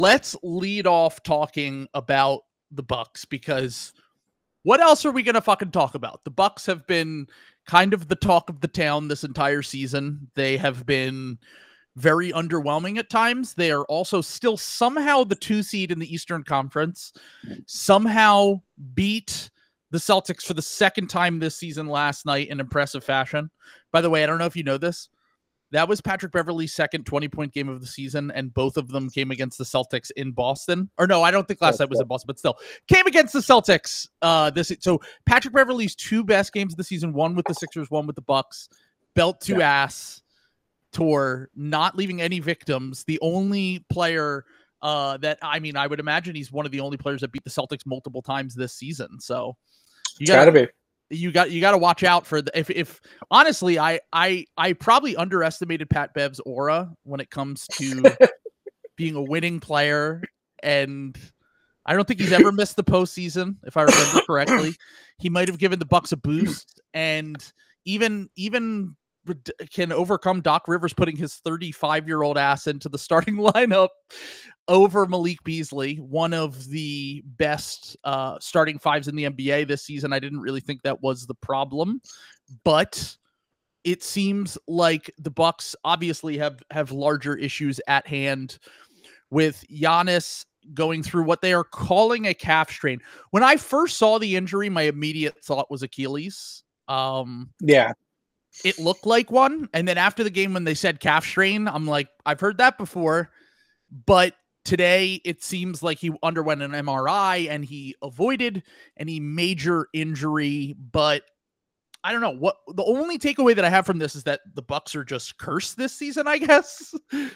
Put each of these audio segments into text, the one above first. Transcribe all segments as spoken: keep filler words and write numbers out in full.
let's lead off talking about the Bucks, because what else are we going to fucking talk about? The Bucks have been kind of the talk of the town this entire season. They have been very underwhelming at times. They are also still somehow the two seed in the Eastern Conference, somehow beat the Celtics for the second time this season last night in impressive fashion. By the way, I don't know if you know this. That was Patrick Beverley's second twenty-point game of the season, and both of them came against the Celtics in Boston. Or no, I don't think last night was in Boston, but still came against the Celtics. Uh, this so Patrick Beverley's two best games of the season, one with the Sixers, one with the Bucks. Belt to yeah. ass tour, not leaving any victims. The only player uh, that I mean, I would imagine he's one of the only players that beat the Celtics multiple times this season. So you gotta, gotta be. You got you got to watch out for the if if honestly I I I probably underestimated Pat Bev's aura when it comes to being a winning player, and I don't think he's ever missed the postseason, if I remember correctly. He might have given the Bucks a boost, and even even can overcome Doc Rivers putting his thirty-five year old ass into the starting lineup over Malik Beasley, one of the best uh, starting fives in the N B A this season. I didn't really think that was the problem, but it seems like the Bucks obviously have, have larger issues at hand with Giannis going through what they are calling a calf strain. When I first saw the injury, my immediate thought was Achilles. Um, yeah, it looked like one. And then after the game, when they said calf strain, I'm like, I've heard that before, but today, it seems like he underwent an M R I and he avoided any major injury, but I don't know what the only takeaway that I have from this is that the Bucks are just cursed this season, I guess.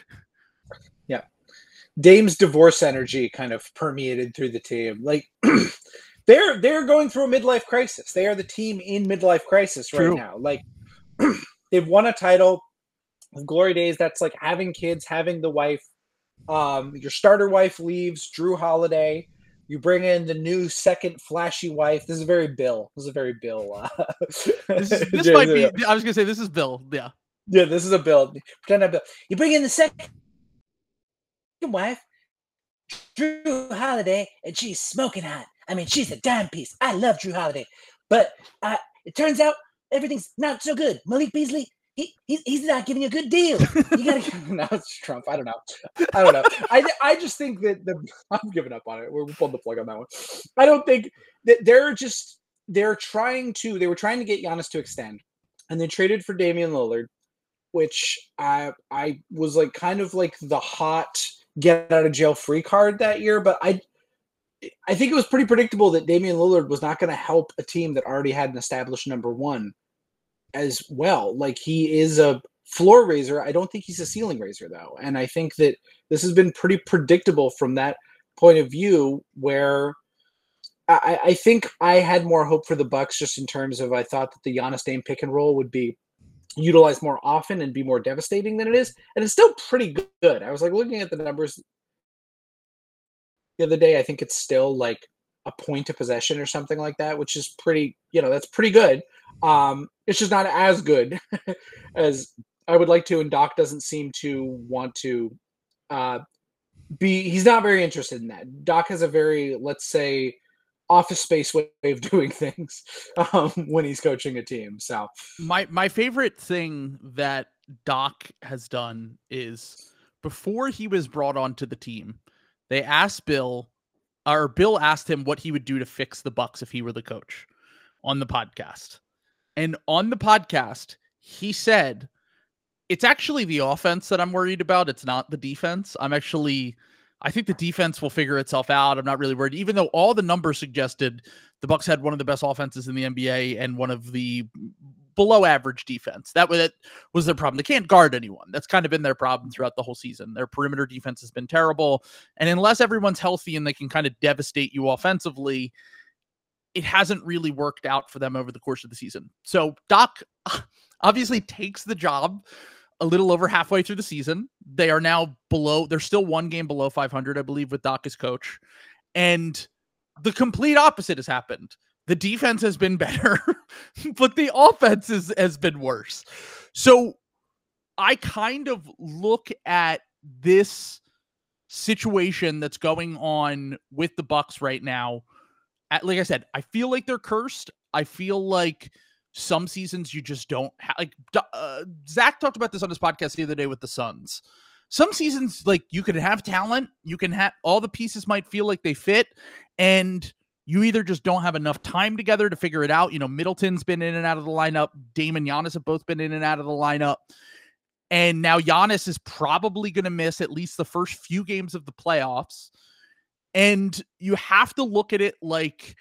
Yeah. Dame's divorce energy kind of permeated through the team. Like they're, they're going through a midlife crisis. They are the team in midlife crisis right True. now. Like they've won a title of glory days. That's like having kids, having the wife. Um, your starter wife leaves, Drew Holiday. You bring in the new second flashy wife. This is very Bill. This is a very Bill. Uh, this this might be. I was gonna say this is Bill. Yeah, yeah. This is a Bill. Pretend I'm Bill. You bring in the second wife, Drew Holiday, and she's smoking hot. I mean, she's a dime piece. I love Drew Holiday, but uh, it turns out everything's not so good. Malik Beasley. He, he's, he's not getting a good deal. You gotta. No, it's Trump. I don't know. I don't know. I, I just think that the I'm giving up on it. We're pulling the plug on that one. I don't think that they're just they're trying to. They were trying to get Giannis to extend, and they traded for Damian Lillard, which I I was like kind of like the hot get out of jail free card that year. But I I think it was pretty predictable that Damian Lillard was not going to help a team that already had an established number one as well. Like he is a floor raiser. I don't think he's a ceiling raiser though. And I think that this has been pretty predictable from that point of view, where I, I think I had more hope for the Bucks just in terms of, I thought that the Giannis Dame pick and roll would be utilized more often and be more devastating than it is. And it's still pretty good. I was like looking at the numbers the other day. I think it's still like a point of possession or something like that, which is pretty, you know, that's pretty good. Um, it's just not as good as I would like to, and Doc doesn't seem to want to uh, be. He's not very interested in that. Doc has a very, let's say, Office Space way of doing things um, when he's coaching a team. So my my favorite thing that Doc has done is, before he was brought onto the team, they asked Bill, or Bill asked him what he would do to fix the Bucks if he were the coach on the podcast. And on the podcast, he said, it's actually the offense that I'm worried about. It's not the defense. I'm actually, I think the defense will figure itself out. I'm not really worried, even though all the numbers suggested the Bucks had one of the best offenses in the N B A and one of the below average defense. That was, that was their problem. They can't guard anyone. That's kind of been their problem throughout the whole season. Their perimeter defense has been terrible. And unless everyone's healthy and they can kind of devastate you offensively, it hasn't really worked out for them over the course of the season. So Doc obviously takes the job a little over halfway through the season. They are now below, they're still one game below five hundred, I believe, with Doc as coach. And the complete opposite has happened. The defense has been better, but the offense is, has been worse. So I kind of look at this situation that's going on with the Bucks right now. At, like I said, I feel like they're cursed. I feel like some seasons you just don't have, like uh, Zach talked about this on his podcast the other day with the Suns. Some seasons, like, you can have talent, you can have all the pieces might feel like they fit, and you either just don't have enough time together to figure it out. You know, Middleton's been in and out of the lineup. Dame and Giannis have both been in and out of the lineup. And now Giannis is probably going to miss at least the first few games of the playoffs. And you have to look at it like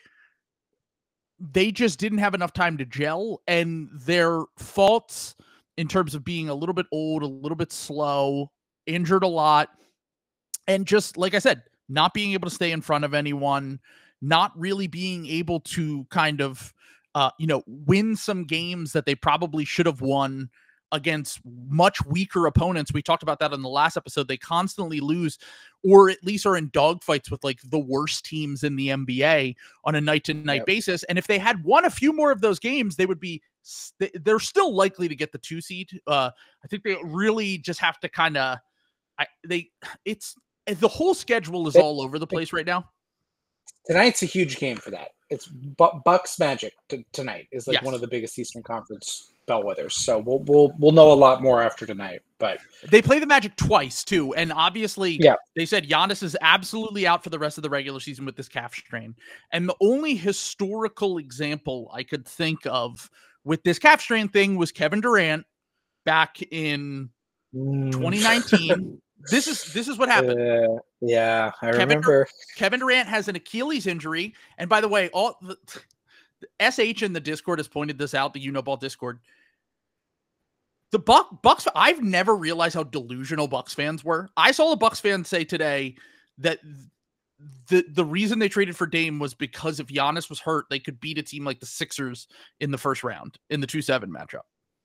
they just didn't have enough time to gel, and their faults in terms of being a little bit old, a little bit slow, injured a lot, and just, like I said, not being able to stay in front of anyone, not really being able to kind of, uh, you know, win some games that they probably should have won against much weaker opponents. We talked about that in the last episode. They constantly lose, or at least are in dogfights with like the worst teams in the N B A on a night-to-night yep. basis. And if they had won a few more of those games, they would be, they're still likely to get the two seed. Uh, I think they really just have to kind of, I they, it's, the whole schedule is all over the place right now. Tonight's a huge game for that. It's Bu- Bucks Magic t- tonight is like yes. one of the biggest Eastern Conference bellwethers. So we'll we'll we'll know a lot more after tonight. But they play the Magic twice too, and obviously, yeah. they said Giannis is absolutely out for the rest of the regular season with this calf strain. And the only historical example I could think of with this calf strain thing was Kevin Durant back in mm. twenty nineteen. This is this is what happened. Uh, yeah, I Kevin remember. Dur- Kevin Durant has an Achilles injury, and by the way, all the, the S H in the Discord has pointed this out. The Uniball Discord. The Buck Bucks. I've never realized how delusional Bucks fans were. I saw a Bucks fan say today that the the reason they traded for Dame was because if Giannis was hurt, they could beat a team like the Sixers in the first round in the two seven matchup.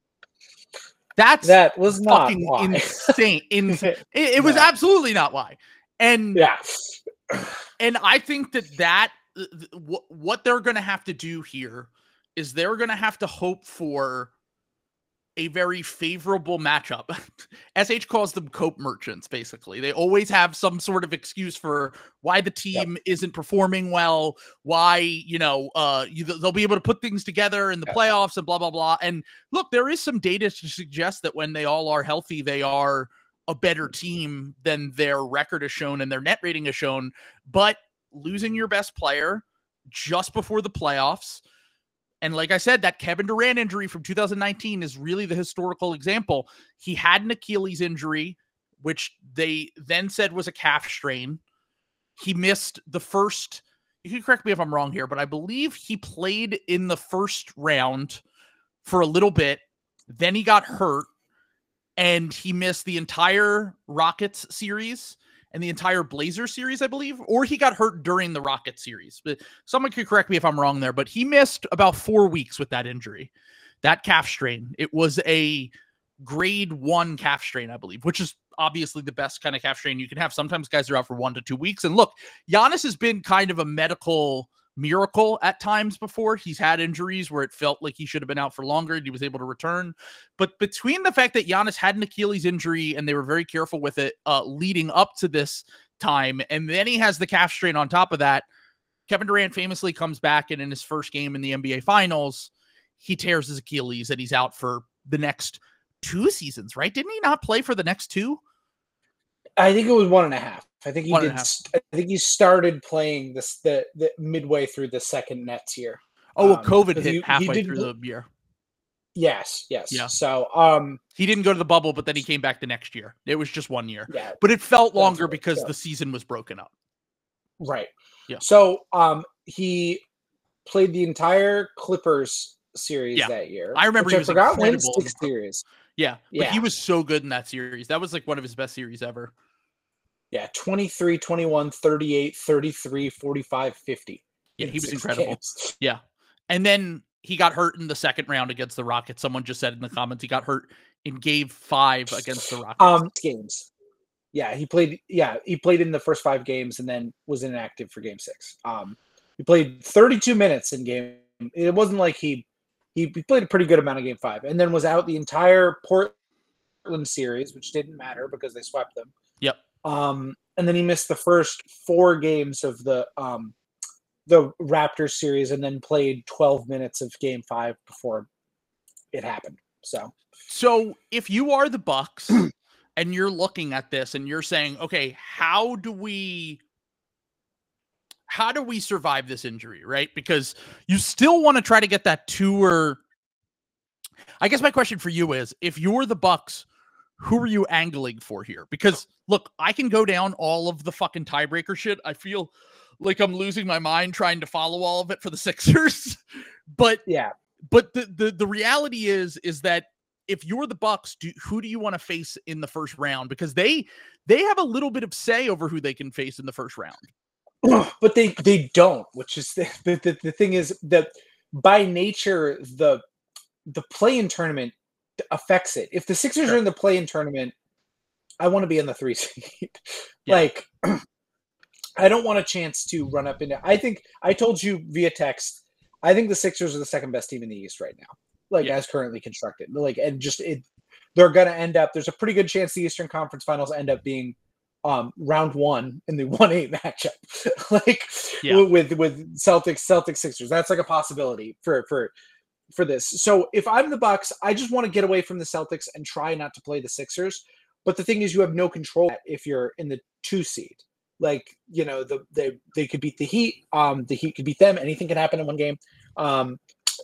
That's that was not fucking why. insane. In, it it was no. absolutely not why. And yeah, and I think that that what what they're going to have to do here is they're going to have to hope for a very favorable matchup. S H calls them cope merchants. Basically, they always have some sort of excuse for why the team yep. isn't performing well, why, you know, uh, you, they'll be able to put things together in the yep. playoffs and blah, blah, blah. And look, there is some data to suggest that when they all are healthy, they are a better team than their record has shown and their net rating has shown. But losing your best player just before the playoffs, and like I said, that Kevin Durant injury from two thousand nineteen is really the historical example. He had an Achilles injury, which they then said was a calf strain. He missed the first, you can correct me if I'm wrong here, but I believe he played in the first round for a little bit. Then he got hurt, and he missed the entire Rockets series and the entire Blazers series, I believe, or he got hurt during the Rockets series. But someone could correct me if I'm wrong there, but he missed about four weeks with that injury, that calf strain. It was a grade one calf strain, I believe, which is obviously the best kind of calf strain you can have. Sometimes guys are out for one to two weeks. And look, Giannis has been kind of a medical miracle at times before. He's had injuries where it felt like he should have been out for longer and he was able to return. But between the fact that Giannis had an Achilles injury and they were very careful with it uh, leading up to this time, and then he has the calf strain on top of that, Kevin Durant famously comes back and in his first game in the N B A Finals, he tears his Achilles and he's out for the next two seasons, right? Didn't he not play for the next two? I think it was one and a half. I think he one did. I think he started playing this the, the midway through the second Nets year. Oh, well, COVID um, hit he, halfway he through the year. Yes, yes. Yeah. So um, he didn't go to the bubble, but then he came back the next year. It was just one year. Yeah, but it felt longer right, because yeah. the season was broken up. Right. Yeah. So um, he played the entire Clippers series yeah. that year. I remember he I was forgot when incredible. six series. Yeah, but yeah. he was so good in that series. That was like one of his best series ever. Yeah, twenty-three, twenty-one, thirty-eight, thirty-three, forty-five, fifty. Yeah, he was incredible. Games. Yeah. And then he got hurt in the second round against the Rockets. Someone just said in the comments he got hurt in game five against the Rockets. Um, games. Yeah, he played yeah, he played in the first five games and then was inactive for game six. Um, he played thirty-two minutes in game. It wasn't like he he played a pretty good amount of game five and then was out the entire Portland series, which didn't matter because they swept them. Yep. Um, and then he missed the first four games of the um, the Raptors series, and then played twelve minutes of Game Five before it happened. So, so if you are the Bucks and you're looking at this and you're saying, okay, how do we, how do we survive this injury, right? Because you still want to try to get that two or. I guess my question for you is, if you're the Bucks, who are you angling for here? Because look, I can go down all of the fucking tiebreaker shit. I feel like I'm losing my mind trying to follow all of it for the Sixers. But yeah, but the, the, the reality is, is that if you're the Bucks, do, who do you want to face in the first round? Because they, they have a little bit of say over who they can face in the first round. But they, they don't, which is the, the, the thing is that by nature, the, the play-in tournament affects it. If the Sixers sure. are in the play-in tournament, I want to be in the three seed. Yeah. Like, I don't want a chance to run up into. I think I told you via text. I think the Sixers are the second best team in the East right now, like yeah. as currently constructed. Like, and just it, they're going to end up. There's a pretty good chance the Eastern Conference Finals end up being um, round one in the one eight matchup, like yeah. with with Celtics, Celtics Sixers. That's like a possibility for for. for this. So if I'm the Bucks, I just want to get away from the Celtics and try not to play the Sixers. But the thing is, you have no control if you're in the two seed. Like, you know, the they they could beat the Heat. Um, the Heat could beat them. Anything can happen in one game. Um,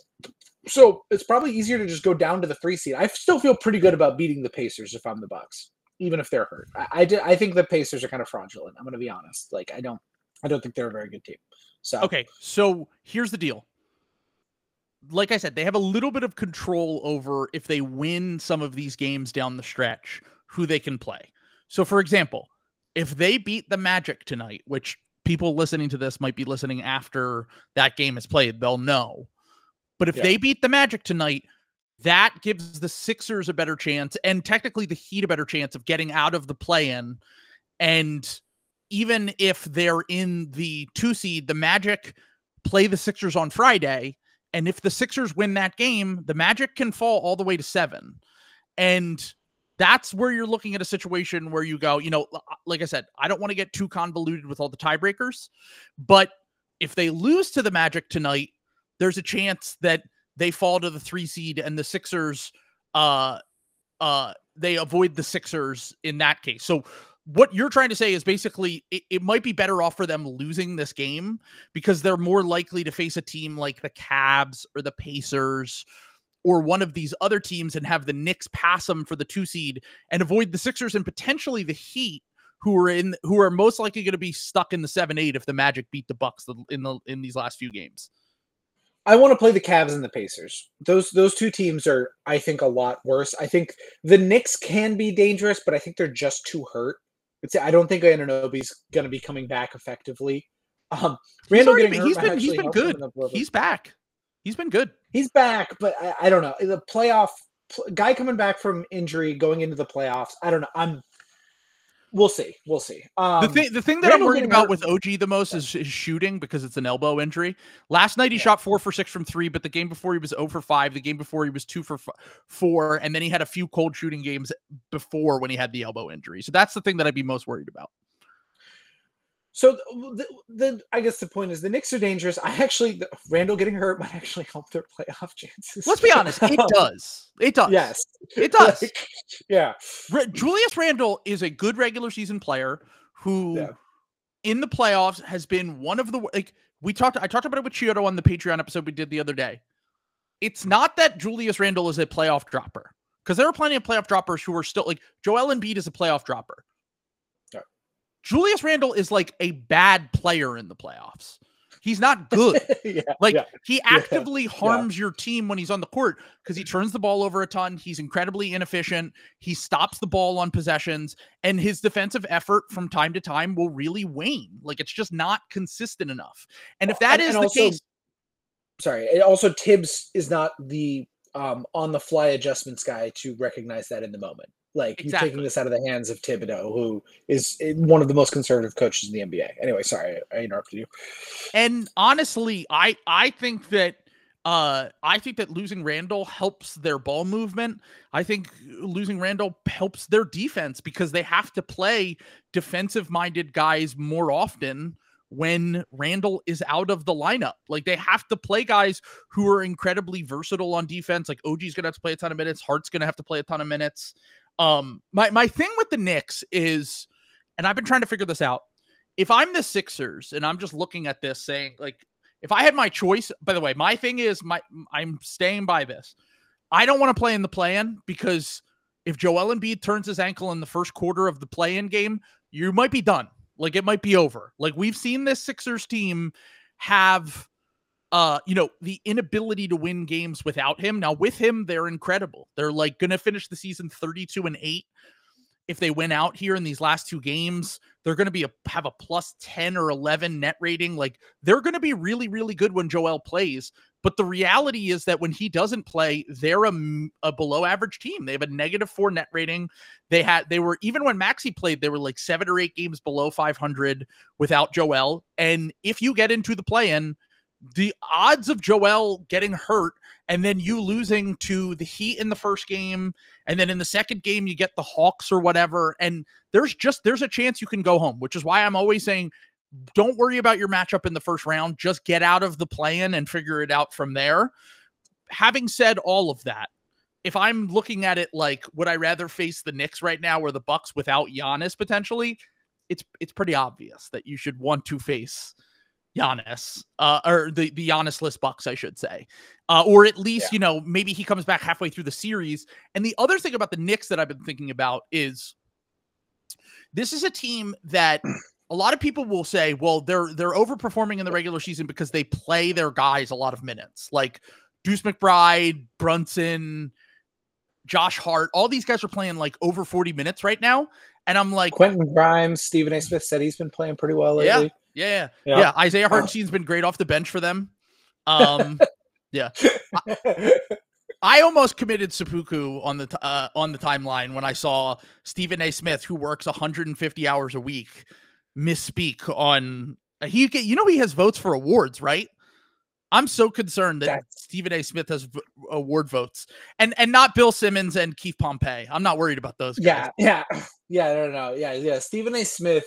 so it's probably easier to just go down to the three seed. I still feel pretty good about beating the Pacers if I'm the Bucks, even if they're hurt. I I, did, I think the Pacers are kind of fraudulent. I'm going to be honest. Like, I don't I don't think they're a very good team. So okay, so here's the deal. Like I said, they have a little bit of control over if they win some of these games down the stretch, who they can play. So, for example, if they beat the Magic tonight, which people listening to this might be listening after that game is played, they'll know. But if yeah. they beat the Magic tonight, that gives the Sixers a better chance, and technically the Heat a better chance of getting out of the play-in. And even if they're in the two seed, the Magic play the Sixers on Friday. And if the Sixers win that game, the Magic can fall all the way to seven. And that's where you're looking at a situation where you go, you know, like I said, I don't want to get too convoluted with all the tiebreakers, but if they lose to the Magic tonight, there's a chance that they fall to the three seed and the Sixers, uh, uh, they avoid the Sixers in that case. So what you're trying to say is basically it, it might be better off for them losing this game because they're more likely to face a team like the Cavs or the Pacers or one of these other teams and have the Knicks pass them for the two seed and avoid the Sixers and potentially the Heat, who are in who are most likely going to be stuck in the seven eight if the Magic beat the Bucks in the in these last few games. I want to play the Cavs and the Pacers. Those those two teams are, I think, a lot worse. I think the Knicks can be dangerous, but I think they're just too hurt. I don't think Anunoby's going to be coming back effectively. Um, Randall already, getting hurt he's been, he's been good. He's back. He's been good. He's back, but I, I don't know. The playoff guy coming back from injury going into the playoffs. I don't know. I'm. We'll see. We'll see. Um, the thing, the thing that Randall I'm worried about hurt. with O G the most is, is shooting because it's an elbow injury. Last night he yeah. shot four for six from three, but the game before he was zero for five. The game before he was two for f- four, and then he had a few cold shooting games before when he had the elbow injury. So that's the thing that I'd be most worried about. So the, the I guess the point is the Knicks are dangerous. I actually the, Randall getting hurt might actually help their playoff chances. Let's be honest, it does. It does. Yes, it does. Like, yeah, R- Julius Randle is a good regular season player who, yeah. in the playoffs, has been one of the like we talked. I talked about it with Chiodo on the Patreon episode we did the other day. It's not that Julius Randle is a playoff dropper because there are plenty of playoff droppers who are still like Joel Embiid is a playoff dropper. Julius Randle is like a bad player in the playoffs. He's not good. yeah, like yeah, he actively yeah, harms yeah. your team when he's on the court because he turns the ball over a ton. He's incredibly inefficient. He stops the ball on possessions and his defensive effort from time to time will really wane. Like it's just not consistent enough. And if that and, is and the also, case, sorry, and also Tibbs is not the um, on the fly adjustments guy to recognize that in the moment. Like exactly. You're taking this out of the hands of Thibodeau, who is one of the most conservative coaches in the N B A. Anyway, sorry, I, I interrupted you. And honestly, I I think that Uh, I think that losing Randall helps their ball movement. I think losing Randall helps their defense because they have to play defensive-minded guys more often when Randall is out of the lineup. Like, they have to play guys who are incredibly versatile on defense. Like, O G's going to have to play a ton of minutes. Hart's going to have to play a ton of minutes. Um, my, my thing with the Knicks is, and I've been trying to figure this out, if I'm the Sixers and I'm just looking at this saying, like, if I had my choice, by the way, my thing is my I'm staying by this. I don't want to play in the play-in because if Joel Embiid turns his ankle in the first quarter of the play-in game, you might be done. Like, it might be over. Like, we've seen this Sixers team have, uh, you know, the inability to win games without him. Now, with him, they're incredible. They're like going to finish the season thirty-two and eight. If they win out here in these last two games, they're going to be a, have a plus ten or eleven net rating. Like, they're going to be really, really good when Joel plays. But the reality is that when he doesn't play, they're a, a below average team. They have a negative four net rating. They had, they were, even when Maxey played, they were like seven or eight games below five hundred without Joel. And if you get into the play-in, the odds of Joel getting hurt and then you losing to the Heat in the first game, and then in the second game, you get the Hawks or whatever. And there's just, there's a chance you can go home, which is why I'm always saying, don't worry about your matchup in the first round. Just get out of the play-in and figure it out from there. Having said all of that, if I'm looking at it like, would I rather face the Knicks right now or the Bucks without Giannis potentially? It's, it's pretty obvious that you should want to face Giannis, uh, or the, the Giannis-less Bucks, I should say. Uh, or at least, yeah. you know, maybe he comes back halfway through the series. And the other thing about the Knicks that I've been thinking about is this is a team that a lot of people will say, well, they're they're overperforming in the regular season because they play their guys a lot of minutes. Like Deuce McBride, Brunson, Josh Hart, all these guys are playing like over forty minutes right now. And I'm like, Quentin Grimes, Stephen A. Smith said he's been playing pretty well lately. Yeah, yeah, yeah. yeah. Isaiah Hartenstein's been great off the bench for them. Um, yeah. I, I almost committed seppuku on the uh, on the timeline when I saw Stephen A. Smith, who works one hundred fifty hours a week, misspeak on he. You know he has votes for awards, right? I'm so concerned that That's... Stephen A. Smith has v- award votes, and and not Bill Simmons and Keith Pompey. I'm not worried about those guys. Yeah, yeah, yeah. No, no, yeah, yeah. Stephen A. Smith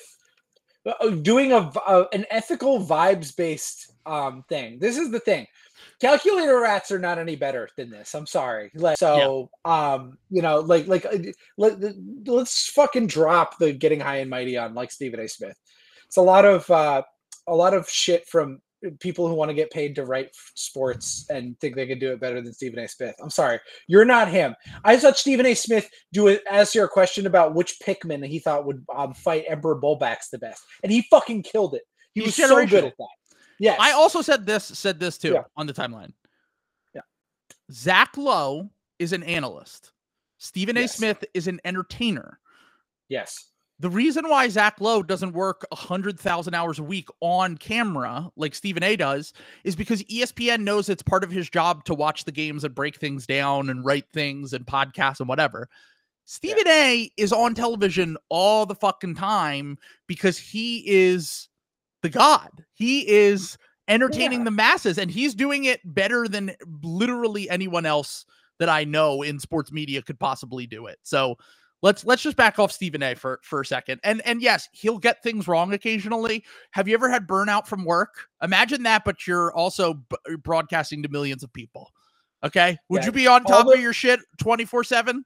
doing a, a an ethical vibes based um thing. This is the thing. Calculator rats are not any better than this. I'm sorry. Like, so, yeah. um, you know, like, like, let, let's fucking drop the getting high and mighty on like Stephen A. Smith. It's a lot of, uh, a lot of shit from people who want to get paid to write sports and think they can do it better than Stephen A. Smith. I'm sorry. You're not him. I thought Stephen A. Smith do it, answer your question about which Pikmin he thought would um, fight Emperor Bullbacks the best. And he fucking killed it. He He's was so good at that. Yes. I also said this, said this too yeah. on the timeline. Yeah. Zach Lowe is an analyst. Stephen yes. A. Smith is an entertainer. Yes. The reason why Zach Lowe doesn't work one hundred thousand hours a week on camera like Stephen A. does is because E S P N knows it's part of his job to watch the games and break things down and write things and podcasts and whatever. Stephen yeah. A. is on television all the fucking time because he is the god. He is entertaining yeah. the masses, and he's doing it better than literally anyone else that I know in sports media could possibly do it. So let's let's just back off Stephen A. for for a second. And and yes, he'll get things wrong occasionally. Have you ever had burnout from work? Imagine that, but you're also b- broadcasting to millions of people. Okay, would yeah. you be on top the- of your shit twenty-four seven?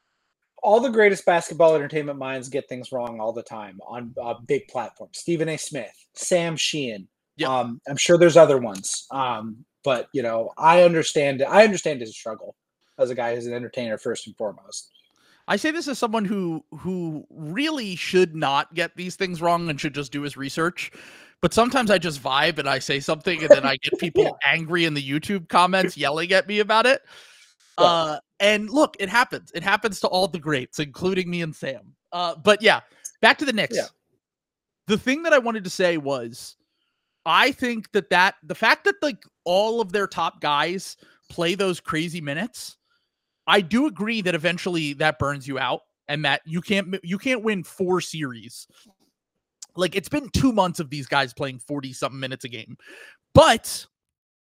All the greatest basketball entertainment minds get things wrong all the time on uh, big platforms. Stephen A. Smith, Sam Sheehan. Yep. Um, I'm sure there's other ones. Um, but you know, I understand. I understand his struggle as a guy who's an entertainer first and foremost. I say this as someone who who really should not get these things wrong and should just do his research. But sometimes I just vibe and I say something and then I get people yeah. angry in the YouTube comments yelling at me about it. Yeah. Uh, and look, it happens. It happens to all the greats, including me and Sam. Uh, but yeah, back to the Knicks. Yeah. The thing that I wanted to say was, I think that that the fact that like all of their top guys play those crazy minutes, I do agree that eventually that burns you out and that you can't you can't win four series. Like, it's been two months of these guys playing forty something minutes a game, but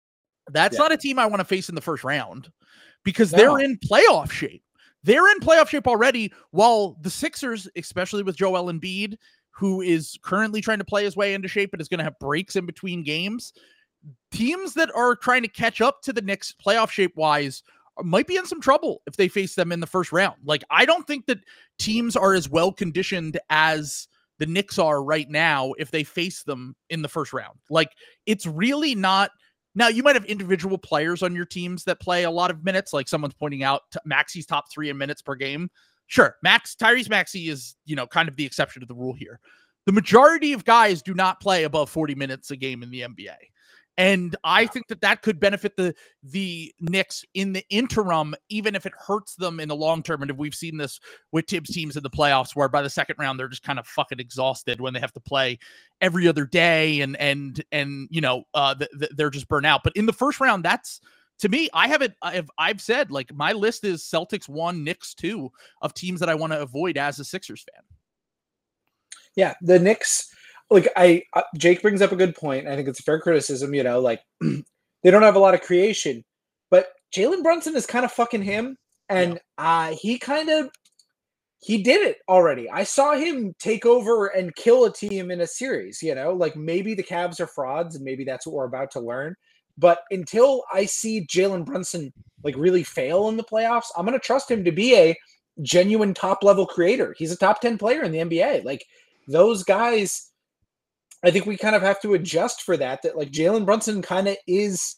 That's Yeah. not a team I want to face in the first round because No. they're in playoff shape. They're in playoff shape already, while the Sixers, especially with Joel Embiid, who is currently trying to play his way into shape but is going to have breaks in between games, teams that are trying to catch up to the Knicks playoff shape-wise might be in some trouble if they face them in the first round. Like, I don't think that teams are as well conditioned as the Knicks are right now if they face them in the first round. Like, it's really not... Now, you might have individual players on your teams that play a lot of minutes, like someone's pointing out Maxey's top three in minutes per game. Sure, Max Tyrese Maxey is, you know, kind of the exception to the rule here. The majority of guys do not play above forty minutes a game in the N B A. And I think that that could benefit the the Knicks in the interim, even if it hurts them in the long term. And if we've seen this with Tibbs teams in the playoffs, where by the second round they're just kind of fucking exhausted when they have to play every other day, and and and you know uh, th- th- they're just burnt out. But in the first round, that's to me, I haven't. I've I've said like my list is Celtics one, Knicks two of teams that I want to avoid as a Sixers fan. Yeah, the Knicks. Like I, uh, Jake brings up a good point. I think it's a fair criticism. You know, like they don't have a lot of creation, but Jalen Brunson is kind of fucking him, and yeah. uh, he kind of he did it already. I saw him take over and kill a team in a series. You know, like maybe the Cavs are frauds, and maybe that's what we're about to learn. But until I see Jalen Brunson like really fail in the playoffs, I'm gonna trust him to be a genuine top level creator. He's a top ten player in the N B A. Like those guys. I think we kind of have to adjust for that, that like Jalen Brunson kind of is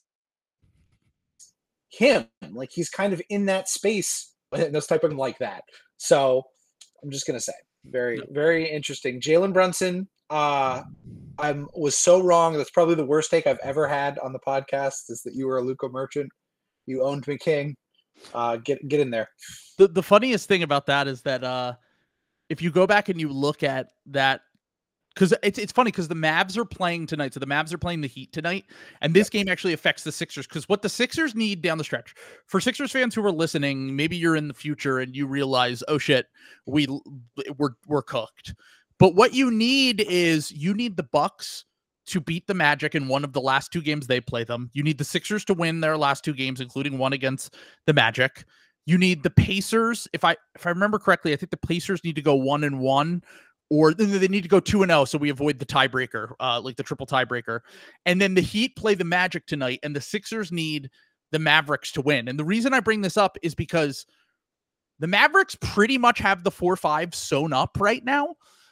him. Like he's kind of in that space, those type of like that. So I'm just going to say very, very interesting. Jalen Brunson, uh, I was so wrong. That's probably the worst take I've ever had on the podcast is that you were a Luka merchant. You owned me king. Uh, get, get in there. The, the funniest thing about that is that uh, if you go back and you look at that, because it's it's funny because the Mavs are playing tonight. So the Mavs are playing the Heat tonight. And this game actually affects the Sixers because what the Sixers need down the stretch, for Sixers fans who are listening, maybe you're in the future and you realize, oh shit, we, we're, we're cooked. But what you need is you need the Bucks to beat the Magic in one of the last two games they play them. You need the Sixers to win their last two games, including one against the Magic. You need the Pacers. If I if I remember correctly, I think the Pacers need to go one and one. Or they need to go two and oh, so we avoid the tiebreaker, uh, like the triple tiebreaker. And then the Heat play the Magic tonight, and the Sixers need the Mavericks to win. And the reason I bring this up is because the Mavericks pretty much have the four five sewn up right now.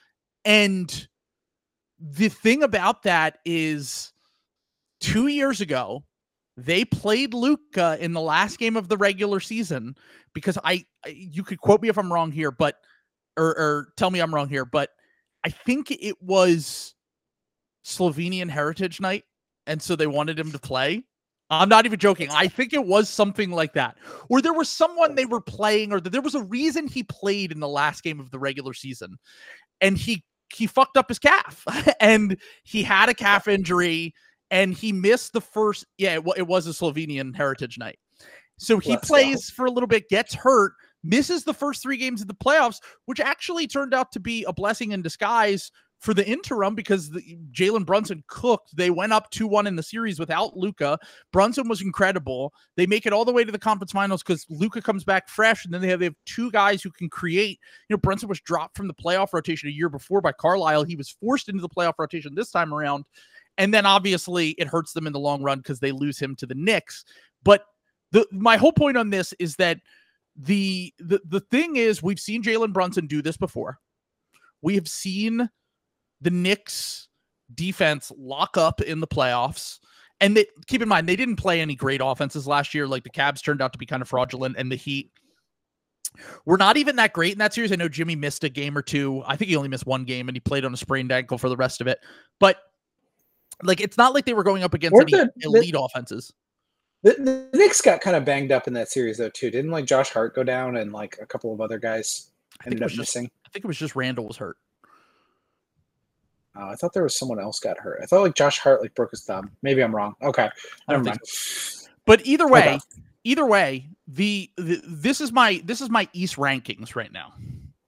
And the thing about that is two years ago, they played Luka in the last game of the regular season because I, you could quote me if I'm wrong here, but Or, or tell me I'm wrong here, but I think it was Slovenian Heritage Night, and so they wanted him to play. I'm not even joking. I think it was something like that. Or there was someone they were playing, or there was a reason he played in the last game of the regular season, and he he fucked up his calf, and he had a calf injury, and he missed the first, yeah, it, it was a Slovenian Heritage Night. So he Let's plays go. for a little bit, gets hurt, misses the first three games of the playoffs, which actually turned out to be a blessing in disguise for the interim because the, Jalen Brunson cooked. They went up two one in the series without Luka. Brunson was incredible. They make it all the way to the conference finals because Luka comes back fresh, and then they have, they have two guys who can create. You know, Brunson was dropped from the playoff rotation a year before by Carlisle. He was forced into the playoff rotation this time around. And then obviously it hurts them in the long run because they lose him to the Knicks. But the my whole point on this is that The, the the thing is, we've seen Jalen Brunson do this before. We have seen the Knicks defense lock up in the playoffs. And they, keep in mind, they didn't play any great offenses last year. Like the Cavs turned out to be kind of fraudulent, and the Heat were not even that great in that series. I know Jimmy missed a game or two. I think he only missed one game, and he played on a sprained ankle for the rest of it. But like, it's not like they were going up against any the, elite the, offenses. The, the Knicks got kind of banged up in that series, though, too. Didn't like Josh Hart go down, and like a couple of other guys ended up just, missing? I think it was just Randall was hurt. Oh, I thought there was someone else got hurt. I thought like Josh Hart like broke his thumb. Maybe I'm wrong. Okay, never mind. So. But either way, okay. either way, the, the this is my this is my East rankings right now.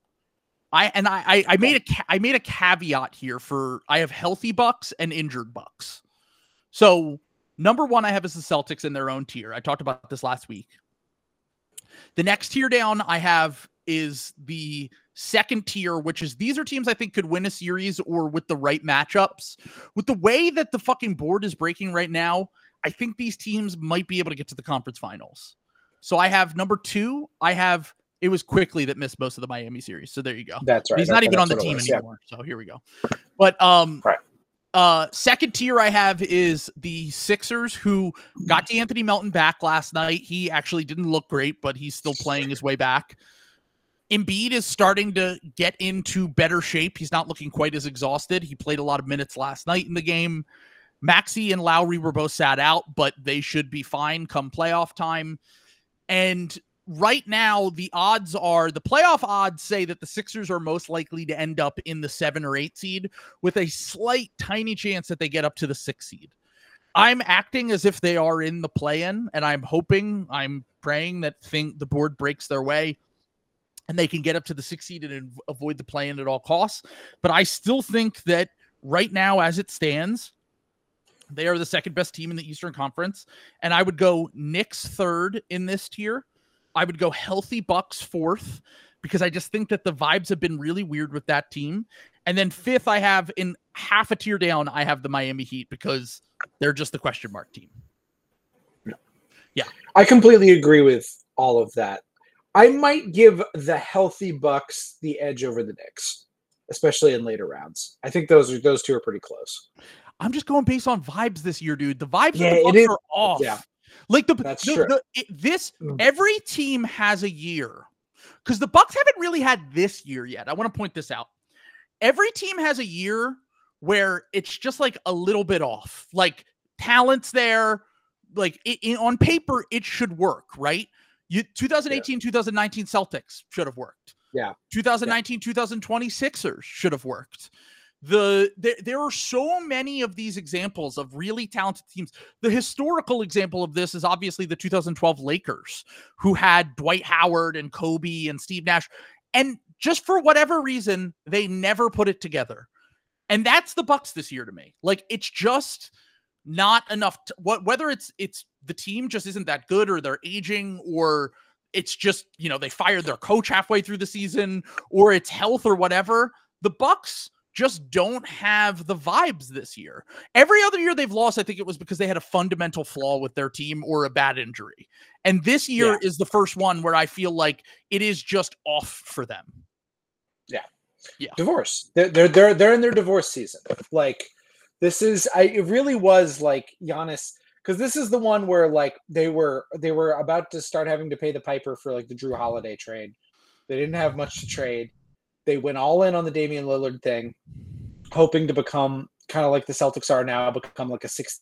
I and I I, I made a I made a caveat here for I have healthy Bucks and injured Bucks. So Number one I have is the Celtics in their own tier. I talked about this last week. The next tier down I have is the second tier, which is these are teams I think could win a series or with the right matchups. With the way that the fucking board is breaking right now, I think these teams might be able to get to the conference finals. So I have number two, I have, it was Quickly that missed most of the Miami series. So there you go. That's right. He's not Okay, even on the that's what it team was, anymore. Yeah. So here we go. But um, right. uh, second tier I have is the Sixers, who got DeAnthony Melton back last night. He actually didn't look great, but he's still playing his way back. Embiid is starting to get into better shape. He's not looking quite as exhausted. He played a lot of minutes last night in the game. Maxey and Lowry were both sat out, but they should be fine come playoff time. And right now, the odds are, the playoff odds say that the Sixers are most likely to end up in the seven or eight seed with a slight, tiny chance that they get up to the six seed. I'm acting as if they are in the play-in, and I'm hoping, I'm praying that thing, the board breaks their way and they can get up to the six seed and avoid the play-in at all costs. But I still think that right now, as it stands, they are the second best team in the Eastern Conference. And I would go Knicks third in this tier. I would go healthy Bucks fourth, because I just think that the vibes have been really weird with that team. And then fifth, I have in half a tier down, I have the Miami Heat, because they're just the question mark team. Yeah. I completely agree with all of that. I might give the healthy Bucks the edge over the Knicks, especially in later rounds. I think those are those two are pretty close. I'm just going based on vibes this year, dude. The vibes yeah, of the Bucks it is, are off. Yeah. Like the, That's the, true. the it, this every team has a year, because the Bucks haven't really had this year yet. I want to point this out. Every team has a year where it's just like a little bit off. Like talent's there, like it, it, on paper it should work, right? You twenty eighteen, yeah. twenty nineteen Celtics should have worked. Yeah. twenty nineteen, yeah. twenty twenty Sixers should have worked. The there, there are so many of these examples of really talented teams. The historical example of this is obviously the two thousand twelve Lakers, who had Dwight Howard and Kobe and Steve Nash. And just for whatever reason, they never put it together. And that's the Bucks this year to me. Like, it's just not enough. To, what whether it's it's the team just isn't that good, or they're aging, or it's just, you know, they fired their coach halfway through the season, or it's health or whatever. The Bucks just don't have the vibes this year. Every other year they've lost, I think it was because they had a fundamental flaw with their team or a bad injury. And this year yeah. is the first one where I feel like it is just off for them. Yeah. Yeah. Divorce. They're they're they're, they're in their divorce season. Like, this is I it really was like Giannis, because this is the one where like they were they were about to start having to pay the piper for like the Drew Holiday trade. They didn't have much to trade. They went all in on the Damian Lillard thing, hoping to become kind of like the Celtics are now, become like a sixty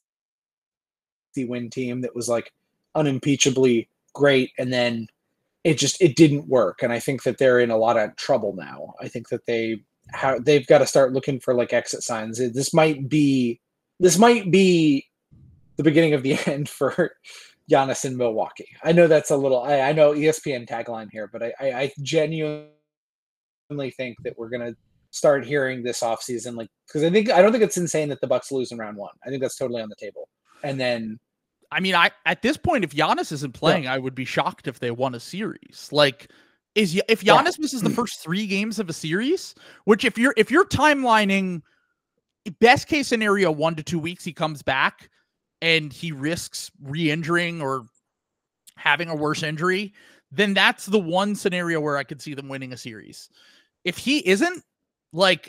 win team that was like unimpeachably great. And then it just, it didn't work. And I think that they're in a lot of trouble now. I think that they have, they've got to start looking for like exit signs. This might be, this might be the beginning of the end for Giannis in Milwaukee. I know that's a little, I, I know E S P N tagline here, but I, I, I genuinely think that we're gonna start hearing this offseason, like, because I think I don't think it's insane that the Bucks lose in round one. I think that's totally on the table. And then, I mean, I at this point, if Giannis isn't playing, yeah. I would be shocked if they won a series. Like, is if Giannis yeah. misses the first three games of a series, which if you're if you're timelining, best case scenario, one to two weeks, he comes back and he risks re-injuring or having a worse injury, then that's the one scenario where I could see them winning a series. If he isn't, like,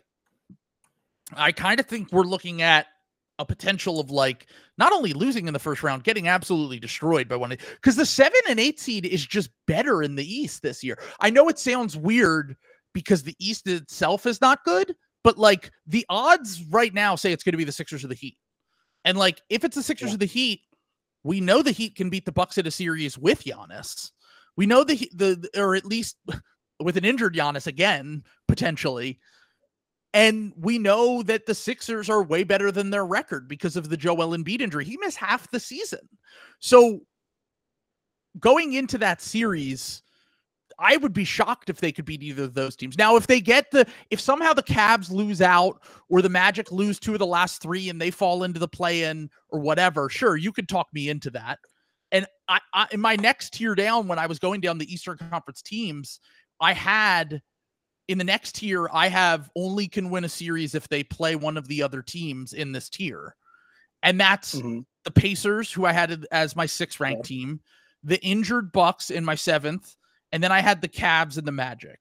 I kind of think we're looking at a potential of like not only losing in the first round, getting absolutely destroyed by one, because the seven and eight seed is just better in the East this year. I know it sounds weird because the East itself is not good, but like the odds right now say it's going to be the Sixers or the Heat. And like, if it's the Sixers yeah. or the Heat, we know the Heat can beat the Bucks in a series with Giannis. We know the, the, or at least with an injured Giannis again, potentially. And we know that the Sixers are way better than their record because of the Joel Embiid injury. He missed half the season. So going into that series, I would be shocked if they could beat either of those teams. Now, if they get the, if somehow the Cavs lose out or the Magic lose two of the last three and they fall into the play-in or whatever, sure, you could talk me into that. And I, I in my next tier down, when I was going down the Eastern Conference teams, I had in the next tier, I have only can win a series if they play one of the other teams in this tier. And that's mm-hmm. the Pacers, who I had as my sixth ranked yeah. team, the injured Bucks in my seventh, and then I had the Cavs and the Magic.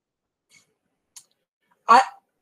I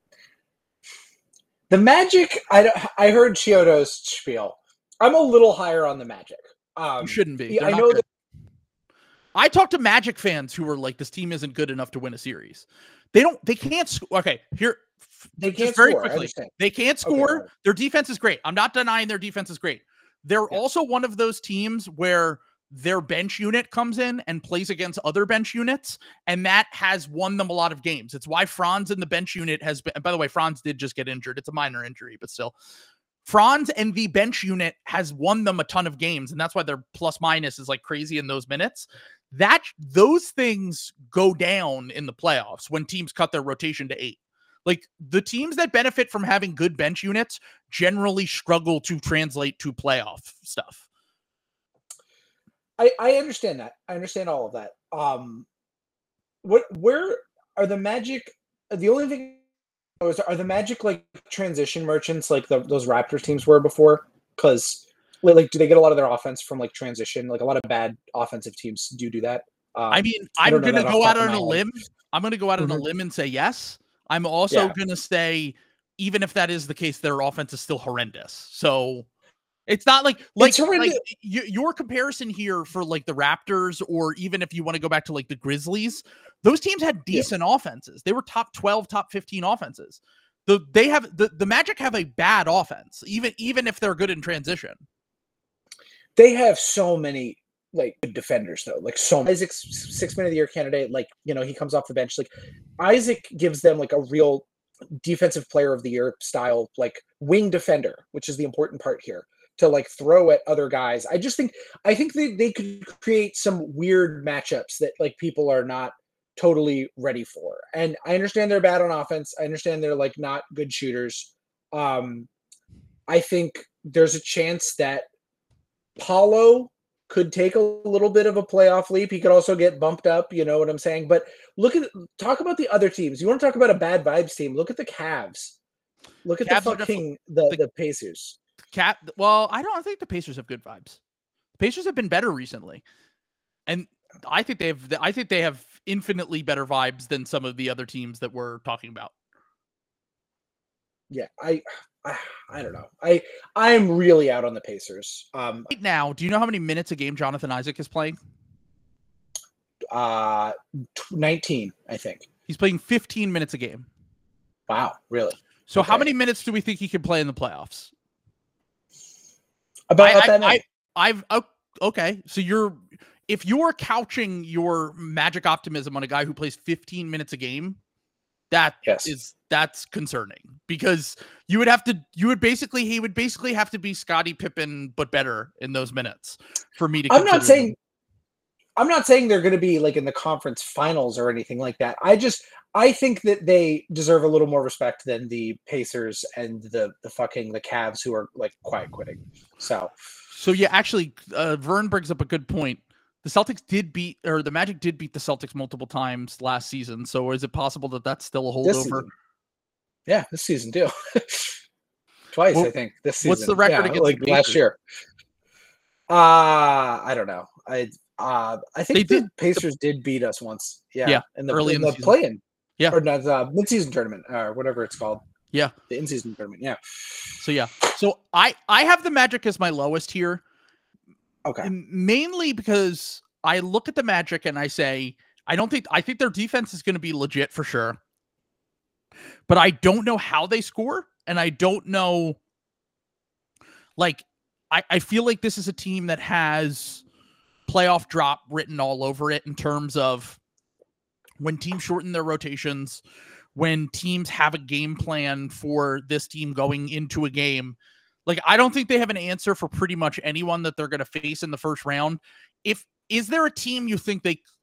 the Magic, I I heard Chiodo's spiel. I'm a little higher on the Magic. Um, you shouldn't be. They're I know that. I talked to Magic fans who were like, "This team isn't good enough to win a series. They don't. They can't. Sc- okay, here. They can't very score. quickly. They can't score. Okay, their defense is great. I'm not denying their defense is great. They're yeah. also one of those teams where their bench unit comes in and plays against other bench units, and that has won them a lot of games. It's why Franz in the bench unit has been. And by the way, Franz did just get injured. It's a minor injury, but still, Franz and the bench unit has won them a ton of games, and that's why their plus minus is like crazy in those minutes. That those things go down in the playoffs when teams cut their rotation to eight. Like the teams that benefit from having good bench units generally struggle to translate to playoff stuff. I, I understand that. I understand all of that. Um, what, where are the Magic? The only thing is, are the Magic like transition merchants like the, those Raptors teams were before? Because like, do they get a lot of their offense from like transition? Like a lot of bad offensive teams do do that. Um, I mean, I'm going to go out on a limb. I'm going to go out on mm-hmm. a limb and say yes. I'm also yeah. going to say, even if that is the case, their offense is still horrendous. So it's not like, like, like y- your comparison here for like the Raptors, or even if you want to go back to like the Grizzlies, those teams had decent yeah. offenses. They were top twelve, top fifteen offenses. The, they have the, the Magic have a bad offense, even, even if they're good in transition. They have so many like good defenders though, like so Isaac's six man of the year candidate, like, you know, he comes off the bench. Like Isaac gives them like a real defensive player of the year style, like wing defender, which is the important part here, to like throw at other guys. I just think, I think they, they could create some weird matchups that like people are not totally ready for. And I understand they're bad on offense. I understand they're like not good shooters. Um, I think there's a chance that Paulo could take a little bit of a playoff leap. He could also get bumped up, you know what I'm saying? But look at, talk about the other teams. You want to talk about a bad vibes team? Look at the Cavs. Look at Cavs the fucking, the, the, the Pacers. Cap. Well, I don't think the Pacers have good vibes. The Pacers have been better recently. And I think they have, I think they have infinitely better vibes than some of the other teams that we're talking about. Yeah, I, I, I don't know. I, I'm really out on the Pacers. Um, right now, do you know how many minutes a game Jonathan Isaac is playing? Uh, nineteen, I think. He's playing fifteen minutes a game. Wow, really? So okay. How many minutes do we think he can play in the playoffs? About I, that I, I, I've oh, okay. So you're if you're couching your Magic optimism on a guy who plays fifteen minutes a game, that yes. is that's concerning, because you would have to you would basically he would basically have to be Scottie Pippen but better in those minutes for me to. I'm not saying him. I'm not saying they're going to be like in the conference finals or anything like that. I just I think that they deserve a little more respect than the Pacers and the the fucking the Cavs, who are like quiet quitting. So so yeah, actually, uh, Vern brings up a good point. The Celtics did beat, or the Magic did beat the Celtics multiple times last season. So is it possible that that's still a holdover? Yeah, this season too. Twice, well, I think. This season. What's the record yeah, against like the last year? Uh I don't know. I uh I think they the did. Pacers did beat us once. Yeah, yeah in the, early in in the, the play-in. Yeah, or not the mid-season tournament or whatever it's called. Yeah, the in-season tournament. Yeah. So yeah, so I I have the Magic as my lowest here. Okay. Mainly because I look at the Magic and I say, I don't think, I think their defense is going to be legit for sure, but I don't know how they score. And I don't know, like, I, I feel like this is a team that has playoff drop written all over it in terms of when teams shorten their rotations, when teams have a game plan for this team going into a game. Like, I don't think they have an answer for pretty much anyone that they're going to face in the first round. If, Is there a team you think they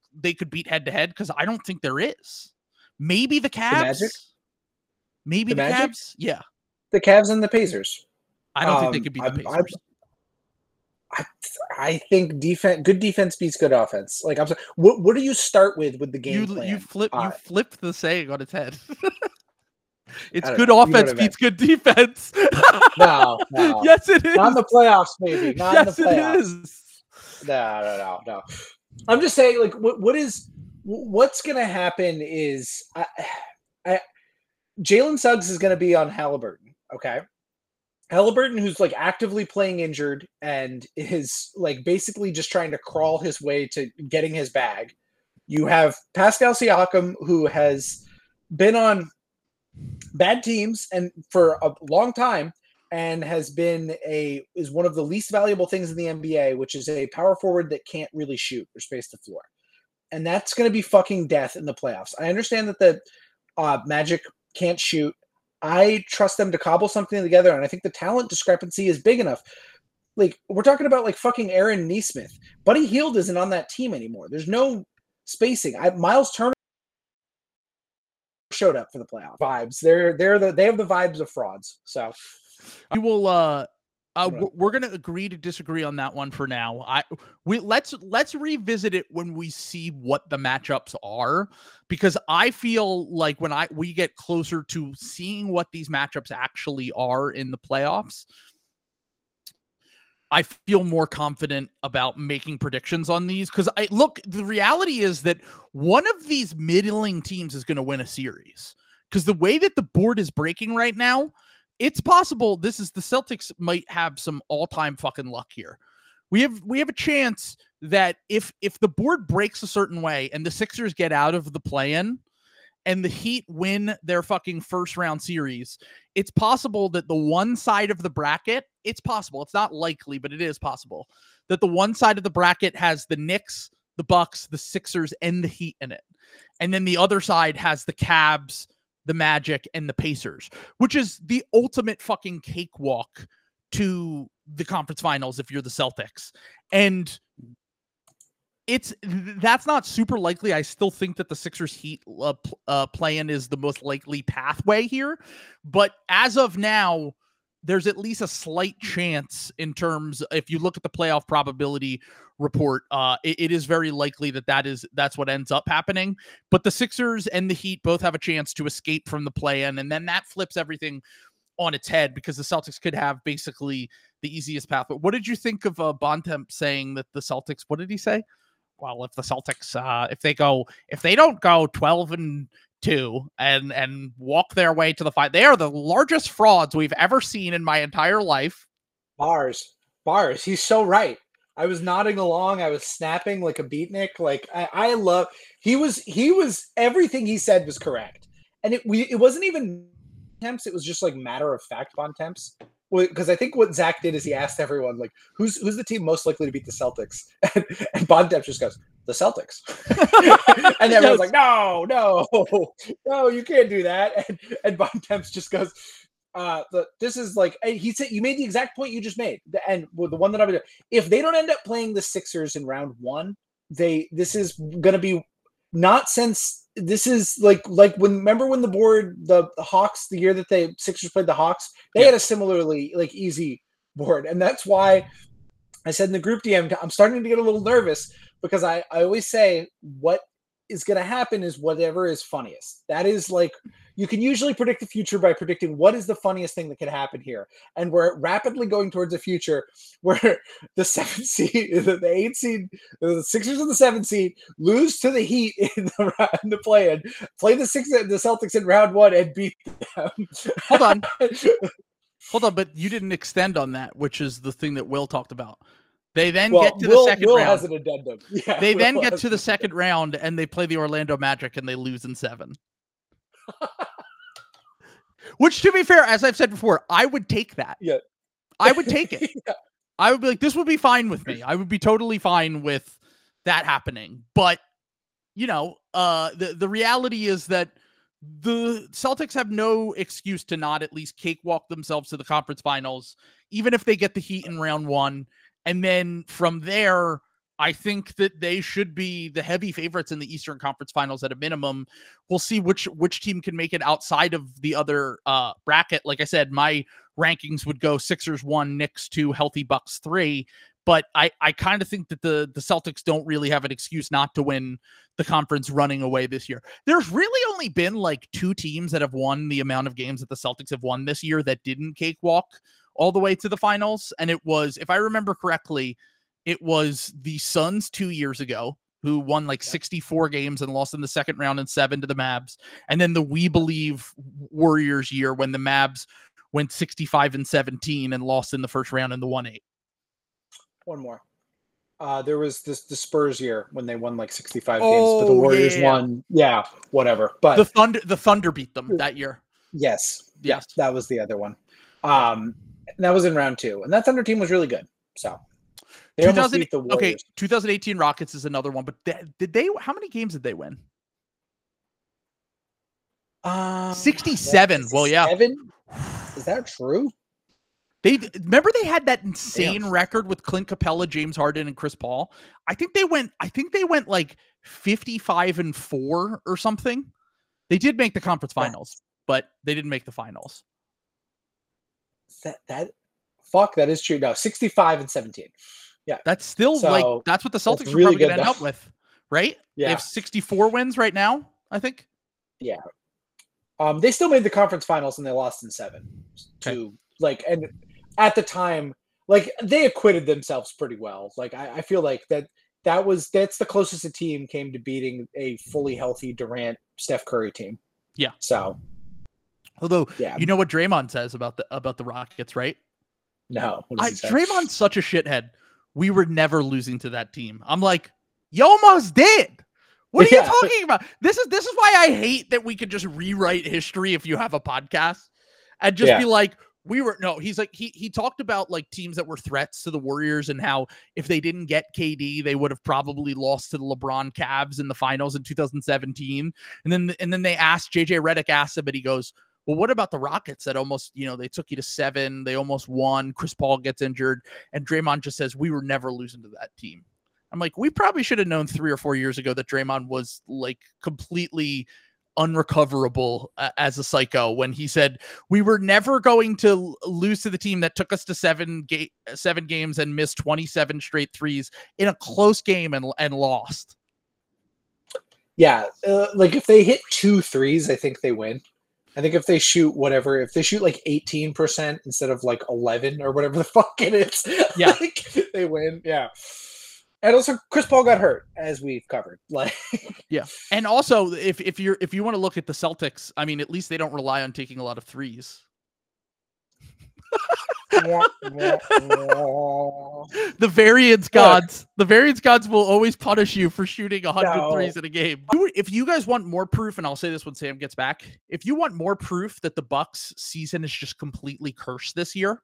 they could beat head to head? Because I don't think there is. Maybe the Cavs. The Magic? Maybe The the, Magic? Cavs. Yeah. The Cavs and the Pacers. I don't think Um, they could beat I- the I- Pacers. I, I think defense, good defense beats good offense. Like I'm sorry, what what do you start with with the game you plan? you flip you Uh, flipped the saying on its head. It's I don't good know. You know offense what I beats good defense. No, no, Yes, it is. not in the playoffs, baby. Not yes, in the playoffs. it is. No, no, no, no. I'm just saying, like, what what is what's gonna happen is, I, I Jalen Suggs is gonna be on Halliburton. Okay, Halliburton, who's like actively playing injured and is like basically just trying to crawl his way to getting his bag. You have Pascal Siakam, who has been on bad teams and for a long time and has been a is one of the least valuable things in the N B A, which is a power forward that can't really shoot or space the floor. And that's going to be fucking death in the playoffs. I understand that the uh, Magic can't shoot. I trust them to cobble something together, and I think the talent discrepancy is big enough. Like, we're talking about like fucking Aaron Nesmith. Buddy Hield isn't on that team anymore. There's no spacing. I, Miles Turner showed up for the playoff vibes. They're they're the they have the vibes of frauds. So We will uh uh Right. we're- we're going to agree to disagree on that one for now. I we let's let's revisit it when we see what the matchups are, because I feel like when I we get closer to seeing what these matchups actually are in the playoffs, I feel more confident about making predictions on these, because I look, the reality is that one of these middling teams is going to win a series, because the way that the board is breaking right now, it's possible this is the Celtics might have some all-time fucking luck here. We have we have a chance that if if the board breaks a certain way and the Sixers get out of the play-in and the Heat win their fucking first round series, it's possible that the one side of the bracket, it's possible, it's not likely, but it is possible, that the one side of the bracket has the Knicks, the Bucks, the Sixers, and the Heat in it. And then the other side has the Cavs, the Magic, and the Pacers, which is the ultimate fucking cakewalk to the conference finals if you're the Celtics. And it's that's not super likely. I still think that the Sixers Heat uh, uh, play-in is the most likely pathway here. But as of now, there's at least a slight chance in terms, if you look at the playoff probability report, uh, it, it is very likely that, that is that's what ends up happening. But the Sixers and the Heat both have a chance to escape from the play-in, and then that flips everything on its head, because the Celtics could have basically the easiest path. But what did you think of uh, Bontemp saying that the Celtics, what did he say? Well, if the Celtics, uh, if they go, if they don't go twelve and two and and walk their way to the fight, they are the largest frauds we've ever seen in my entire life. bars, bars. He's so right. I was nodding along. I was snapping like a beatnik. Like I, I love. He was. He was. Everything he said was correct, and it. We. It wasn't even temps. It was just like matter of fact Bontemps. Because I think what Zach did is he asked everyone, like, who's who's the team most likely to beat the Celtics? And, and Bontemps just goes, the Celtics. And everyone's like, no, no, no, you can't do that. And, and Bontemps just goes, uh, the, this is like, he said, you made the exact point you just made. And the one that I'm going to, if they don't end up playing the Sixers in round one, they, this is going to be not since, this is like like when remember when the board the, the Hawks the year that they Sixers played the Hawks, they yeah. had a similarly like easy board, and that's why I said in the group D M I'm starting to get a little nervous, because I I always say what is going to happen is whatever is funniest. That is like, you can usually predict the future by predicting what is the funniest thing that could happen here, and we're rapidly going towards a future where the seventh seed, the eighth seed, the Sixers and the seventh seed lose to the Heat in the in the play-in, play the six the Celtics in round one and beat them. Hold on, hold on, but you didn't extend on that, which is the thing that Will talked about. They then well, get to Will, the second Will round. has an addendum. Yeah, they Will then get has to the an second round and they play the Orlando Magic and they lose in seven. Which, to be fair, as I've said before, I would take that. Yeah. I would take it. Yeah. I would be like, this would be fine with me. I would be totally fine with that happening. But, you know, uh, the, the reality is that the Celtics have no excuse to not at least cakewalk themselves to the conference finals, even if they get the Heat in round one. And then from there, I think that they should be the heavy favorites in the Eastern Conference Finals at a minimum. We'll see which which team can make it outside of the other uh, bracket. Like I said, my rankings would go Sixers one, Knicks two, healthy Bucks three. But I, I kind of think that the, the Celtics don't really have an excuse not to win the conference running away this year. There's really only been like two teams that have won the amount of games that the Celtics have won this year that didn't cakewalk all the way to the finals. And it was, if I remember correctly, it was the Suns two years ago who won like sixty-four games and lost in the second round and seven to the Mavs. And then the We Believe Warriors year when the Mavs went sixty-five and seventeen and lost in the first round in the one eight. One more. Uh, there was this the Spurs year when they won like sixty-five oh, games, but the Warriors yeah. won. Yeah, whatever. But the Thunder, the Thunder beat them that year. Yes, yes, that was the other one. Um, that was in round two, and that Thunder team was really good. So they almost beat the Warriors. Okay, twenty eighteen Rockets is another one, but they, did they? How many games did they win? Um, sixty-seven. Well, yeah. Is that true? They remember they had that insane Damn. record with Clint Capella, James Harden, and Chris Paul. I think they went. I think they went like fifty-five and four or something. They did make the conference finals, but they didn't make the finals. That that fuck that is true. No, sixty-five and seventeen. Yeah, that's still so, like that's what the Celtics are really probably going to end though. up with, right? Yeah, they have sixty-four wins right now. I think. Yeah. Um, they still made the conference finals and they lost in seven. Okay. To like and. At the time, like they acquitted themselves pretty well. Like I, I feel like that that was that's the closest a team came to beating a fully healthy Durant, Steph Curry team. Yeah. So, although yeah. you know what Draymond says about the about the Rockets, right? No, I, Draymond's such a shithead. We were never losing to that team. I'm like, you almost did. What are yeah. you talking about? This is this is why I hate that we could just rewrite history if you have a podcast and just yeah. be like. We were no, he's like he he talked about like teams that were threats to the Warriors and how if they didn't get K D, they would have probably lost to the LeBron Cavs in the finals in two thousand seventeen. And then and then they asked J J Redick asked him, but he goes, well, what about the Rockets that almost, you know, they took you to seven, they almost won. Chris Paul gets injured, and Draymond just says we were never losing to that team. I'm like, we probably should have known three or four years ago that Draymond was like completely unrecoverable uh, as a psycho when he said we were never going to lose to the team that took us to seven ga- seven games and missed twenty-seven straight threes in a close game and and lost. Yeah, uh, like if they hit two threes, I think they win. I think if they shoot whatever, if they shoot like eighteen percent instead of like eleven or whatever the fuck it is, yeah, like, they win. Yeah. And also, Chris Paul got hurt, as we've covered. Like, yeah, and also, if if you're if you want to look at the Celtics, I mean, at least they don't rely on taking a lot of threes. The variance gods, the variance gods will always punish you for shooting one hundred no. threes in a game. If you guys want more proof, and I'll say this when Sam gets back, if you want more proof that the Bucks season is just completely cursed this year.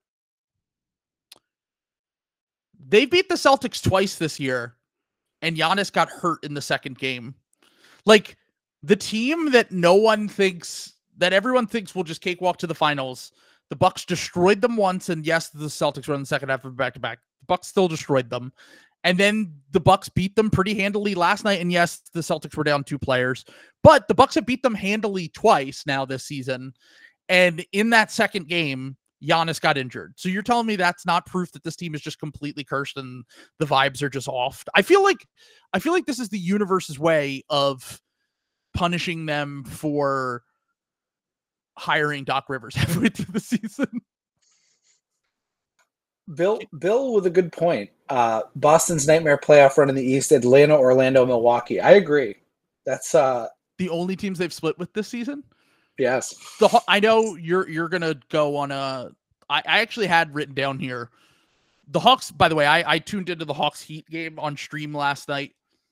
They beat the Celtics twice this year, and Giannis got hurt in the second game. Like, the team that no one thinks, that everyone thinks will just cakewalk to the finals, the Bucks destroyed them once, and yes, the Celtics were in the second half of back-to-back. The Bucks still destroyed them. And then the Bucks beat them pretty handily last night, and yes, the Celtics were down two players. But the Bucks have beat them handily twice now this season. And in that second game, Giannis got injured. So you're telling me that's not proof that this team is just completely cursed and the vibes are just off. I feel like I feel like this is the universe's way of punishing them for hiring Doc Rivers halfway through the season. Bill Bill with a good point. Uh, Boston's nightmare playoff run in the East, Atlanta, Orlando, Milwaukee. I agree. That's uh, the only teams they've split with this season. Yes. The I know you're you're gonna go on a. I, I actually had written down here. The Hawks, by the way, I, I tuned into the Hawks Heat game on stream last night.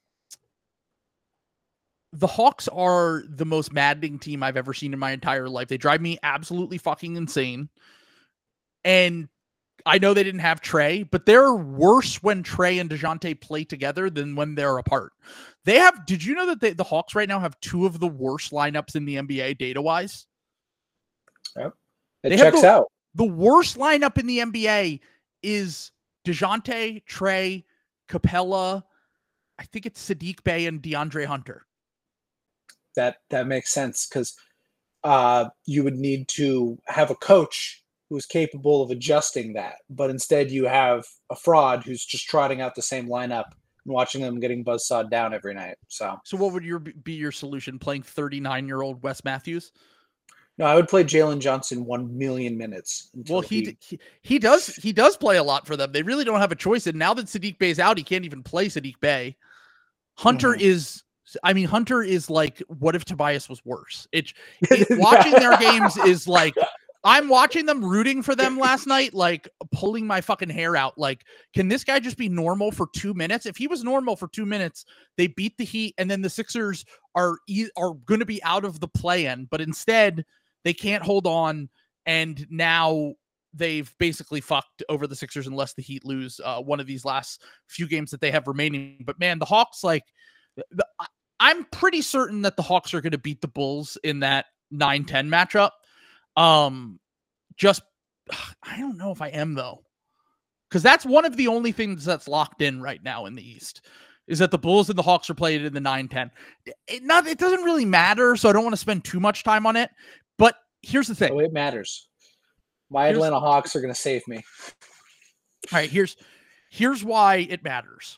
The Hawks are the most maddening team I've ever seen in my entire life. They drive me absolutely fucking insane. And I know they didn't have Trey, but they're worse when Trey and DeJounte play together than when they're apart. They have, did you know that they, the Hawks right now have two of the worst lineups in the N B A data-wise? Yep. It they checks the, out. The worst lineup in the N B A is DeJounte, Trey, Capella, I think it's Saddiq Bey and DeAndre Hunter. That that makes sense because uh, you would need to have a coach who's capable of adjusting that, but instead you have a fraud who's just trotting out the same lineup and watching them getting buzzsawed down every night. So, so what would your be your solution? Playing thirty-nine-year-old Wes Matthews? No, I would play Jalen Johnson one million minutes. Well, he, he he does he does play a lot for them. They really don't have a choice. And now that Saddiq Bey's out, he can't even play Saddiq Bey. Hunter mm-hmm. is, I mean, Hunter is like, what if Tobias was worse? It, it watching their games is like, I'm watching them, rooting for them last night, like pulling my fucking hair out. Like, can this guy just be normal for two minutes? If he was normal for two minutes, they beat the Heat, and then the Sixers are are going to be out of the play-in. But instead, they can't hold on, and now they've basically fucked over the Sixers unless the Heat lose uh, one of these last few games that they have remaining. But man, the Hawks, like, the, I'm pretty certain that the Hawks are going to beat the Bulls in that nine ten matchup. Um, just, I don't know if I am though, because that's one of the only things that's locked in right now in the East is that the Bulls and the Hawks are played in the nine ten. It, not, it doesn't really matter, so I don't want to spend too much time on it. But here's the thing. Oh, it matters. My here's, Atlanta Hawks are going to save me. All right, here's here's why it matters.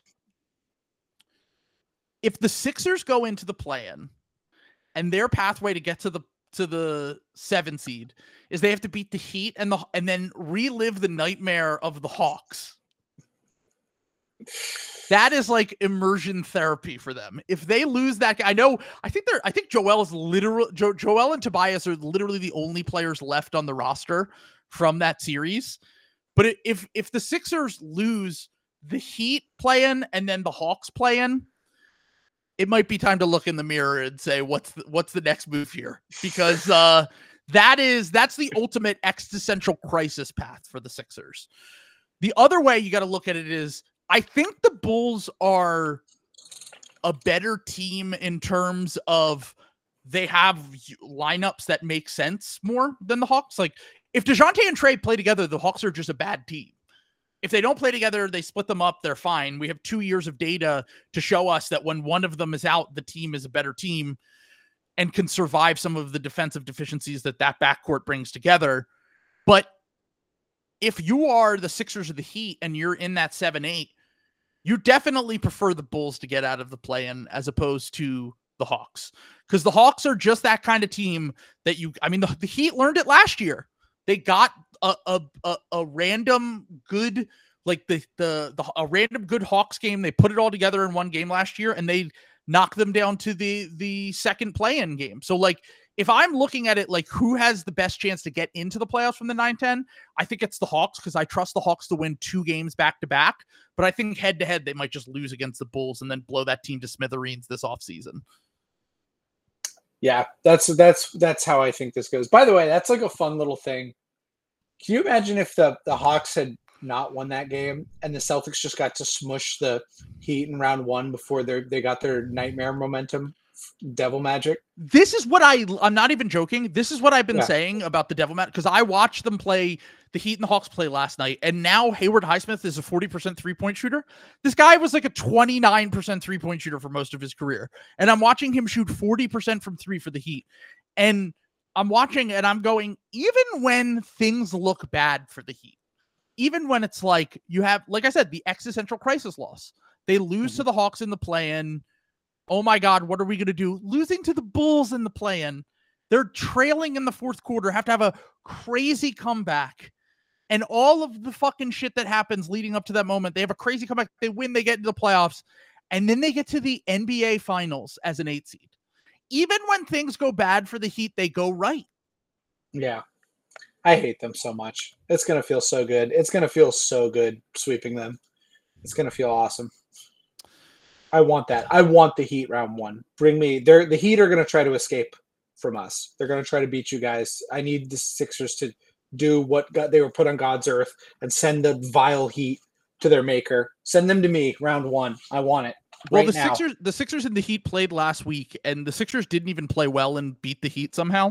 If the Sixers go into the play-in and their pathway to get to the to the seven seed is they have to beat the Heat and the and then relive the nightmare of the Hawks. That is like immersion therapy for them. If they lose that, I know, I think they're, I think Joel is literal. Jo, Joel and Tobias are literally the only players left on the roster from that series. But if, if the Sixers lose the Heat play-in and then the Hawks play-in, it might be time to look in the mirror and say, what's the, what's the next move here? Because uh, that is, that's the ultimate existential crisis path for the Sixers. The other way you got to look at it is, I think the Bulls are a better team in terms of they have lineups that make sense more than the Hawks. Like, if DeJounte and Trey play together, the Hawks are just a bad team. If they don't play together, they split them up, they're fine. We have two years of data to show us that when one of them is out, the team is a better team and can survive some of the defensive deficiencies that that backcourt brings together. But if you are the Sixers or the Heat and you're in that seven eight, you definitely prefer the Bulls to get out of the play-in as opposed to the Hawks. Because the Hawks are just that kind of team that you, I mean, the, the Heat learned it last year. They got a a, a, a random good, like the, the, the a random good Hawks game. They put it all together in one game last year, and they knocked them down to the, the second play-in game. So, like, if I'm looking at it like who has the best chance to get into the playoffs from the nine ten, I think it's the Hawks because I trust the Hawks to win two games back to back. But I think head to head, they might just lose against the Bulls and then blow that team to smithereens this offseason. Yeah, that's that's that's how I think this goes. By the way, that's like a fun little thing. Can you imagine if the, the Hawks had not won that game and the Celtics just got to smush the Heat in round one before they they got their nightmare momentum? Devil magic. This is what I, I'm not even joking. This is what I've been yeah. saying about the Devil magic because I watched them play the Heat and the Hawks play last night. And now Hayward Highsmith is a forty percent three point shooter. This guy was like a twenty-nine percent three point shooter for most of his career. And I'm watching him shoot forty percent from three for the Heat. And I'm watching and I'm going, even when things look bad for the Heat, even when it's like you have, like I said, the existential crisis loss, they lose mm-hmm. to the Hawks in the play-in. Oh my God, what are we going to do? Losing to the Bulls in the play-in. They're trailing in the fourth quarter, have to have a crazy comeback. And all of the fucking shit that happens leading up to that moment, they have a crazy comeback. They win, they get into the playoffs, and then they get to the N B A Finals as an eight seed. Even when things go bad for the Heat, they go right. Yeah. I hate them so much. It's going to feel so good. It's going to feel so good sweeping them. It's going to feel awesome. I want that. I want the Heat round one. Bring me. They're the Heat are going to try to escape from us. They're going to try to beat you guys. I need the Sixers to do what God, they were put on God's earth and send the vile Heat to their maker. Send them to me round one. I want it. Well, right the now. Sixers, the Sixers and the Heat played last week, and the Sixers didn't even play well and beat the Heat somehow.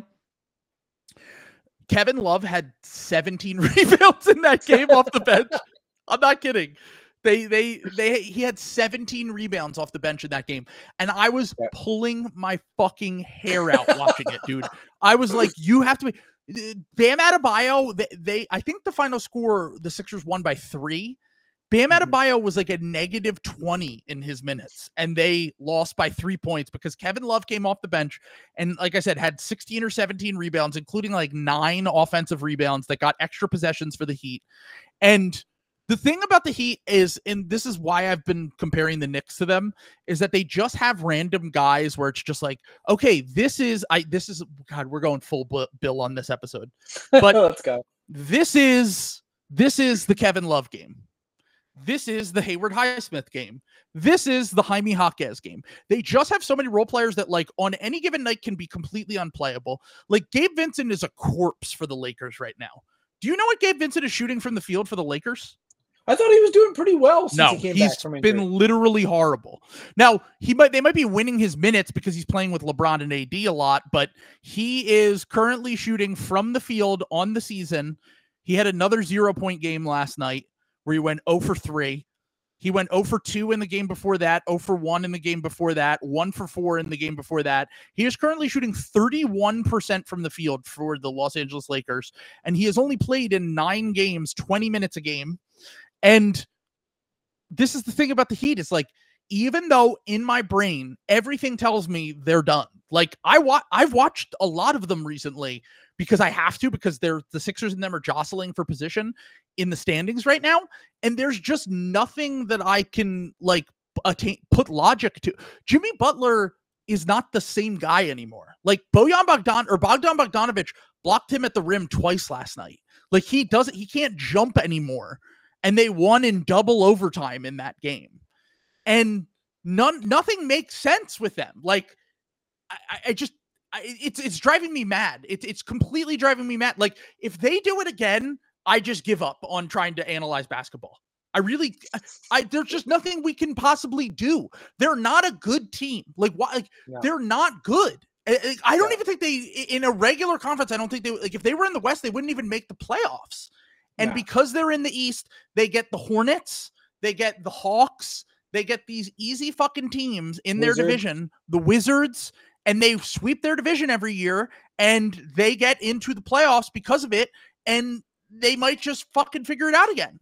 Kevin Love had seventeen rebounds in that game off the bench. I'm not kidding. They, they, they, he had seventeen rebounds off the bench in that game. And I was Yeah. pulling my fucking hair out watching it, dude. I was like, you have to be Bam Adebayo. They, they, I think the final score, the Sixers won by three. Bam Adebayo was like a negative twenty in his minutes, and they lost by three points because Kevin Love came off the bench and, like I said, had sixteen or seventeen rebounds, including like nine offensive rebounds that got extra possessions for the Heat. And the thing about the Heat is, and this is why I've been comparing the Knicks to them, is that they just have random guys where it's just like, okay, this is, I, this is, God, we're going full Bill on this episode, but let's go. This is, this is the Kevin Love game. This is the Hayward Highsmith game. This is the Jaime Jaquez game. They just have so many role players that, like, on any given night can be completely unplayable. Like, Gabe Vincent is a corpse for the Lakers right now. Do you know what Gabe Vincent is shooting from the field for the Lakers? I thought he was doing pretty well since no, he came he's back from injury. been literally horrible. Now, he might they might be winning his minutes because he's playing with LeBron and A D a lot, but he is currently shooting from the field on the season. He had another zero-point game last night where he went zero for three. He went zero for two in the game before that, zero for one in the game before that, one for four in the game before that. He is currently shooting thirty-one percent from the field for the Los Angeles Lakers, and he has only played in nine games, twenty minutes a game. And this is the thing about the Heat. It's like, even though in my brain, everything tells me they're done. Like, I wa- I've watched a lot of them recently because I have to, because they're the Sixers and them are jostling for position in the standings right now. And there's just nothing that I can like attain, put logic to. Jimmy Butler is not the same guy anymore. Like Bojan Bogdan or Bogdan Bogdanovic blocked him at the rim twice last night. Like he doesn't, he can't jump anymore. And they won in double overtime in that game. And none, nothing makes sense with them. Like, I, I just, I, it's it's driving me mad. It's it's completely driving me mad. Like, if they do it again, I just give up on trying to analyze basketball. I really, I there's just nothing we can possibly do. They're not a good team. Like, why? Like, no. They're not good. I, I don't yeah. even think they, in a regular conference, I don't think they, like, if they were in the West, they wouldn't even make the playoffs. And yeah. because they're in the East, they get the Hornets, they get the Hawks, they get these easy fucking teams in Wizards. Their division, the Wizards, and they sweep their division every year, and they get into the playoffs because of it, and they might just fucking figure it out again.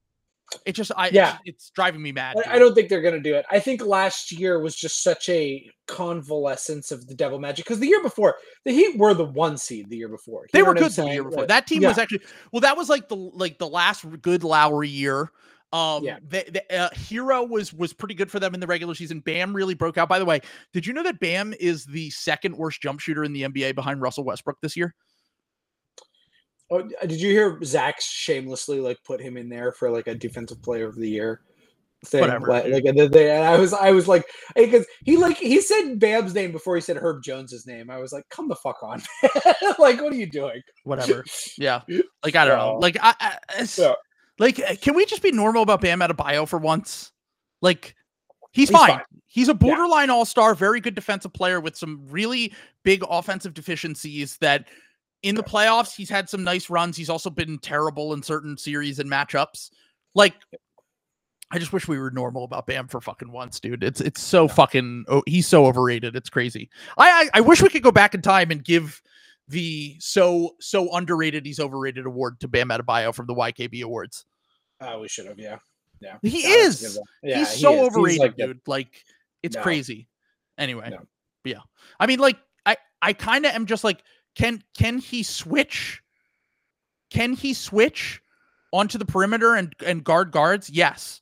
It just, I, yeah. it's, it's driving me mad. I, I don't think they're going to do it. I think last year was just such a convalescence of the Devil Magic, because the year before, the Heat were the one seed the year before. You they were good the year before. Like, that team yeah. was actually, well, that was like the like the last good Lowry year. Um, yeah. the, the uh, Hero was was pretty good for them in the regular season. Bam really broke out. By the way, did you know that Bam is the second worst jump shooter in the N B A behind Russell Westbrook this year? Oh, did you hear Zach shamelessly like put him in there for like a defensive player of the year thing? Whatever. Like, like and they, and I was I was like, because he like he said Bam's name before he said Herb Jones's name. I was like, come the fuck on. Like, what are you doing? Whatever. Yeah. Like, I don't know. Like, I, I it's, yeah. like, can we just be normal about Bam Adebayo for once? Like, he's, he's fine. fine. He's a borderline yeah. all-star, very good defensive player with some really big offensive deficiencies that in the playoffs, he's had some nice runs. He's also been terrible in certain series and matchups. Like, I just wish we were normal about Bam for fucking once, dude. It's it's so fucking, oh, he's so overrated. It's crazy. I, I I wish we could go back in time and give the so so underrated he's overrated award to Bam Adebayo from the Y K B Awards. Oh, we should have, yeah. Yeah. He that is. Yeah, he's he so is. overrated, he's like dude. The, like, it's no. crazy. Anyway. No. Yeah. I mean, like, I, I kind of am just like, can can he switch? Can he switch onto the perimeter and, and guard guards? Yes.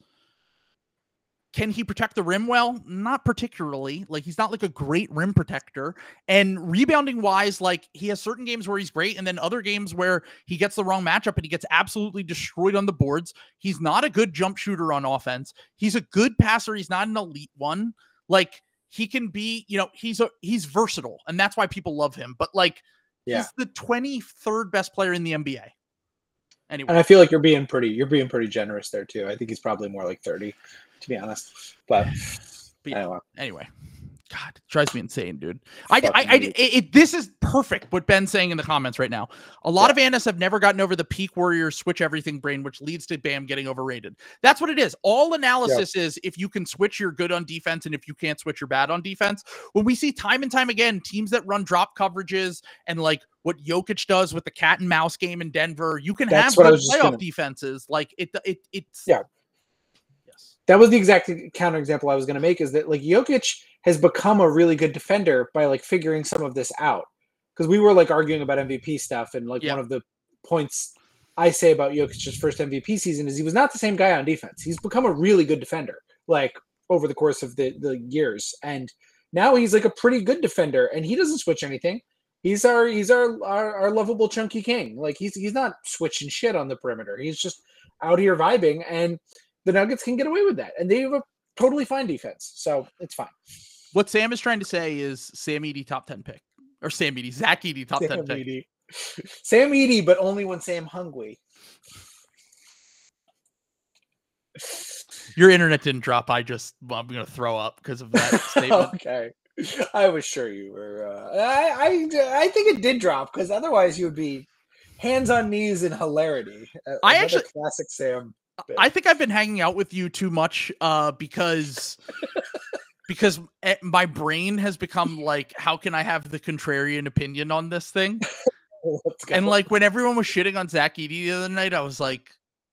Can he protect the rim well? Not particularly. Like, he's not like a great rim protector. And rebounding wise, like, he has certain games where he's great, and then other games where he gets the wrong matchup and he gets absolutely destroyed on the boards. He's not a good jump shooter on offense. He's a good passer. He's not an elite one. Like, he can be, you know, he's a he's versatile, and that's why people love him. But like, yeah. he's the twenty-third best player in the N B A. Anyway. And I feel like you're being pretty you're being pretty generous there too. I think he's probably more like thirty. To be honest, but, but yeah. anyway, God, it drives me insane, dude. I, I, I, it, it, this is perfect what Ben's saying in the comments right now. A lot yeah. of analysts have never gotten over the peak Warriors switch everything brain, which leads to Bam getting overrated. That's what it is. All analysis yeah. is if you can switch, you're good on defense, and if you can't switch, you're bad on defense. When we see time and time again, teams that run drop coverages and like what Jokic does with the cat and mouse game in Denver, you can That's have good playoff gonna... defenses. Like it, it, it's yeah. Yes, that was the exact counter example I was going to make. Is that like Jokic has become a really good defender by like figuring some of this out. Because we were like arguing about M V P stuff, and like yeah. one of the points I say about Jokic's first M V P season is he was not the same guy on defense. He's become a really good defender, like over the course of the, the years. And now he's like a pretty good defender, and he doesn't switch anything. He's our he's our, our our lovable chunky king. Like he's he's not switching shit on the perimeter. He's just out here vibing, and the Nuggets can get away with that. And they have a totally fine defense. So it's fine. What Sam is trying to say is Sam Edey top ten pick. Or Sam Edey, Zach Edey top Sam ten pick. Edey. Sam Edey, but only when Sam hungry. Your internet didn't drop. I just, well, I'm going to throw up because of that statement. Okay. I was sure you were. Uh, I, I I think it did drop because otherwise you would be hands on knees in hilarity. I actually classic Sam. Bit. I think I've been hanging out with you too much uh, because because my brain has become like, how can I have the contrarian opinion on this thing? And like when everyone was shitting on Zach Edey the other night, I was like,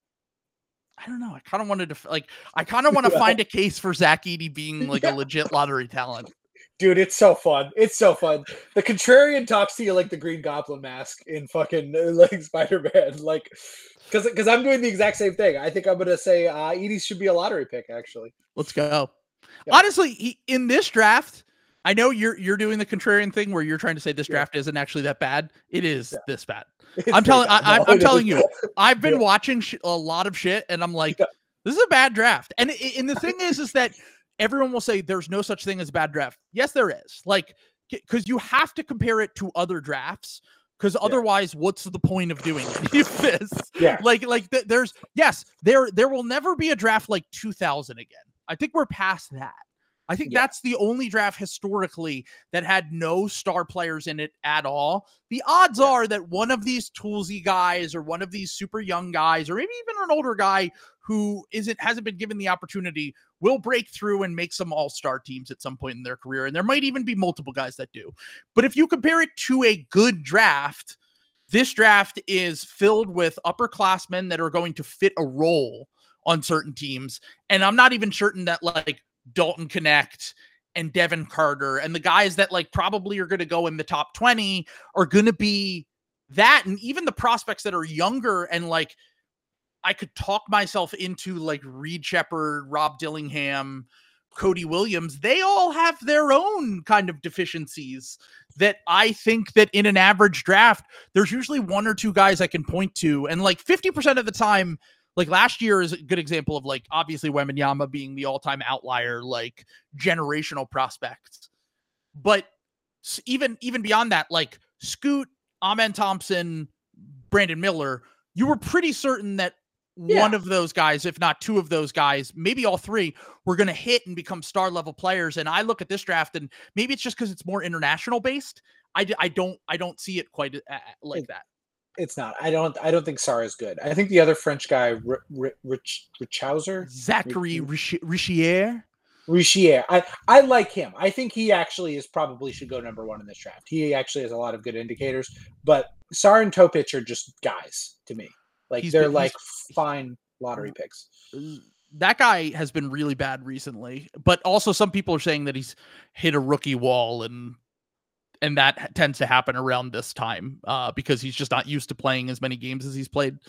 I don't know. I kind of wanted to like. I kind of want to find a case for Zach Edey being like a legit lottery talent. Dude, it's so fun. It's so fun. The contrarian talks to you like the Green Goblin mask in fucking like Spider-Man. Like, because because I'm doing the exact same thing. I think I'm gonna say uh, Edey should be a lottery pick. Actually, let's go. Yeah. Honestly, he, in this draft, I know you're you're doing the contrarian thing where you're trying to say this draft yeah. isn't actually that bad. It is yeah. this bad. It's I'm telling. I, I'm, no, I'm telling you. I've been yeah. watching sh- a lot of shit, and I'm like, yeah. this is a bad draft. And and the thing is, is that. Everyone will say there's no such thing as a bad draft. Yes, there is. Like, because you have to compare it to other drafts. Because otherwise, yeah. what's the point of doing this? Yeah. Like, like th- there's yes, there there will never be a draft like two thousand again. I think we're past that. I think yeah. that's the only draft historically that had no star players in it at all. The odds yeah. are that one of these toolsy guys or one of these super young guys or maybe even an older guy who isn't hasn't been given the opportunity will break through and make some all-star teams at some point in their career. And there might even be multiple guys that do. But if you compare it to a good draft, this draft is filled with upperclassmen that are going to fit a role on certain teams. And I'm not even certain that like Dalton Connect and Devin Carter and the guys that like probably are going to go in the top twenty are going to be that. And even the prospects that are younger and like, I could talk myself into like Reed Shepherd, Rob Dillingham, Cody Williams. They all have their own kind of deficiencies that I think that in an average draft, there's usually one or two guys I can point to. And like fifty percent of the time, like last year is a good example of like, obviously Wembanyama being the all-time outlier, like generational prospect. But even, even beyond that, like Scoot, Amen Thompson, Brandon Miller, you were pretty certain that yeah. one of those guys, if not two of those guys, maybe all three, were going to hit and become star level players. And I look at this draft, and maybe it's just because it's more international based. I, I don't I don't see it quite uh, like it, that. It's not. I don't. I don't think Sarr is good. I think the other French guy, R- R- Rich Richauser, Zachary Richier. Richier. I I like him. I think he actually is probably should go number one in this draft. He actually has a lot of good indicators. But Sarr and Topic are just guys to me. Like he's they're been, like fine lottery picks. That guy has been really bad recently, but also some people are saying that he's hit a rookie wall, and and that tends to happen around this time uh, because he's just not used to playing as many games as he's played.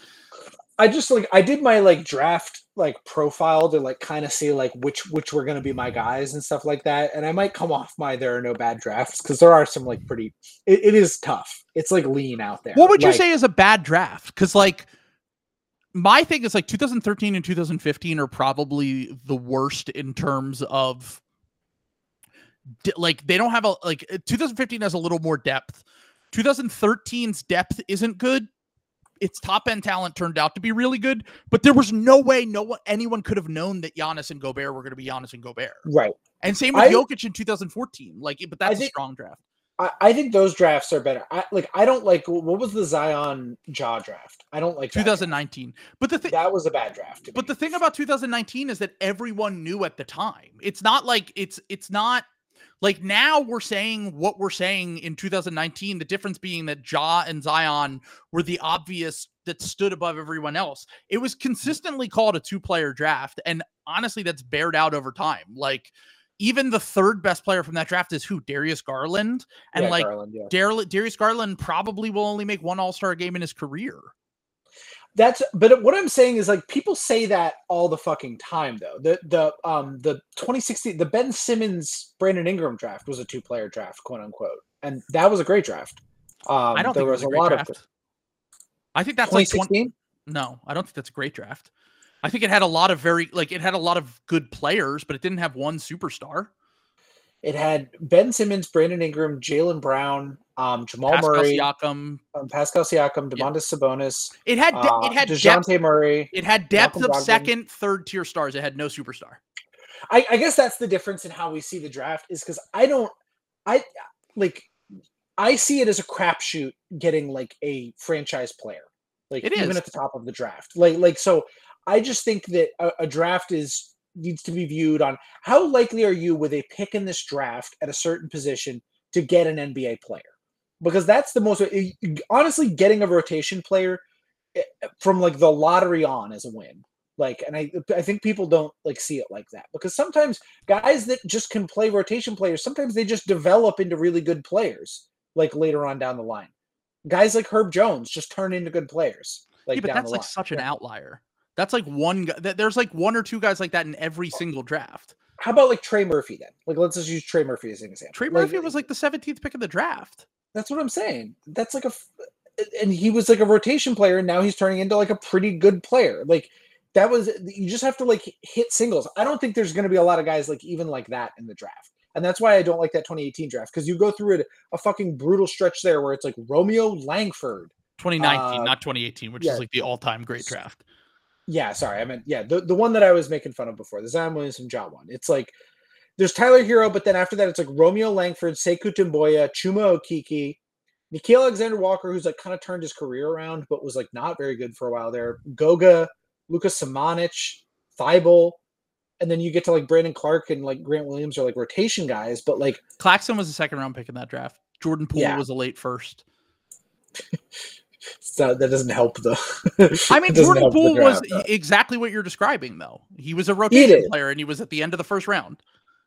I just like I did my like draft like profile to like kind of see like which which were going to be my guys and stuff like that, and I might come off my there are no bad drafts because there are some like pretty. It, it is tough. It's like lean out there. What would like, you say is a bad draft? Because like. My thing is like two thousand thirteen and two thousand fifteen are probably the worst in terms of like they don't have a like two thousand fifteen has a little more depth. twenty thirteen's depth isn't good. its top end talent turned out to be really good, but there was no way no one anyone could have known that Giannis and Gobert were going to be Giannis and Gobert. Right. And same with I, Jokic in two thousand fourteen. Like, but that's think, a strong draft. I, I think those drafts are better. I like. I don't like. What was the Zion Ja draft? I don't like twenty nineteen. But the thing that was a bad draft. But the thing about two thousand nineteen is that everyone knew at the time. It's not like it's it's not. Like now we're saying what we're saying in two thousand nineteen, the difference being that Ja and Zion were the obvious that stood above everyone else. It was consistently called a two-player draft. And honestly, that's bared out over time. Like even the third best player from that draft is who? Darius Garland. And yeah, like Garland, yeah. Dar- Darius Garland probably will only make one all-star game in his career. That's but what I'm saying is like people say that all the fucking time though. The the um the twenty sixteen the Ben Simmons Brandon Ingram draft was a two player draft, quote unquote, and that was a great draft. Um, I don't there think was, it was a, a lot draft. of. I think that's twenty like sixteen. No, I don't think that's a great draft. I think it had a lot of very like it had a lot of good players, but it didn't have one superstar. It had Ben Simmons, Brandon Ingram, Jaylen Brown, um, Jamal Pascal Murray, Siakam, um, Pascal Siakam, Domantas yeah. Sabonis. It had de- uh, it had DeJounte depth, Murray. It had depth Malcolm of Brogdon. second, third tier stars. It had no superstar. I, I guess that's the difference in how we see the draft is because I don't, I like, I see it as a crapshoot getting like a franchise player, like it even is. at the top of the draft. Like, like so, I just think that a, a draft is needs to be viewed on how likely are you with a pick in this draft at a certain position to get an N B A player, because that's the most honestly getting a rotation player from like the lottery on is a win. Like, and I I think people don't like see it like that because sometimes guys that just can play rotation players, sometimes they just develop into really good players like later on down the line. Guys like Herb Jones just turn into good players. Like, yeah, but down that's the like line. such an Yeah. outlier. That's like one guy. There's like one or two guys like that in every single draft. How about like Trey Murphy then? Like, let's just use Trey Murphy as an example. Trey Murphy like, was like the seventeenth pick of the draft. That's what I'm saying. That's like a, and he was like a rotation player, and now he's turning into like a pretty good player. Like that was, you just have to like hit singles. I don't think there's going to be a lot of guys like even like that in the draft, and that's why I don't like that twenty eighteen draft because you go through it a fucking brutal stretch there where it's like Romeo Langford, twenty nineteen, uh, not twenty eighteen, which yeah. is like the all-time great draft. Yeah, sorry, I meant yeah, the the one that I was making fun of before, the Zion Williamson Ja one. It's like there's Tyler Hero, but then after that, it's like Romeo Langford, Sekou Timboya, Chuma Okeke, Nickeil Alexander-Walker, who's like kind of turned his career around, but was like not very good for a while there. Goga, Lucas Samanic, Thibault, and then you get to like Brandon Clark and like Grant Williams are like rotation guys, but like Claxton was a second round pick in that draft. Jordan Poole Yeah. was a late first. So that doesn't help though. I mean, It doesn't Jordan help the Poole was draft, though. exactly what you're describing, though. He was a rotation is. player, and he was at the end of the first round.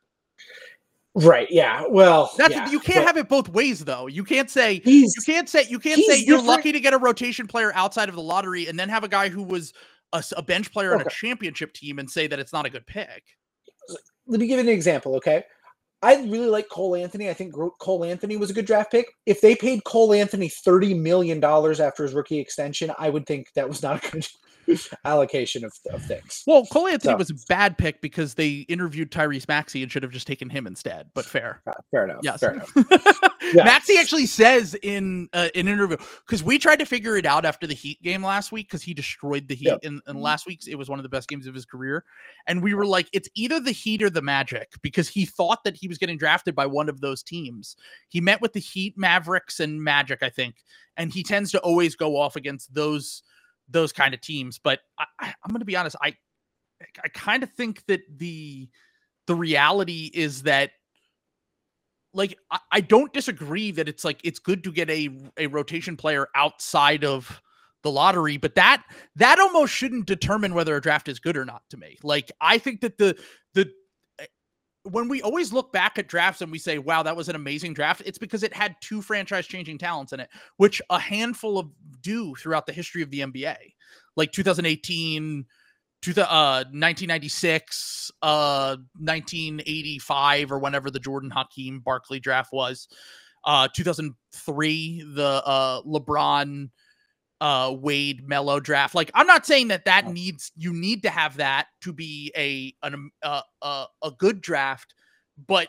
Right. Yeah. Well, That's yeah, you can't but have it both ways, though. You can't say he's you can't say you can't he's say you're different. lucky to get a rotation player outside of the lottery, and then have a guy who was a, s- a bench player on a Okay. championship team and say that it's not a good pick. Let me give you an example, okay? I really like Cole Anthony. I think Gro- Cole Anthony was a good draft pick. If they paid Cole Anthony thirty million dollars after his rookie extension, I would think that was not a good allocation of, of things. Well, Cole Anthony So- was a bad pick because they interviewed Tyrese Maxey and should have just taken him instead. But fair. Uh, fair enough. Yes. Fair enough. Yeah. Maxey actually says in uh, an interview, because we tried to figure it out after the Heat game last week because he destroyed the Heat Yep. in, in last week's. It was one of the best games of his career. And we were like, it's either the Heat or the Magic, because he thought that he was getting drafted by one of those teams. He met with the Heat, Mavericks, and Magic, I think. And he tends to always go off against those those kind of teams. But I, I, I'm going to be honest. I I kind of think that the the reality is that, like, I, I don't disagree that it's like it's good to get a a rotation player outside of the lottery, but that that almost shouldn't determine whether a draft is good or not to me. Like, I think that the the when we always look back at drafts and we say, wow, that was an amazing draft, it's because it had two franchise changing talents in it, which a handful of do throughout the history of the N B A. Like two thousand eighteen, to the uh nineteen ninety-six, uh nineteen eighty-five, or whenever the Jordan Hakeem Barkley draft was, uh two thousand three, the uh LeBron uh Wade Melo draft. Like, I'm not saying that that needs you need to have that to be a an uh, uh, a good draft, but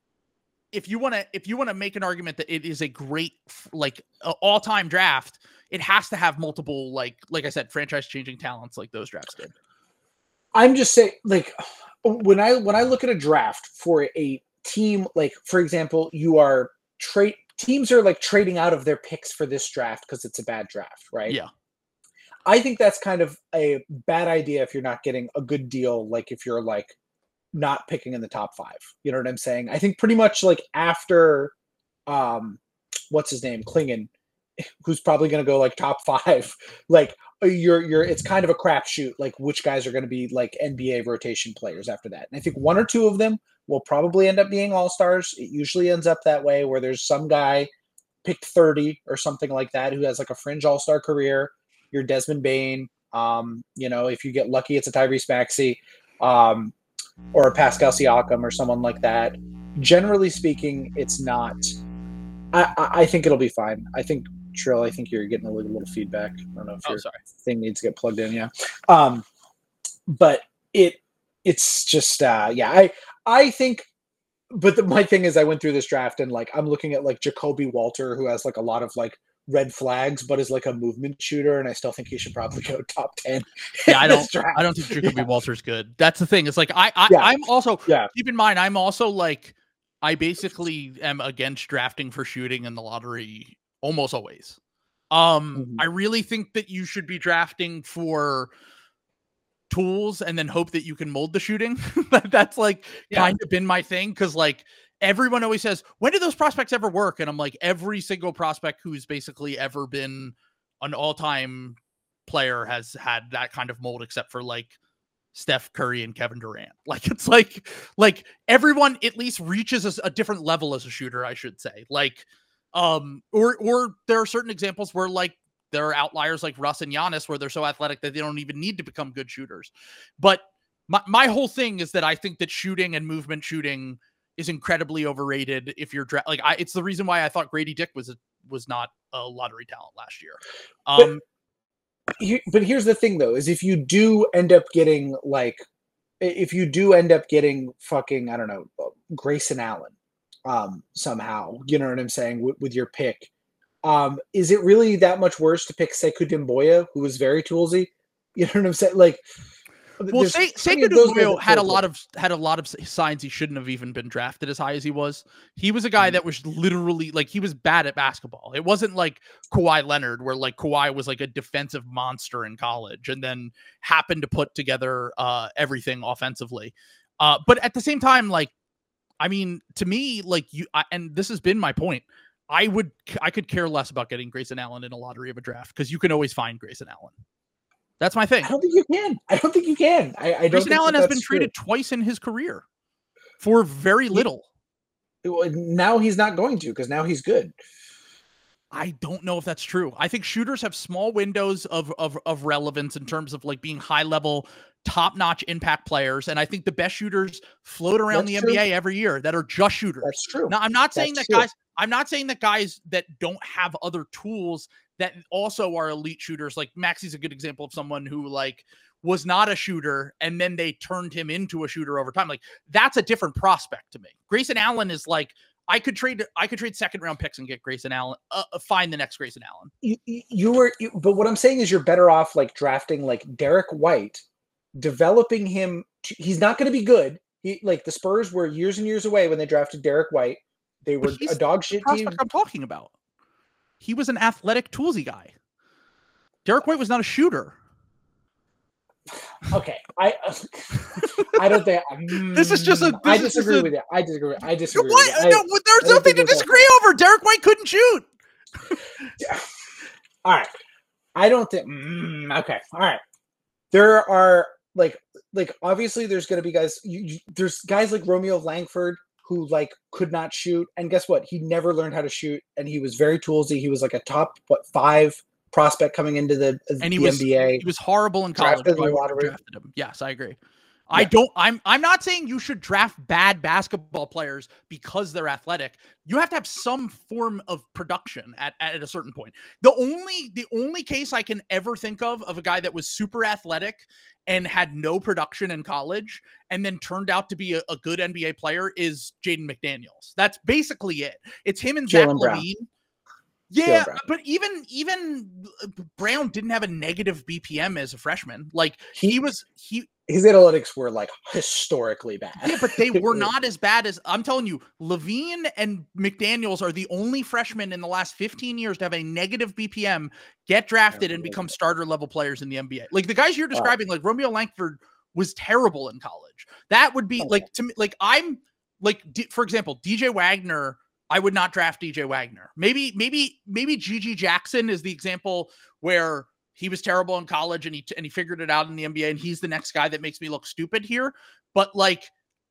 if you want to if you want to make an argument that it is a great like uh, all-time draft, it has to have multiple, like like I said, franchise changing talents like those drafts did. I'm just saying, like, when I when I look at a draft for a team, like, for example, you are trade teams are like trading out of their picks for this draft because it's a bad draft, right? Yeah. I think that's kind of a bad idea if you're not getting a good deal, like if you're like not picking in the top five. You know what I'm saying? I think pretty much like after um what's his name? Klingon, who's probably gonna go like top five, like you're you're it's kind of a crapshoot, like which guys are gonna be like N B A rotation players after that. And I think one or two of them will probably end up being all-stars. It usually ends up that way, where there's some guy picked thirty or something like that who has like a fringe all-star career. Your Desmond Bain, um, you know, if you get lucky, it's a Tyrese Maxey, um, or a Pascal Siakam or someone like that. Generally speaking, it's not. I, I think it'll be fine. I think Trill, I think you're getting a little, little feedback. I don't know if Oh, your sorry. thing needs to get plugged in. Yeah, um, but it it's just uh, yeah. I I think. But the, my thing is, I went through this draft and like I'm looking at like Jacoby Walter, who has like a lot of like red flags, but is like a movement shooter, and I still think he should probably go top ten. Yeah, I don't. I don't think Jacoby yeah. Walter's good. That's the thing. It's like I, I yeah. I'm also yeah. keep in mind I'm also like I basically am against drafting for shooting in the lottery almost always. Um, mm-hmm. I really think that you should be drafting for tools and then hope that you can mold the shooting. That's like yeah. kind of been my thing, because like everyone always says, when do those prospects ever work? And I'm like, every single prospect who's basically ever been an all-time player has had that kind of mold, except for like Steph Curry and Kevin Durant. Like, it's like, like everyone at least reaches a, a different level as a shooter, I should say. Like, um, or, or there are certain examples where like there are outliers like Russ and Giannis where they're so athletic that they don't even need to become good shooters. But my, my whole thing is that I think that shooting and movement shooting is incredibly overrated. If you're dra- like, I, it's the reason why I thought Grady Dick was a, was not a lottery talent last year. Um, but, here, but here's the thing though, is if you do end up getting like, if you do end up getting fucking, I don't know, Grayson Allen, um, somehow, you know what I'm saying, with, with your pick, um, is it really that much worse to pick Sekou Doumbouya, who was very toolsy? You know what I'm saying? Like, well, Sekou Doumbouya had a lot of had a lot of signs he shouldn't have even been drafted as high as he was. He was a guy that was literally like, he was bad at basketball. It wasn't like Kawhi Leonard, where like Kawhi was like a defensive monster in college and then happened to put together uh, everything offensively. Uh, but at the same time, like, I mean, to me, like you, I, and this has been my point. I would, I could care less about getting Grayson Allen in a lottery of a draft, because you can always find Grayson Allen. That's my thing. I don't think you can. I don't think you can. I, I don't Grayson think Allen that has been true. traded twice in his career for very little. He, now he's not going to, because now he's good. I don't know if that's true. I think shooters have small windows of, of, of relevance in terms of like being high level, top notch impact players. And I think the best shooters float around that's the true. N B A every year that are just shooters. That's true. Now, I'm not saying that's that true. guys, I'm not saying that guys that don't have other tools that also are elite shooters. Like Maxey's a good example of someone who like was not a shooter and then they turned him into a shooter over time. Like, that's a different prospect to me. Grayson Allen is like, I could trade, I could trade second round picks and get Grayson Allen, uh, find the next Grayson Allen. You, you were, you, but what I'm saying is you're better off like drafting like Derek White, developing him. To, he's not going to be good. He, like the Spurs were years and years away when they drafted Derek White. They were a dog shit team. I'm talking about. He was an athletic, toolsy guy. Derek White was not a shooter. Okay, I I don't think mm, this is just a. I disagree a, with you. I disagree. I disagree. What? With you. No, there's I nothing to disagree that. over. Derek White couldn't shoot. All right, I don't think. Mm, okay, all right. There are like like obviously there's going to be guys. You, you, there's guys like Romeo Langford who like could not shoot, and guess what? He never learned how to shoot, and he was very toolsy. He was like a top what five prospect coming into the, and he the was, N B A. He was horrible in college. Drafted, in the drafted him. Yes, I agree. Yeah. I don't. I'm. I'm not saying you should draft bad basketball players because they're athletic. You have to have some form of production at, at a certain point. The only the only case I can ever think of of a guy that was super athletic and had no production in college and then turned out to be a, a good N B A player is Jaden McDaniels. That's basically it. It's him and Zach LaVine. Yeah, but even even Brown didn't have a negative B P M as a freshman. Like he, he was he his analytics were like historically bad. Yeah, but they were not as bad as I'm telling you. Levine and McDaniels are the only freshmen in the last fifteen years to have a negative B P M, get drafted, and become starter level players in the N B A. Like the guys you're describing, oh. like Romeo Langford was terrible in college. That would be oh. like to me. Like I'm like D, for example, D J Wagner. I would not draft D J Wagner. Maybe, maybe, maybe Gigi Jackson is the example where he was terrible in college and he and he figured it out in the N B A, and he's the next guy that makes me look stupid here. But like,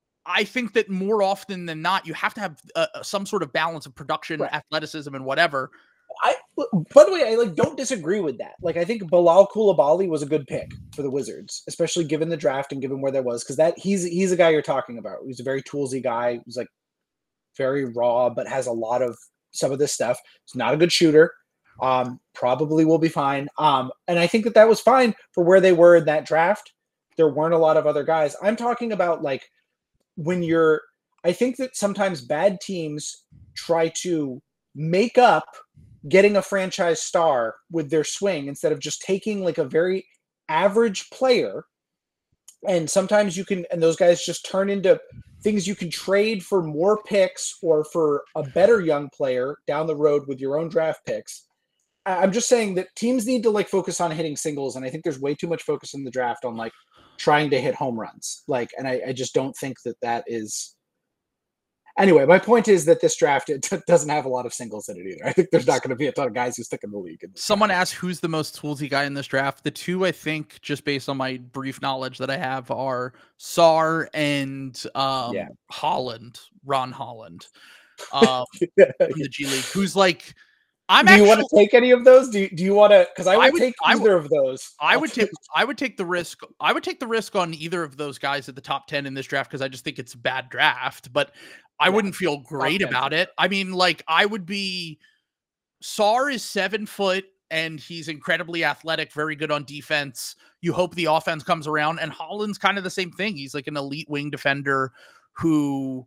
I think that more often than not, you have to have uh, some sort of balance of production, right. athleticism, and whatever. I, by the way, I like don't disagree with that. Like, I think Bilal Coulibaly was a good pick for the Wizards, especially given the draft and given where that was, because that he's he's a guy you're talking about. He's a very toolsy guy. He's like. Very raw, but has a lot of some of this stuff. He's not a good shooter. Um, probably will be fine. Um, and I think that that was fine for where they were in that draft. There weren't a lot of other guys. I'm talking about like when you're, I think that sometimes bad teams try to make up getting a franchise star with their swing instead of just taking like a very average player. And sometimes you can, and those guys just turn into things you can trade for more picks or for a better young player down the road with your own draft picks. I'm just saying that teams need to like focus on hitting singles. And I think there's way too much focus in the draft on like trying to hit home runs. Like, and I, I just don't think that that is, anyway, my point is that this draft it t- doesn't have a lot of singles in it either. I think there's not going to be a ton of guys who stick in the league. In Someone draft. asked who's the most toolsy guy in this draft. The two, I think, just based on my brief knowledge that I have, are Sarr and um, yeah. Holland, Ron Holland, um, yeah. from the G League, who's like, I'm. Do actually, you want to take any of those? Do you, Do you want to? Because I would, I would take I either would, of those. I would take. I would take the risk. I would take the risk on either of those guys at the top ten in this draft because I just think it's a bad draft. But I yeah. wouldn't feel great about it. I mean, like I would be. Sarr is seven foot and he's incredibly athletic, very good on defense. You hope the offense comes around, and Holland's kind of the same thing. He's like an elite wing defender who.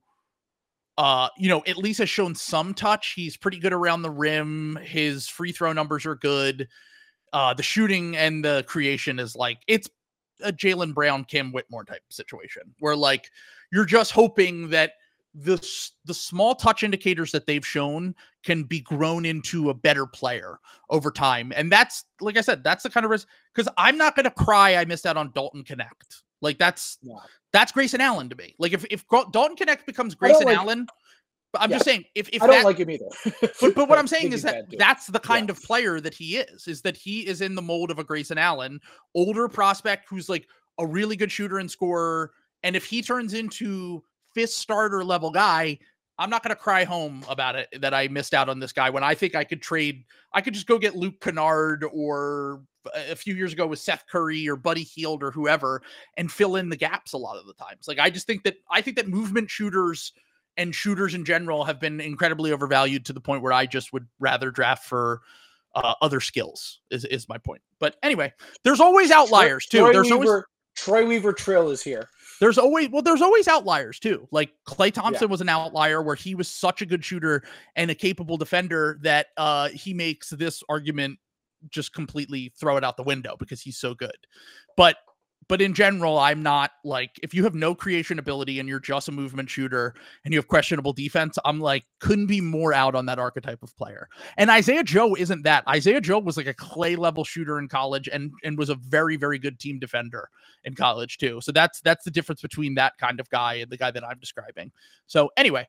Uh, you know, at least has shown some touch. He's pretty good around the rim. His free throw numbers are good. Uh, the shooting and the creation is like, it's a Jaylen Brown, Cam Whitmore type situation where like, you're just hoping that the, the small touch indicators that they've shown can be grown into a better player over time. And that's, like I said, that's the kind of risk, because I'm not going to cry I missed out on Dalton Connect. Like that's yeah. that's Grayson Allen to me. Like if, if Dalton Connect becomes Grayson like, Allen, I'm yeah. just saying if, if I don't that, like him either. but, but what I'm saying is that that's the kind yeah. of player that he is, is that he is in the mold of a Grayson Allen, older prospect who's like a really good shooter and scorer. And if he turns into fifth starter level guy, I'm not going to cry home about it that I missed out on this guy when I think I could trade. I could just go get Luke Kennard or a few years ago with Seth Curry or Buddy Hield or whoever and fill in the gaps a lot of the times. Like, I just think that, I think that movement shooters and shooters in general have been incredibly overvalued to the point where I just would rather draft for uh, other skills is, is my point. But anyway, there's always outliers too. Troy there's Weaver, always Troy Weaver Trill is here. There's always, well, there's always outliers too. Like Klay Thompson yeah. was an outlier where he was such a good shooter and a capable defender that uh, he makes this argument just completely throw it out the window because he's so good. But, but in general, I'm not like, if you have no creation ability and you're just a movement shooter and you have questionable defense, I'm like, couldn't be more out on that archetype of player. And Isaiah Joe isn't that. Isaiah Joe was like a Klay level shooter in college and, and was a very, very good team defender in college too. So that's, that's the difference between that kind of guy and the guy that I'm describing. So anyway,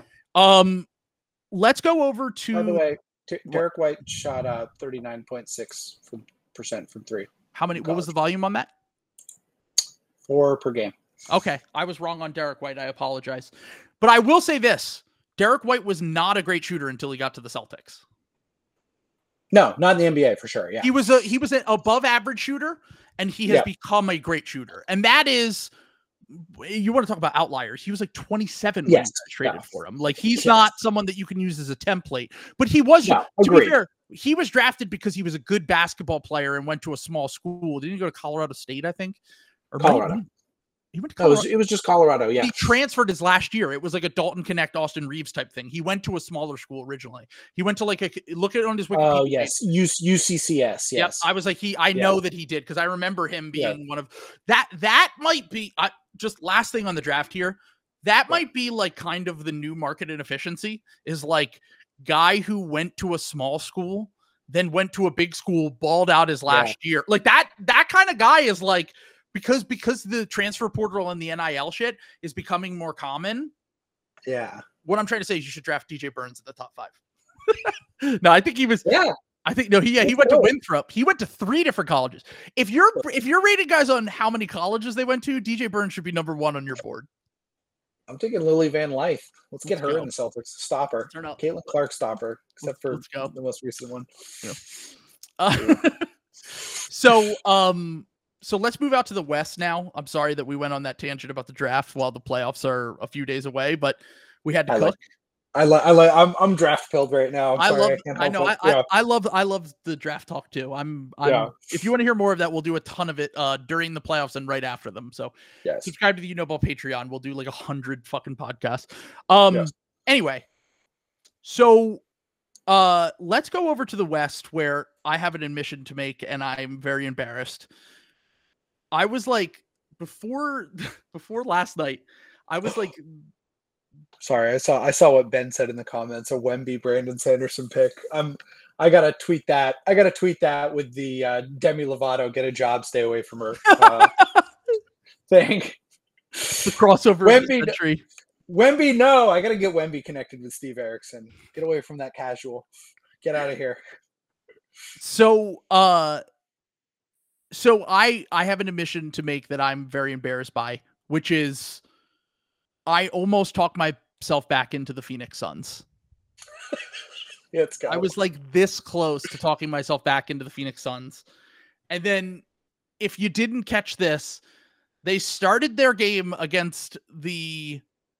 um, let's go over to, by the way, T- Derek White shot uh thirty-nine point six percent from three. How many, what was the volume on that? Four per game. Okay. I was wrong on Derek White. I apologize. But I will say this, Derek White was not a great shooter until he got to the Celtics. No, not in the N B A for sure. Yeah. He was a, he was an above average shooter and he has yeah. become a great shooter. And that is, you want to talk about outliers. He was like twenty-seven yes. when you traded yeah. for him. Like he's yes. not someone that you can use as a template, but he was, no, to be fair, he was drafted because he was a good basketball player and went to a small school. Didn't he go to Colorado State, I think? Or Colorado. Maybe? He went to No, it was, Colorado. it was just Colorado. Yeah. He transferred his last year. It was like a Dalton Connect, Austin Reeves type thing. He went to a smaller school originally. He went to like a look at it on his Wikipedia. Oh yes, U- UCCS. Yes. Yep. I was like, he. I Yeah. know that he did because I remember him being Yeah. one of that. That might be uh, just last thing on the draft here. That might be like kind of the new market inefficiency is like guy who went to a small school, then went to a big school, balled out his last Yeah. year. Like that. That kind of guy is like. Because because the transfer portal and the N I L shit is becoming more common. Yeah. What I'm trying to say is you should draft D J Burns in the top five. No, I think he was. Yeah. I think no. He yeah, he went to Winthrop. He went to three different colleges. If you're if you're rating guys on how many colleges they went to, D J Burns should be number one on your board. I'm taking Lily Van Life. Let's get Let's her go. in the Celtics. Stop her. Turn out. Caitlin Clark, stop her. Except for Let's go. the most recent one. Uh, so um. So let's move out to the West now. I'm sorry that we went on that tangent about the draft while the playoffs are a few days away, but we had to I cook. like, I like. I like. I'm. I'm draft pilled right now. I'm I sorry, love. I, can't I help know. it. I, Yeah. I I love. I love the draft talk too. I'm. I'm Yeah. If you want to hear more of that, we'll do a ton of it uh, during the playoffs and right after them. So Yes. subscribe to the You Know Ball Patreon. We'll do like a hundred fucking podcasts. Um. Yes. Anyway, so uh, let's go over to the West where I have an admission to make, and I'm very embarrassed. I was like before before last night. I was like. Sorry, I saw. I saw what Ben said in the comments. A Wemby Brandon Sanderson pick. I'm. I gotta tweet that. I gotta tweet that with the uh, Demi Lovato "Get a Job, Stay Away from Her" uh, thing. The crossover of the Wemby- century. Wemby, no, I gotta get Wemby connected with Steve Erickson. Get away from that casual. Get out of here. So, uh, so I I have an admission to make that I'm very embarrassed by, which is I almost talked myself back into the Phoenix Suns. Let's go. I was like this close to talking myself back into the Phoenix Suns. And then if you didn't catch this, they started their game against the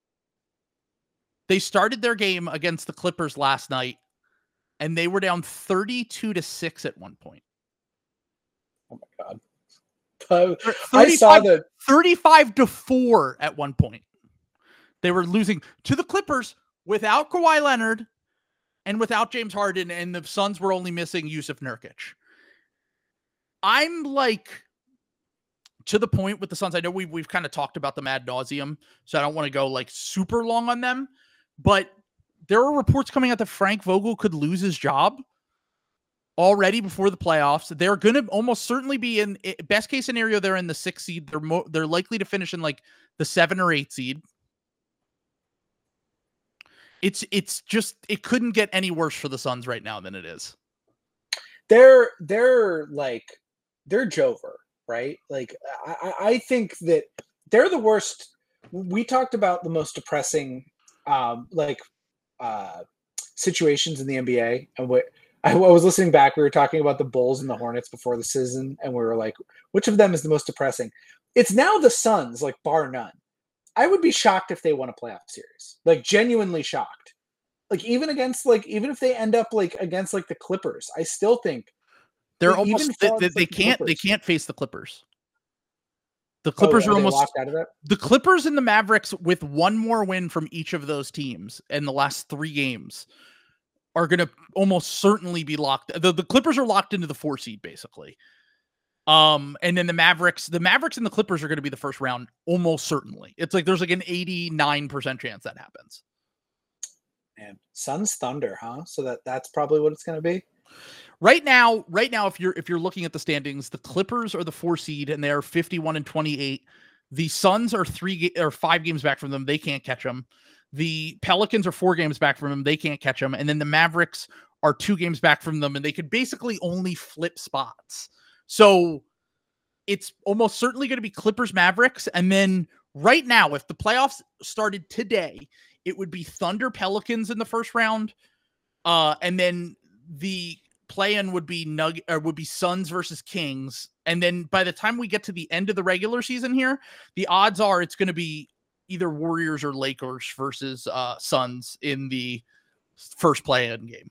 they started their game against the Clippers last night, and they were down thirty-two to six at one point. Oh my god. Uh, I saw the thirty-five to four at one point. They were losing to the Clippers without Kawhi Leonard and without James Harden, and the Suns were only missing Yusuf Nurkic. I'm like to the point with the Suns. I know we've, we've kind of talked about them ad nauseum, so I don't want to go like super long on them, but there are reports coming out that Frank Vogel could lose his job already before the playoffs. They're going to almost certainly be in best case scenario. They're in the sixth seed. They're mo- they're likely to finish in like the seven or eight seed. It's it's just it couldn't get any worse for the Suns right now than it is. they're they're like they're Jover, right? Like I, I think that they're the worst. We talked about the most depressing um like uh situations in the N B A, and what I, I was listening back, we were talking about the Bulls and the Hornets before the season, and we were like, which of them is the most depressing? It's now the Suns, like bar none. I would be shocked if they won a playoff series, like genuinely shocked. Like even against like even if they end up like against like the Clippers, I still think They're like, almost even they, far they, as, they like, the can't they Clippers. can't face the Clippers. The Oh, Clippers are are they almost locked out of that. the Clippers and the Mavericks with one more win from each of those teams in the last three games are going to almost certainly be locked. The, the Clippers are locked into the four seed basically. Um, and then the Mavericks, the Mavericks and the Clippers are going to be the first round almost certainly. It's like there's like an eighty-nine percent chance that happens. Man, Suns Thunder, huh? So that that's probably what it's going to be. Right now, right now, if you're if you're looking at the standings, the Clippers are the four seed and they are fifty-one and twenty-eight. The Suns are three or five games back from them. They can't catch them. The Pelicans are four games back from them. They can't catch them. And then the Mavericks are two games back from them, and they could basically only flip spots. So it's almost certainly going to be Clippers Mavericks. And then right now, if the playoffs started today, it would be Thunder Pelicans in the first round. Uh, and then the play-in would be Nug or would be Suns versus Kings. And then by the time we get to the end of the regular season here, the odds are it's going to be either Warriors or Lakers versus uh, Suns in the first play-in game.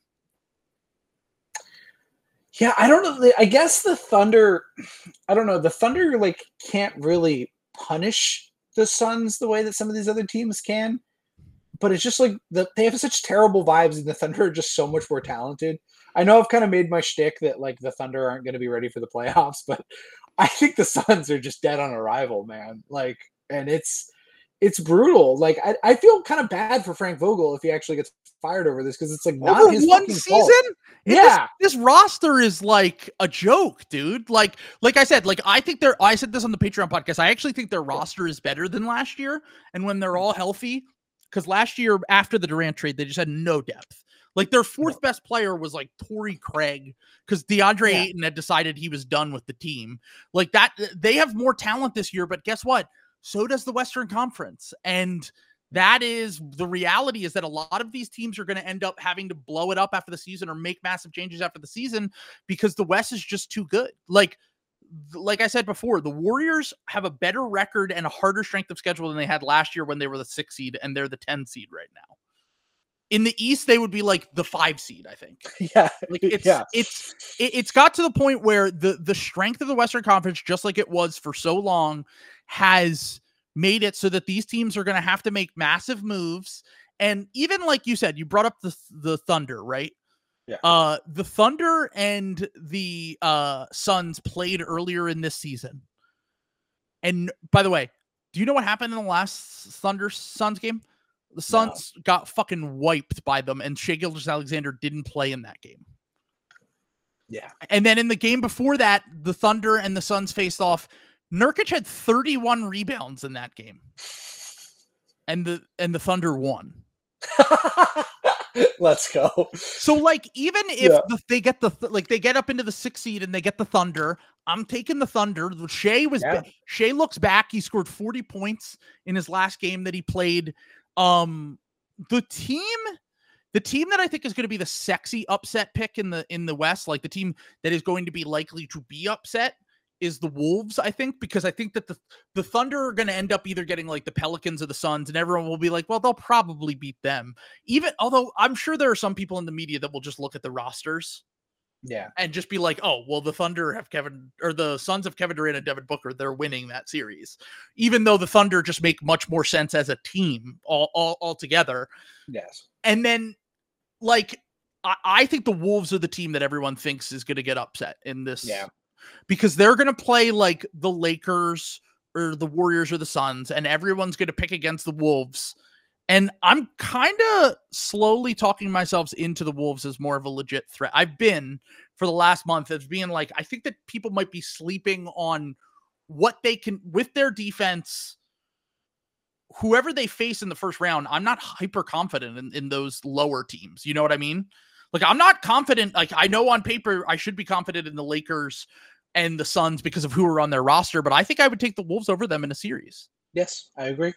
Yeah, I don't know. I guess the Thunder, I don't know. The Thunder like can't really punish the Suns the way that some of these other teams can. But it's just like the, they have such terrible vibes, and the Thunder are just so much more talented. I know I've kind of made my shtick that like the Thunder aren't going to be ready for the playoffs, but I think the Suns are just dead on arrival, man. Like, and it's it's brutal. Like, I, I feel kind of bad for Frank Vogel if he actually gets fired over this, because it's like not over his one fucking season. fault. Yeah, this, this roster is like a joke, dude. Like, like I said, like I think they're. I said this on the Patreon podcast. I actually think their roster is better than last year, and when they're all healthy. Because last year, after the Durant trade, they just had no depth. Like, their fourth best player was, like, Torrey Craig, because DeAndre yeah. Ayton had decided he was done with the team. Like, that, they have more talent this year, but guess what? So does the Western Conference. And that is, the reality is that a lot of these teams are going to end up having to blow it up after the season or make massive changes after the season because the West is just too good. Like, Like I said before, the Warriors have a better record and a harder strength of schedule than they had last year when they were the six seed, and they're the ten seed right now. In the East, they would be like the five seed, I think. Yeah, like it's yeah. it's it, it's got to the point where the the strength of the Western Conference, just like it was for so long, has made it so that these teams are going to have to make massive moves. And even like you said, you brought up the the Thunder, right? Yeah. Uh, the Thunder and the uh, Suns played earlier in this season. And by the way, do you know what happened in the last Thunder Suns game? The Suns no. got fucking wiped by them, and Shai Gilgeous-Alexander didn't play in that game. Yeah. And then in the game before that, the Thunder and the Suns faced off. Nurkic had thirty-one rebounds in that game. And the and the Thunder won. Let's go. So, like, even if yeah. the, they get the like they get up into the sixth seed and they get the Thunder, I'm taking the Thunder. Shai was yeah. Shai looks back. He scored forty points in his last game that he played. Um, the team, the team that I think is going to be the sexy upset pick in the in the West, like the team that is going to be likely to be upset, is the Wolves, I think, because I think that the, the Thunder are going to end up either getting like the Pelicans or the Suns, and everyone will be like, well, they'll probably beat them. Even, although I'm sure there are some people in the media that will just look at the rosters yeah, and just be like, oh, well, the Thunder have Kevin, or the Suns have Kevin Durant and Devin Booker. They're winning that series. Even though the Thunder just make much more sense as a team all, all, all together. Yes. And then, like, I, I think the Wolves are the team that everyone thinks is going to get upset in this. Yeah. Because they're going to play like the Lakers or the Warriors or the Suns, and everyone's going to pick against the Wolves. And I'm kind of slowly talking myself into the Wolves as more of a legit threat. I've been for the last month as being like, I think that people might be sleeping on what they can with their defense. Whoever they face in the first round, I'm not hyper confident in, in those lower teams. You know what I mean? Like, I'm not confident. Like, I know on paper I should be confident in the Lakers and the Suns because of who are on their roster, but I think I would take the Wolves over them in a series. Yes, I agree.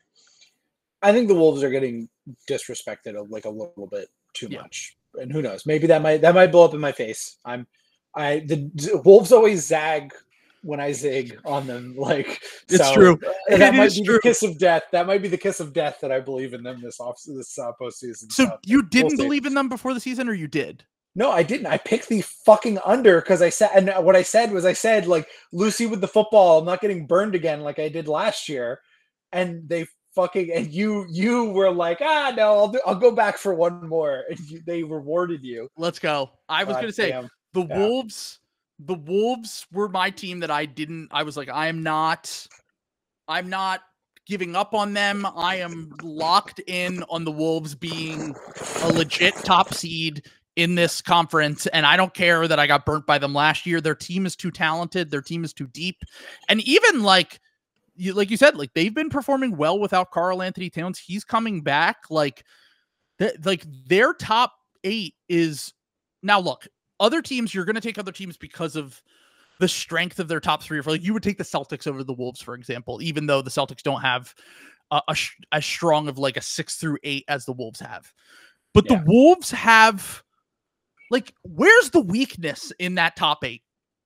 I think the Wolves are getting disrespected like a little bit too yeah. much, and who knows? Maybe that might that might blow up in my face. I'm, I the, the Wolves always zag when I zig on them. Like, it's so, true. And that it might is be true. the kiss of death. That might be the kiss of death that I believe in them this off this uh, postseason. So, so you didn't we'll believe in them before the season, or you did? No, I didn't. I picked the fucking under because I said, and what I said was, I said like Lucy with the football. I'm not getting burned again like I did last year, and they fucking and you you were like, ah no, I'll do, I'll go back for one more, and you, they rewarded you. Let's go. I was God gonna say damn. the Yeah. Wolves. The Wolves were my team that I didn't. I was like, I am not. I'm not giving up on them. I am locked in on the Wolves being a legit top seed in this conference, and I don't care that I got burnt by them last year. Their team is too talented. Their team is too deep, and even like you, like you said, like they've been performing well without Karl Anthony Towns. He's coming back. Like, th- like their top eight is now. Look, other teams, you're going to take other teams because of the strength of their top three or four. Like you would take the Celtics over the Wolves, for example, even though the Celtics don't have a, a as strong of like a six through eight as the Wolves have. But yeah. the Wolves have, like, where's the weakness in that top eight?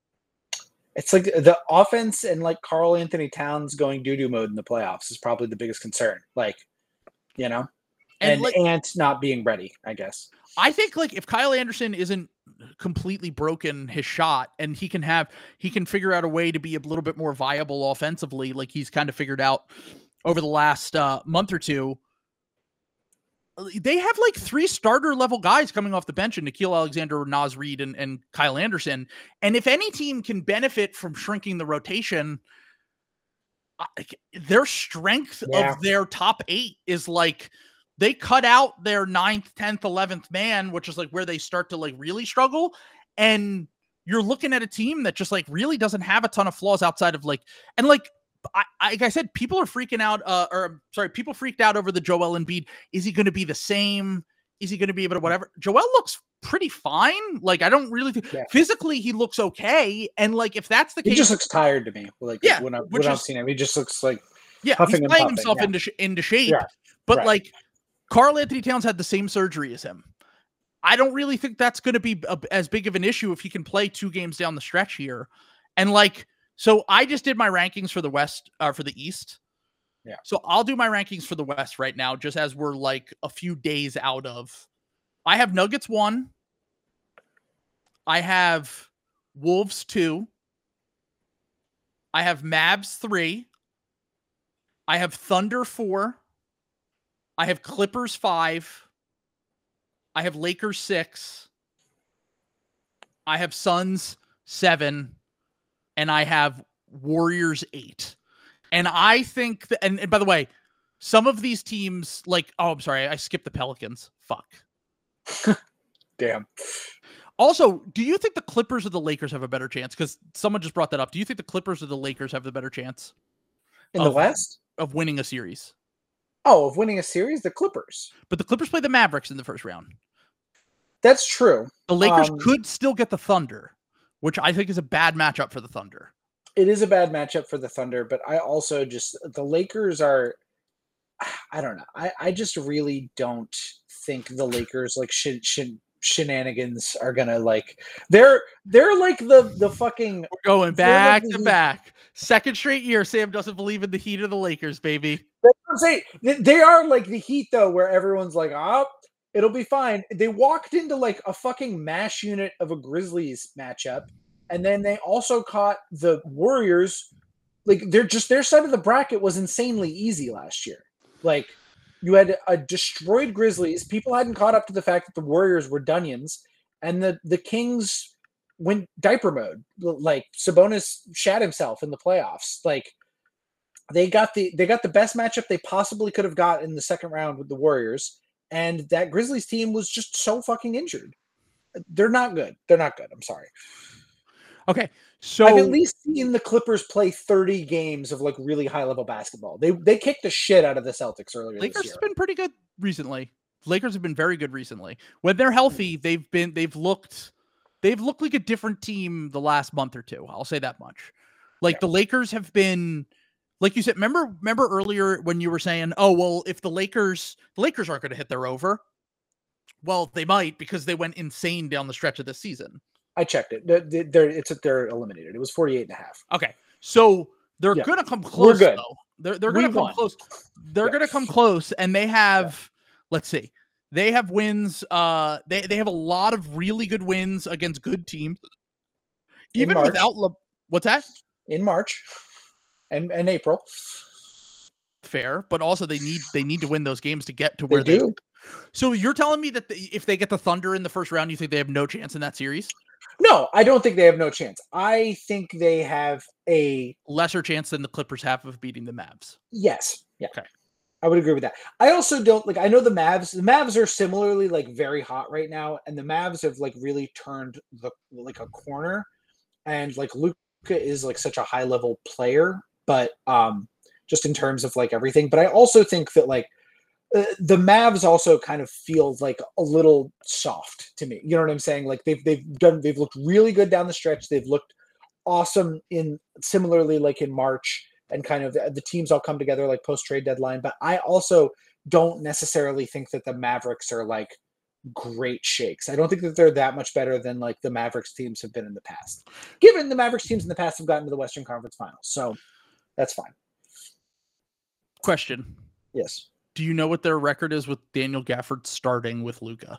It's like the offense and like Karl Anthony Towns going doo-doo mode in the playoffs is probably the biggest concern. Like, you know, and and, like, Ant not being ready, I guess. I think like if Kyle Anderson isn't completely broken his shot and he can have, he can figure out a way to be a little bit more viable offensively. Like he's kind of figured out over the last uh, month or two, they have like three starter level guys coming off the bench in Nickeil Alexander, Naz Reid, and, and Kyle Anderson. And if any team can benefit from shrinking the rotation, their strength yeah. of their top eight is like they cut out their ninth, tenth, eleventh man, which is like where they start to like really struggle. And you're looking at a team that just like really doesn't have a ton of flaws outside of like, and like, I, like I said, people are freaking out, uh, or sorry, people freaked out over the Joel Embiid. Is he going to be the same? Is he going to be able to whatever? Joel looks pretty fine. Like, I don't really think yeah. physically he looks okay. And like, if that's the he case, he just looks tired to me. Like, yeah, when, I, when is, I've seen him, he just looks like, yeah, he's playing himself yeah. into, sh- into shape. Yeah. But right. like, Karl Anthony Towns had the same surgery as him. I don't really think that's going to be a, as big of an issue if he can play two games down the stretch here. And like, so I just did my rankings for the West, uh, for the East. Yeah. So I'll do my rankings for the West right now, just as we're like a few days out of. I have Nuggets one. I have Wolves two. I have Mavs three. I have Thunder four. I have Clippers five. I have Lakers six. I have Suns seven. And I have Warriors eight. And I think that, and, and by the way, some of these teams, like, oh, I'm sorry, I skipped the Pelicans. Fuck. Damn. Also, do you think the Clippers or the Lakers have a better chance? Because someone just brought that up. Do you think the Clippers or the Lakers have the better chance? In of, the West? Of winning a series. Oh, of winning a series? The Clippers. But the Clippers play the Mavericks in the first round. That's true. The Lakers um, could still get the Thunder, which I think is a bad matchup for the Thunder. It is a bad matchup for the Thunder, but I also just, the Lakers are, I don't know. I, I just really don't think the Lakers like shin, shin, shenanigans are gonna like, they're, they're like the, the fucking. We're going back like to back. Second straight year, Sam doesn't believe in the Heat of the Lakers, baby. That's what I'm saying. They are like the Heat though, where everyone's like, oh, it'll be fine. They walked into like a fucking mash unit of a Grizzlies matchup. And then they also caught the Warriors. Like, they're just, their side of the bracket was insanely easy last year. Like, you had a destroyed Grizzlies. People hadn't caught up to the fact that the Warriors were Dunions. And the, the Kings went diaper mode. Like, Sabonis shat himself in the playoffs. Like, they got the they got the best matchup they possibly could have got in the second round with the Warriors. And that Grizzlies team was just so fucking injured. They're not good. They're not good. I'm sorry. Okay, so I've at least seen the Clippers play thirty games of like really high level basketball. They they kicked the shit out of the Celtics earlier Lakers this year. have been pretty good recently. Lakers have been very good recently. When they're healthy, they've been they've looked they've looked like a different team the last month or two. I'll say that much. Like yeah. the Lakers have been, like you said. Remember remember earlier when you were saying, oh well, if the Lakers the Lakers aren't going to hit their over. Well, they might because they went insane down the stretch of this season. I checked it. They're, they're, it's they're eliminated. It was forty-eight and a half. Okay. So they're yeah. going to come close. We're good. Though. They're, they're going to come close. They're yeah. going to come close. And they have, yeah. let's see, they have wins. Uh, they, they have a lot of really good wins against good teams. Even without, Le- what's that? In March and, and April. Fair. But also they need, they need to win those games to get to where they they do. So you're telling me that the, if they get the Thunder in the first round, you think they have no chance in that series? No, I don't think they have no chance. I think they have a lesser chance than the Clippers have of beating the Mavs. Yes. Yeah. Okay. I would agree with that. I also don't like, I know the Mavs, the Mavs are similarly like very hot right now. And the Mavs have like really turned the, like a corner, and like Luka is like such a high level player, but um, just in terms of like everything. But I also think that like, Uh, the Mavs also kind of feel like a little soft to me. You know what I'm saying? Like they've they've done they've looked really good down the stretch. They've looked awesome in similarly like in March, and kind of the, the teams all come together like post trade deadline. But I also don't necessarily think that the Mavericks are like great shakes. I don't think that they're that much better than like the Mavericks teams have been in the past. Given the Mavericks teams in the past have gotten to the Western Conference Finals, so that's fine. Question. Yes. Do you know what their record is with Daniel Gafford starting with Luka?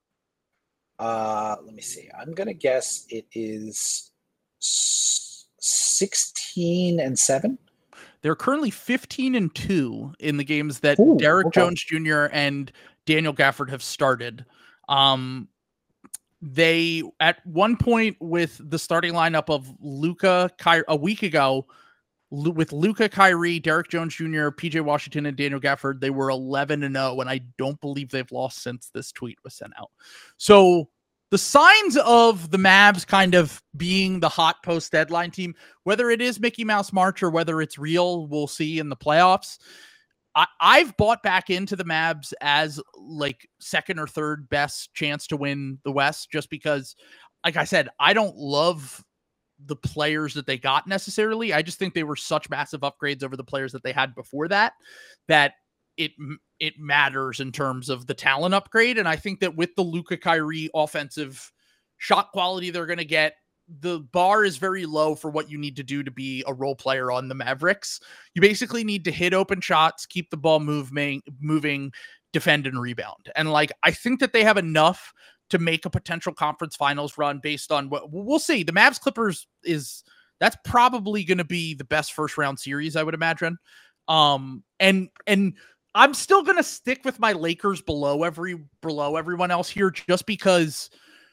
Uh, let me see. I'm gonna guess it is sixteen and seven. They're currently fifteen and two in the games that Ooh, Derek okay. Jones Junior and Daniel Gafford have started. Um, they at one point with the starting lineup of Luka Ky- a week ago Lu- with Luka, Kyrie, Derek Jones Junior, P J Washington, and Daniel Gafford, they were eleven and oh, and I don't believe they've lost since this tweet was sent out. So the signs of the Mavs kind of being the hot post deadline team, whether it is Mickey Mouse March or whether it's real, we'll see in the playoffs. I, I've bought back into the Mavs as like second or third best chance to win the West, just because, like I said, I don't love the players that they got necessarily. I just think they were such massive upgrades over the players that they had before that, that it it matters in terms of the talent upgrade. And I think that with the Luka Kyrie offensive shot quality they're going to get, the bar is very low for what you need to do to be a role player on the Mavericks. You basically need to hit open shots, keep the ball moving, moving, defend and rebound. And like, I think that they have enough to make a potential conference finals run based on what we'll see. The Mavs Clippers is that's probably going to be the best first round series, I would imagine. Um, and, and I'm still going to stick with my Lakers below every, below everyone else here, just because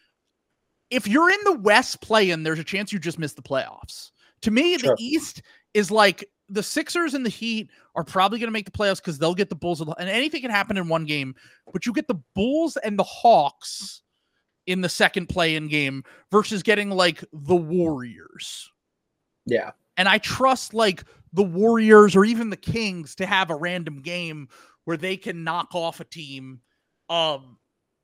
if you're in the West playing, there's a chance you just miss the playoffs. To me, Sure. the East is like the Sixers and the Heat are probably going to make the playoffs because they'll get the Bulls, and anything can happen in one game, but you get the Bulls and the Hawks in the second play-in game versus getting like the Warriors. Yeah. And I trust like the Warriors or even the Kings to have a random game where they can knock off a team um,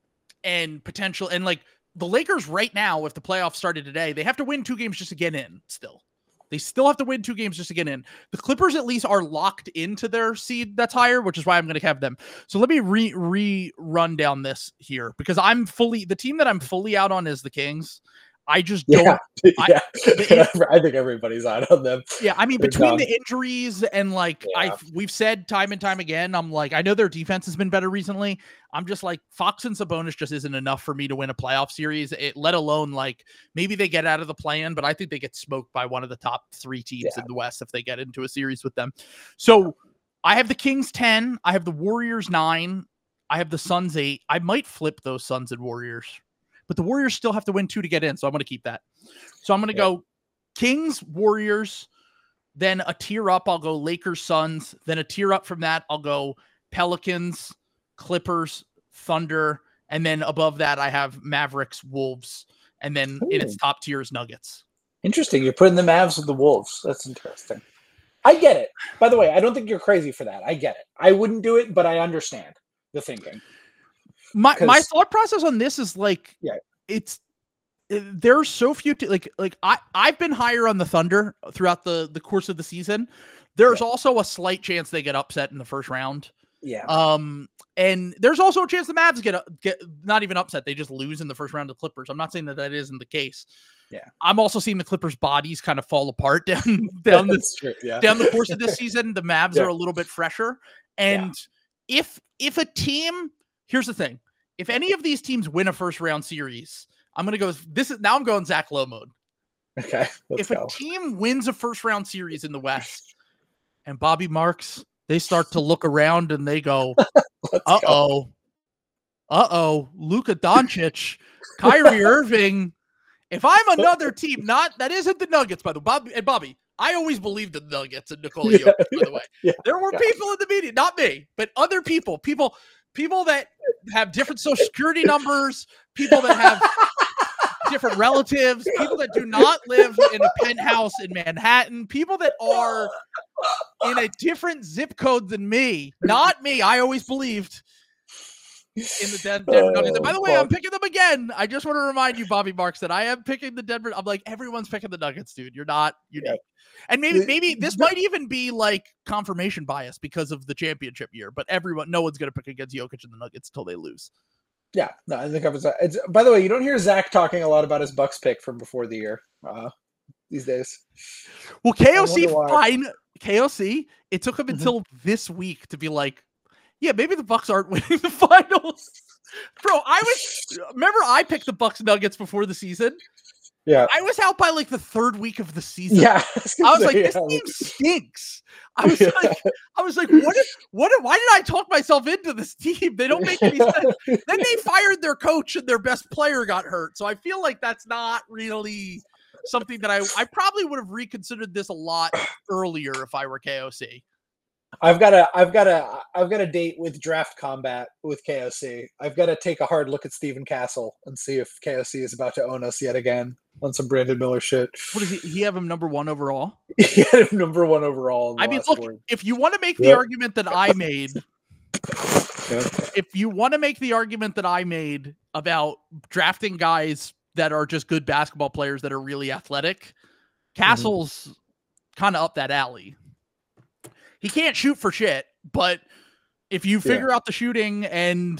and potential. And like the Lakers right now, if the playoffs started today, they have to win two games just to get in still. They still have to win two games just to get in. The Clippers at least are locked into their seed that's higher, which is why I'm going to have them. So let me re re run down this here, because I'm fully, the team that I'm fully out on is the Kings. I just don't. Yeah, I, yeah. the, I think everybody's out on them. yeah, I mean, They're between done. the injuries and like Yeah. I, we've said time and time again, I'm like, I know their defense has been better recently. I'm just like, Fox and Sabonis just isn't enough for me to win a playoff series. It, let alone like maybe they get out of the play-in, but I think they get smoked by one of the top three teams Yeah. in the West if they get into a series with them. So I have the Kings ten, I have the Warriors nine, I have the Suns eight. I might flip those Suns and Warriors, but the Warriors still have to win two to get in, so I'm going to keep that. So I'm going to Yeah. go Kings, Warriors, then a tier up, I'll go Lakers, Suns. Then a tier up from that, I'll go Pelicans, Clippers, Thunder. And then above that, I have Mavericks, Wolves. And then Ooh. in its top tier is Nuggets. Interesting. You're putting the Mavs with the Wolves. That's interesting. I get it. By the way, I don't think you're crazy for that. I get it. I wouldn't do it, but I understand the thinking. My my 'Cause- thought process on this is like, Yeah. it's it- there's so few t- like like I I've been higher on the Thunder throughout the the course of the season. There's Yeah. also a slight chance they get upset in the first round. Yeah. Um, and there's also a chance the Mavs get get not even upset; they just lose in the first round of Clippers. I'm not saying that that isn't the case. Yeah. I'm also seeing the Clippers' bodies kind of fall apart down down the That's true. Yeah. down the course of this season. The Mavs Yeah. are a little bit fresher, and if if a team, here's the thing: if any of these teams win a first round series, I'm gonna go. This is now I'm going Zach Lowe mode. Okay. Let's If go. a team wins a first round series in the West, and Bobby Marks, they start to look around and they go, Let's uh go. oh, uh oh, Luka Doncic, Kyrie Irving. If I'm another team, not that isn't the Nuggets, by the way, Bobby and Bobby. I always believed in the Nuggets and Nikola Yeah. Jokic, by the way. Yeah. There were Yeah. people in the media, not me, but other people, people, people that have different social security numbers, people that have different relatives, people that do not live in a penthouse in Manhattan, people that are in a different zip code than me. Not me. I always believed in the Den- Denver Nuggets. And by the way, I'm picking them again. I just want to remind you, Bobby Marks, that I am picking the Denver. I'm like, everyone's picking the Nuggets, dude. You're not unique. Yeah. And maybe, The- maybe this might even be like confirmation bias because of the championship year. But everyone, no one's going to pick against Jokic and the Nuggets until they lose. Yeah, no, I think I was. It's, by the way, you don't hear Zach talking a lot about his Bucks pick from before the year uh, these days. Well, K O C, wonder why. fine. K O C, it took him Mhm. until this week to be like, yeah, maybe the Bucks aren't winning the finals. Bro, I was remember I picked the Bucks Nuggets before the season. Yeah. I was out by like the third week of the season. Yeah. I was like, this yeah, team like- stinks. I was Yeah. like, I was like, what? What? Why did I talk myself into this team? They don't make any sense. Then they fired their coach and their best player got hurt. So I feel like that's not really something that I I probably would have reconsidered this a lot earlier if I were K O C. I've got a, I've got a, I've got a date with Draft Combat with K O C. I've got to take a hard look at Stephen Castle and see if K O C is about to own us yet again on some Brandon Miller shit. What does he? He have him number one overall. He had him number one overall. In the I mean, last look, four. if you want to make the Yep. argument that I made, Yeah. if you want to make the argument that I made about drafting guys that are just good basketball players that are really athletic, Castle's mm-hmm. kind of up that alley. He can't shoot for shit, but if you figure yeah. out the shooting and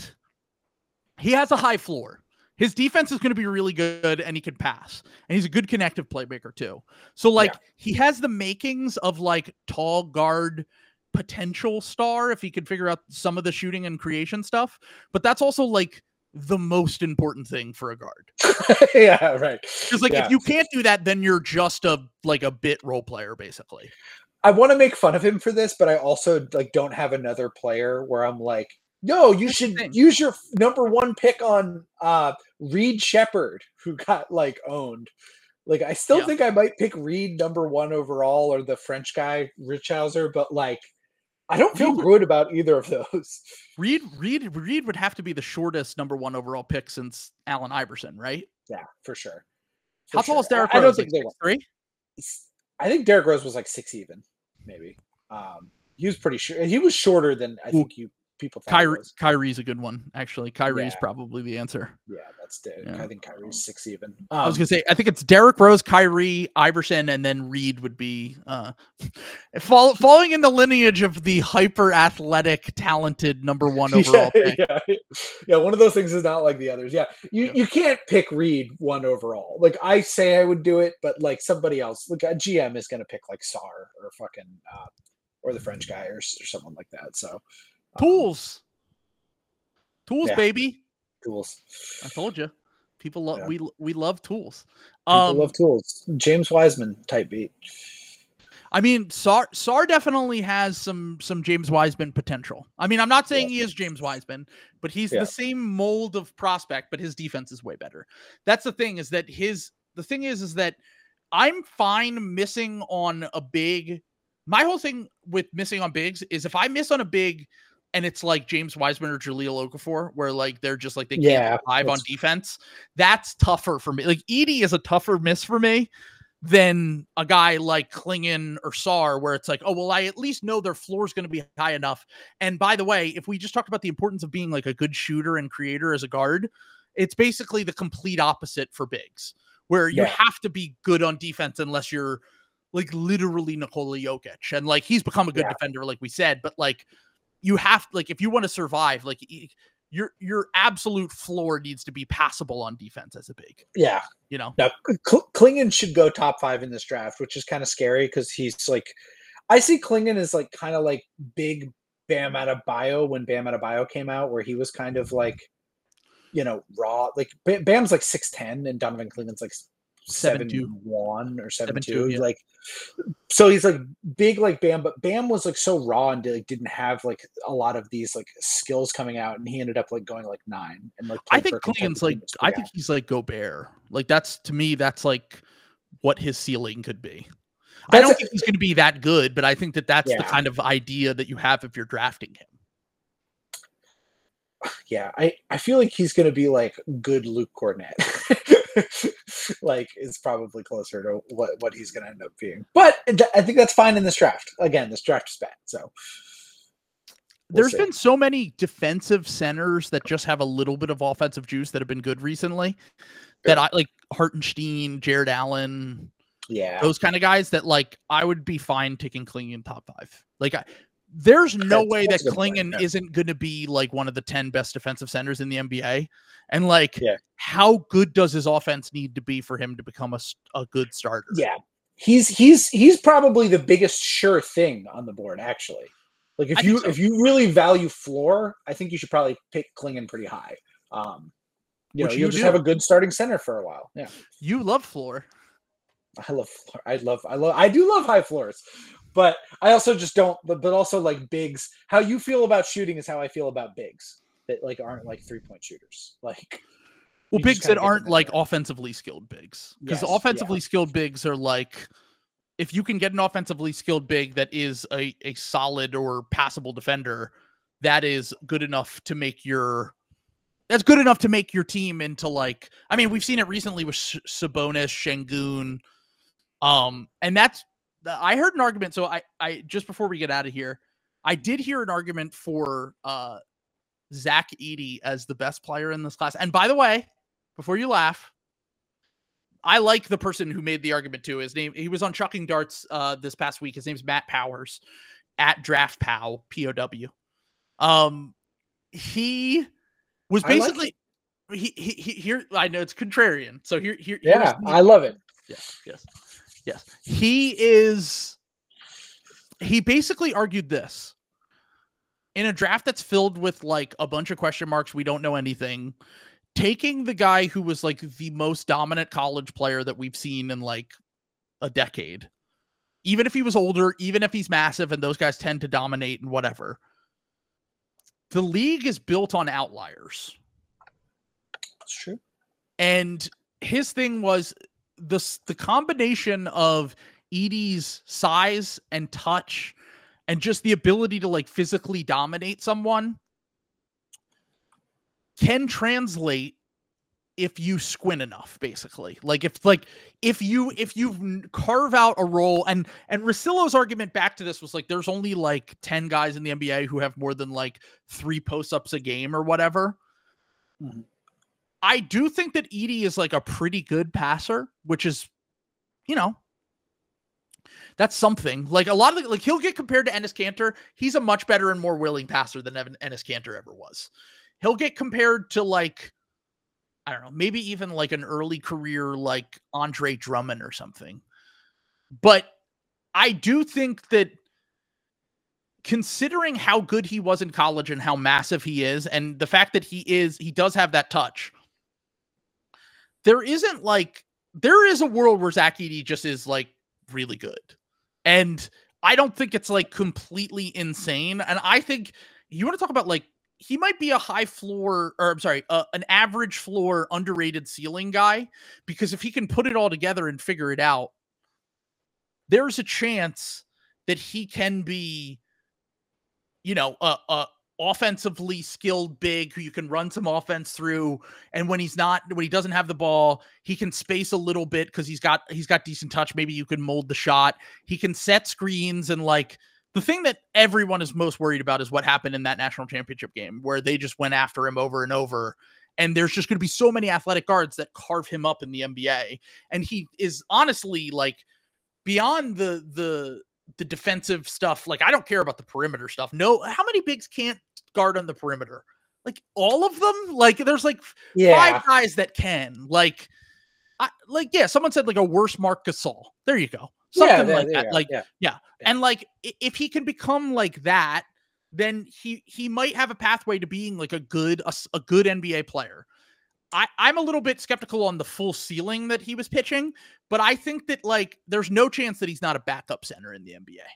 he has a high floor, his defense is going to be really good and he can pass and he's a good connective playmaker too. So like yeah. he has the makings of like tall guard potential star if he could figure out some of the shooting and creation stuff, but that's also like the most important thing for a guard. yeah, right. Because like yeah. if you can't do that, then you're just a like a bit role player basically. I want to make fun of him for this, but I also like don't have another player where I'm like, yo, you should use your number one pick on uh, Reed Shepherd, who got like owned. Like, I still yeah. think I might pick Reed number one overall or the French guy, Richhauser, but like, I don't feel no, good about either of those. Reed, Reed, Reed would have to be the shortest number one overall pick since Allen Iverson, right? Yeah, for sure. For How sure. tall is Derrick I, Rose? I don't think like they three. I think Derrick Rose was like six even, maybe. Um, he was pretty sure. He was shorter than I think you people thought. Kyrie, Kyrie's a good one, actually. Kyrie's yeah. probably the answer. Yeah, that's dead. Yeah. I think Kyrie's six even. Um, I was gonna say, I think it's Derrick Rose, Kyrie, Iverson, and then Reed would be uh, fall, following in the lineage of the hyper athletic, talented number one overall yeah, pick. Yeah. yeah, one of those things is not like the others. Yeah, you yeah. you can't pick Reed one overall. Like I say, I would do it, but like somebody else, like a G M is gonna pick like Sarr or fucking uh, or the French guy or, or someone like that. So. Tools, tools, yeah. baby. Tools. I told you, people love yeah. we we love tools. People um, love tools. James Wiseman type beat. I mean, Sarr Sarr definitely has some some James Wiseman potential. I mean, I'm not saying yeah. he is James Wiseman, but he's yeah. the same mold of prospect, but his defense is way better. That's the thing. Is that his the thing is is that I'm fine missing on a big. My whole thing with missing on bigs is if I miss on a big and it's like James Wiseman or Jahlil Okafor, where like they're just like they can't yeah, survive on defense, that's tougher for me. Like Edey is a tougher miss for me than a guy like Klingon or Sarr, where it's like, oh, well, I at least know their floor is going to be high enough. And by the way, if we just talked about the importance of being like a good shooter and creator as a guard, it's basically the complete opposite for bigs, where you yeah. have to be good on defense unless you're like literally Nikola Jokic. And like, he's become a good yeah. defender, like we said, but like you have, like, if you want to survive, like your, your absolute floor needs to be passable on defense as a big, yeah. You know, now Cl- Klingon should go top five in this draft, which is kind of scary. Cause he's like, I see Klingon as like, kind of like big Bam Adebayo when Bam Adebayo came out, where he was kind of like, you know, raw, like Bam's like six ten and Donovan Klingon's like seven one or seven two, yeah. like so he's like big like Bam, but Bam was like so raw and like didn't have like a lot of these like skills coming out, and he ended up like going like nine. And like I think Klingon's like I think he's like Gobert. Like that's to me that's like what his ceiling could be. That's I don't a, think he's going to be that good, but I think that that's yeah. the kind of idea that you have if you're drafting him. Yeah, I, I feel like he's going to be like good Luke Cornett. Like, it's probably closer to what, what he's going to end up being. But th- I think that's fine in this draft. Again, this draft is bad. So we'll there's see. been so many defensive centers that just have a little bit of offensive juice that have been good recently. That I like Hartenstein, Jared Allen. Yeah. Those kind of guys that like I would be fine taking Klingon top five. Like I, there's no that's, way that's that Klingon yeah. isn't going to be like one of the ten best defensive centers in the N B A. And like, yeah. how good does his offense need to be for him to become a, a good starter? Yeah, he's he's he's probably the biggest sure thing on the board, actually. Like if I you so. if you really value floor, I think you should probably pick Klingon pretty high. Um, You Which know, you you'll just do. have a good starting center for a while. Yeah. You love floor. I love, I love, I love, I do love high floors, but I also just don't, but, but also like bigs. How you feel about shooting is how I feel about bigs that like aren't like three point shooters. Like, Well, you bigs just that kinda get aren't them like anyway. offensively skilled bigs, because Yes, offensively yeah. skilled bigs are like, if you can get an offensively skilled big that is a, a solid or passable defender, that is good enough to make your that's good enough to make your team into like, I mean, we've seen it recently with Sh- Sabonis, Şengün, um, and that's I heard an argument. So I I just before we get out of here, I did hear an argument for uh Zach Edey as the best player in this class. And by the way, before you laugh, I like the person who made the argument too. His name, he was on Chucking Darts uh, this past week. His name's Matt Powers at Draft Pow, P O W. Um, he was I like basically, he, he, he, here, I know it's contrarian. So here, here, Yeah, here's the- I love it. Yes, yes, yes. He is, he basically argued this. In a draft that's filled with like a bunch of question marks, we don't know anything, taking the guy who was like the most dominant college player that we've seen in like a decade, even if he was older, even if he's massive, and those guys tend to dominate and whatever. The league is built on outliers. That's true. And his thing was this, the combination of Edey's size and touch and just the ability to like physically dominate someone can translate if you squint enough, basically. Like if like if you if you carve out a role, and and Russillo's argument back to this was like there's only like ten guys in the N B A who have more than like three post-ups a game or whatever. Mhm. I do think that Edey is like a pretty good passer, which is, you know, that's something. Like a lot of the, like he'll get compared to Enes Kanter. He's a much better and more willing passer than Evan Enes Kanter ever was. He'll get compared to like, I don't know, maybe even like an early career like Andre Drummond or something. But I do think that considering how good he was in college and how massive he is, and the fact that he is, he does have that touch, there isn't like, there is a world where Zach Edey just is like really good. And I don't think it's like completely insane. And I think you want to talk about like, he might be a high floor, or I'm sorry, uh, an average floor, underrated ceiling guy, because if he can put it all together and figure it out, there's a chance that he can be, you know, a, a offensively skilled big who you can run some offense through. And when he's not, when he doesn't have the ball, he can space a little bit because he's got, he's got decent touch. Maybe you can mold the shot. He can set screens. And like the thing that everyone is most worried about is what happened in that national championship game where they just went after him over and over. And there's just going to be so many athletic guards that carve him up in the N B A. And he is honestly like beyond the, the, the defensive stuff. Like, I don't care about the perimeter stuff. No, how many bigs can't guard on the perimeter? Like all of them? Like there's like Yeah. five guys that can. Like, I, like yeah, someone said like a worse Marc Gasol. There you go. Something Yeah, there- like there that. you go. Like Yeah. yeah. And like i- if he can become like that, then he he might have a pathway to being like a good a, s- a good N B A player. I, I'm a little bit skeptical on the full ceiling that he was pitching, but I think that like there's no chance that he's not a backup center in the N B A.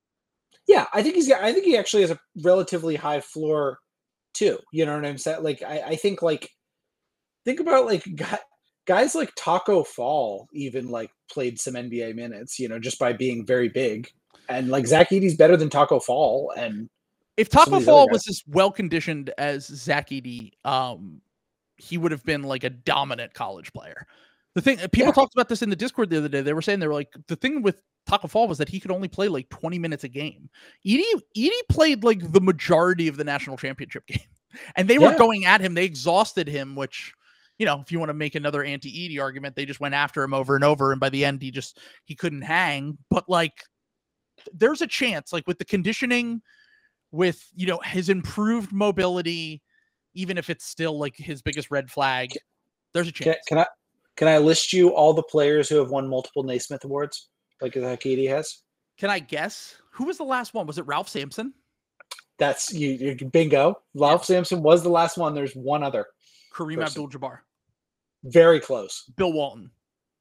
Yeah, I think he's got. I think he actually has a relatively high floor, too. You know what I'm saying? Like, I, I think like, think about like guy, guys like Taco Fall even like played some N B A minutes. You know, just by being very big, and like Zach Edey's better than Taco Fall. And If some of Taco these Fall other was guys. as well conditioned as Zach Edey, um, he would have been like a dominant college player. The thing people Yeah. talked about this in the Discord the other day. They were saying they were like the thing with Taco Fall was that he could only play like twenty minutes a game. Edey Edey played like the majority of the national championship game, and they were Yeah. going at him. They exhausted him, which, you know, if you want to make another anti-Edey argument, they just went after him over and over, and by the end, he just he couldn't hang. But like, there's a chance, like with the conditioning, with you know his improved mobility, even if it's still like his biggest red flag, there's a Can, chance. can I can I list you all the players who have won multiple Naismith awards like Zach Edey has? Can I guess who was the last one? Was it Ralph Sampson? That's you. you bingo. Ralph Sampson was the last one. There's one other. Kareem person. Abdul-Jabbar. Very close. Bill Walton.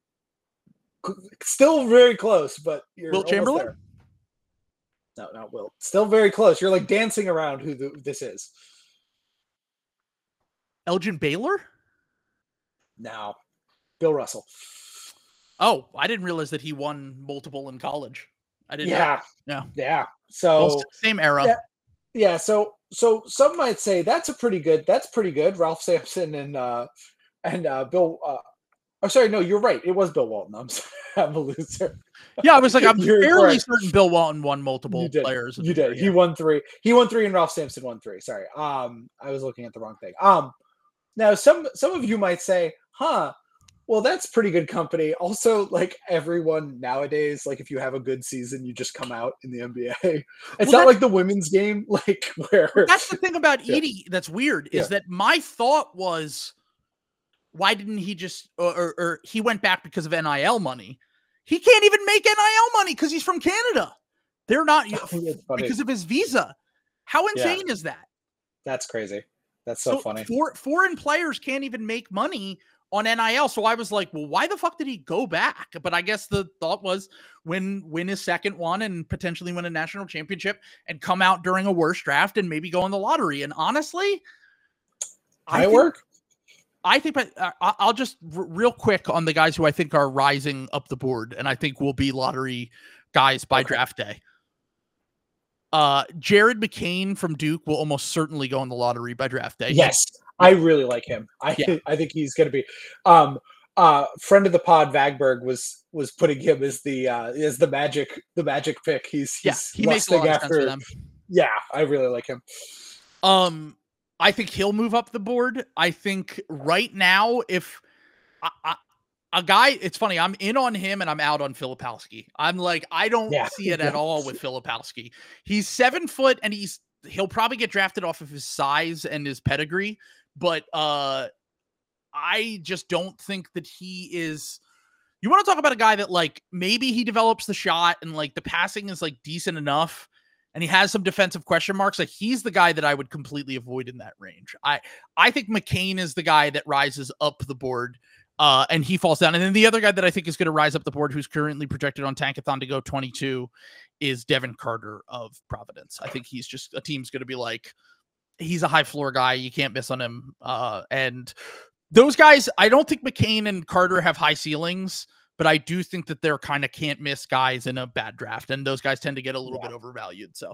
Still very close, but you're Wilt almost Chamberlain? there. No, not Wilt. Still very close. You're like dancing around who the, this is. Elgin Baylor? No. Bill Russell. Oh, I didn't realize that he won multiple in college. I didn't Yeah. know. Yeah. Yeah. So well, same era. Yeah. Yeah, so so some might say that's a pretty good. That's pretty good. Ralph Sampson and uh and uh Bill. Uh, oh, sorry, no, you're right. It was Bill Walton. I'm sorry, I'm a loser. Yeah, I was like, I'm You're fairly correct. certain Bill Walton won multiple You did. players. You there, did. yeah. He won three. He won three, and Ralph Sampson won three. Sorry. Um, I was looking at the wrong thing. Um, now some some of you might say, huh. Well, that's pretty good company. Also, like everyone nowadays, like if you have a good season, you just come out in the N B A. It's Well, not like the women's game, like where That's the thing about Yeah. Edey that's weird is Yeah. that my thought was, why didn't he just, or, or, or he went back because of N I L money. He can't even make N I L money because he's from Canada. They're not It's funny. because of his visa. How Yeah. insane is that? That's crazy. That's so, funny. For, foreign players can't even make money on N I L. So I was like, well, why the fuck did he go back? But I guess the thought was win, win his second one and potentially win a national championship and come out during a worse draft and maybe go in the lottery. And honestly, I I think, work. I think, but uh, I- I'll just r- real quick on the guys who I think are rising up the board and I think will be lottery guys by Okay. draft day. Uh, Jared McCain from Duke will almost certainly go in the lottery by draft day. Yes, I really like him. I Yeah. I think he's going to be. Um, uh, friend of the pod, Vagberg was was putting him as the uh, as the magic the magic pick. He's Yeah, he's he makes a lot lusting of sense for them. Yeah, I really like him. Um, I think he'll move up the board. I think right now, if I, I, a guy, it's funny, I'm in on him and I'm out on Filipowski. I'm like, I don't Yeah. see it at all with Filipowski. He's seven foot and he's he'll probably get drafted off of his size and his pedigree, but uh, I just don't think that he is. You want to talk about a guy that like maybe he develops the shot and like the passing is like decent enough. And he has some defensive question marks. Like he's the guy that I would completely avoid in that range. I, I think McCain is the guy that rises up the board uh, and he falls down. And then the other guy that I think is going to rise up the board, who's currently projected on Tankathon to go twenty-two, is Devin Carter of Providence. I think he's just a team's going to be like, he's a high floor guy. You can't miss on him. Uh, and those guys, I don't think McCain and Carter have high ceilings, but I do think that they're kind of can't miss guys in a bad draft. And those guys tend to get a little Yeah. bit overvalued. So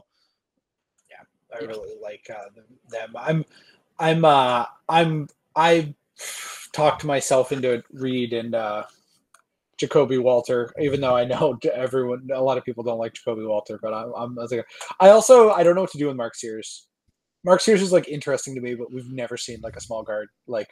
I Yeah. really like uh, them. I'm I'm uh I'm I talked myself into it. Reed and uh, Jacoby Walter, even though I know everyone, a lot of people don't like Jacoby Walter, but I'm, I'm I was like, I also I don't know what to do with Mark Sears. Mark Sears is like interesting to me, but we've never seen like a small guard like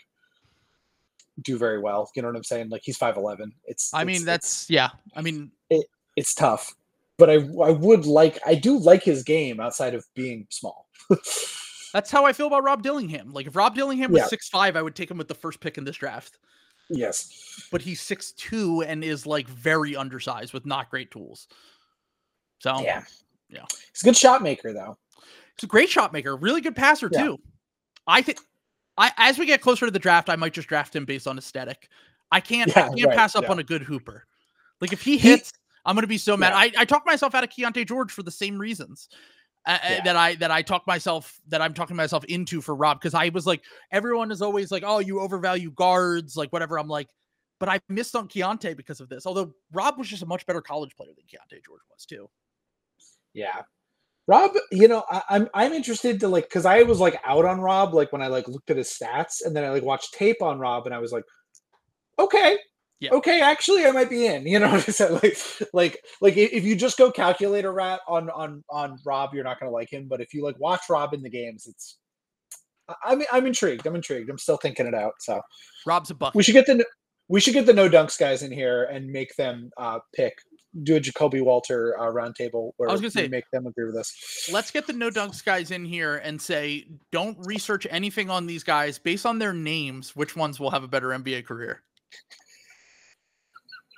do very well. You know what I'm saying? Like he's five eleven. It's I it's- mean, that's yeah. I mean, it's tough, but I I would like I do like his game outside of being small. that's how I feel about Rob Dillingham. Like if Rob Dillingham was Yeah. six five, I would take him with the first pick in this draft. Yes, But he's six two and is like very undersized with not great tools. So yeah, Yeah. He's a good shot maker though. he's a great shot maker, really good passer Yeah. too. I think I as we get closer to the draft, I might just draft him based on aesthetic. I can't I Yeah, can't right, pass up yeah. on a good hooper. Like if he He- hits, I'm gonna be so mad. Yeah. I, I talked myself out of Keontae George for the same reasons. Uh, uh, Yeah. that I that I talk myself that I'm talking myself into for Rob because I was like everyone is always like, oh, you overvalue guards, like whatever. I'm like, but I missed on Keontae because of this. Although Rob was just a much better college player than Keontae George was too. Yeah. Rob, you know, I, I'm I'm interested to like because I was like out on Rob like when I like looked at his stats and then I like watched tape on Rob and I was like, okay, Yeah. okay, actually I might be in. You know what I'm saying? Like like like i- if you just go calculator rat on on on Rob, you're not gonna like him. But if you like watch Rob in the games, it's I- I'm I'm intrigued. I'm intrigued. I'm still thinking it out. So Rob's a buck. we should get the we should get the no dunks guys in here and make them uh pick. Do a Jacoby Walter uh, roundtable where I was gonna we say, make them agree with us. Let's get the no dunks guys in here and say, don't research anything on these guys based on their names. Which ones will have a better N B A career?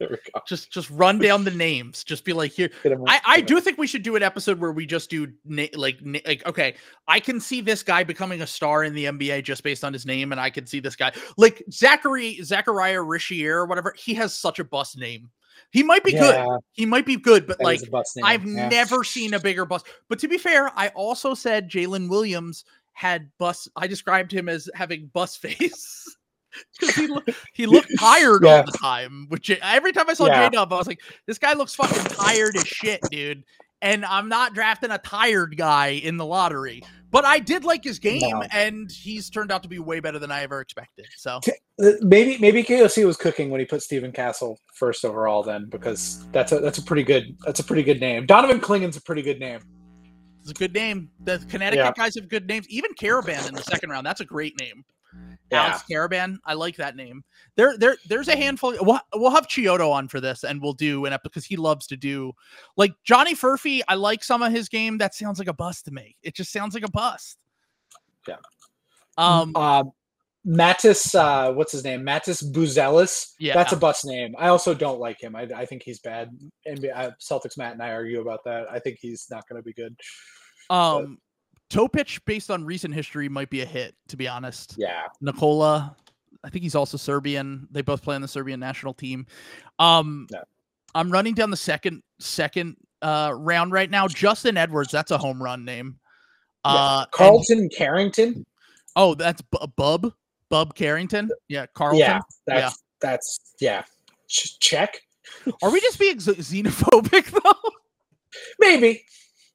There we go. Just just run down the names. Just be like, here. Get 'em- I, I get 'em. do think we should do an episode where we just do na- like na- like okay, I can see this guy becoming a star in the N B A just based on his name, and I can see this guy like Zachary Zachariah Richier or whatever. He has such a bust name. He might be Yeah, good. He might be good, but that like is a bust name. I've Yeah. never seen a bigger bust. But to be fair, I also said Jalen Williams had bust. I described him as having bust face. Because he, look, he looked tired Yeah. all the time. Which every time I saw Yeah. J-Dub, I was like, this guy looks fucking tired as shit, dude. And I'm not drafting a tired guy in the lottery. But I did like his game, No. and he's turned out to be way better than I ever expected. So Uh, Maybe maybe K O C was cooking when he put Stephen Castle first overall then, because that's a that's a pretty good that's a pretty good name. Donovan Klingon's a pretty good name. it's a good name. The Connecticut Yeah. guys have good names. Even Caravan in the second round. That's a great name. Yeah. Alex Caravan. I like that name. There, there, there's a handful. We'll, we'll have Chiodo on for this, and we'll do an episode because he loves to do like Johnny Furphy. I like some of his game. That sounds like a bust to me. It just sounds like a bust. Yeah. Um. Uh, Mattis, uh, what's his name? Mattis Buzelis. Yeah. That's a bust name. I also don't like him. I, I think he's bad. N B A, uh, Celtics Matt and I argue about that. I think he's not going to be good. Um. Topic, based on recent history, might be a hit. To be honest. Yeah. Nikola. I think he's also Serbian. They both play on the Serbian national team. Um. Yeah. I'm running down the second second uh round right now. Justin Edwards. That's a home run name. Uh, and- Carlton Carrington. Oh, that's B- Bub, Bub Carrington. Yeah, Carlton. Yeah, that's Yeah. that's yeah. Ch- check. Are we just being x- xenophobic though? Maybe,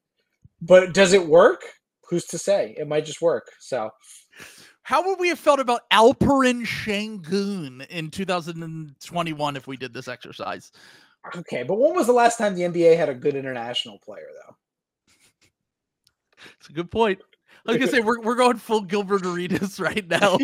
but does it work? Who's to say? It might just work. So How would we have felt about Alperin Şengün in two thousand twenty-one if we did this exercise? okay, but when was the last time the N B A had a good international player though? It's a good point. I was gonna say we're we're going full Gilbert Arenas right now.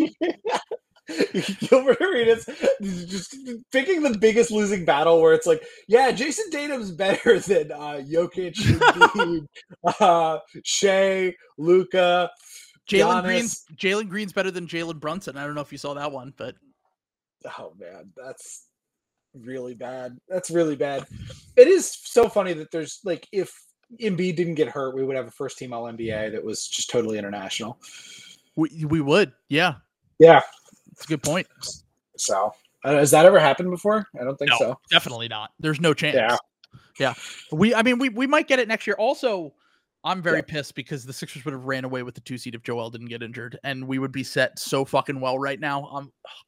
Gilbert Arenas just picking the biggest losing battle where it's like, yeah, Jason Tatum's better than uh, Jokic, Embiid, uh, Shea, Luca, Jalen Giannis. Green's Jalen Green's better than Jalen Brunson. I don't know if you saw that one, but Oh man, that's really bad. That's really bad. It is so funny that there's like, if Embiid didn't get hurt, we would have a first team All N B A that was just totally international. we we would. Yeah, Yeah. it's a good point. So uh, has that ever happened before? I don't think No, so. definitely not. There's no chance. Yeah. Yeah. We I mean we we might get it next year. Also, I'm very Yeah. pissed because the Sixers would have ran away with the two seed if Joel didn't get injured, and we would be set so fucking well right now. Um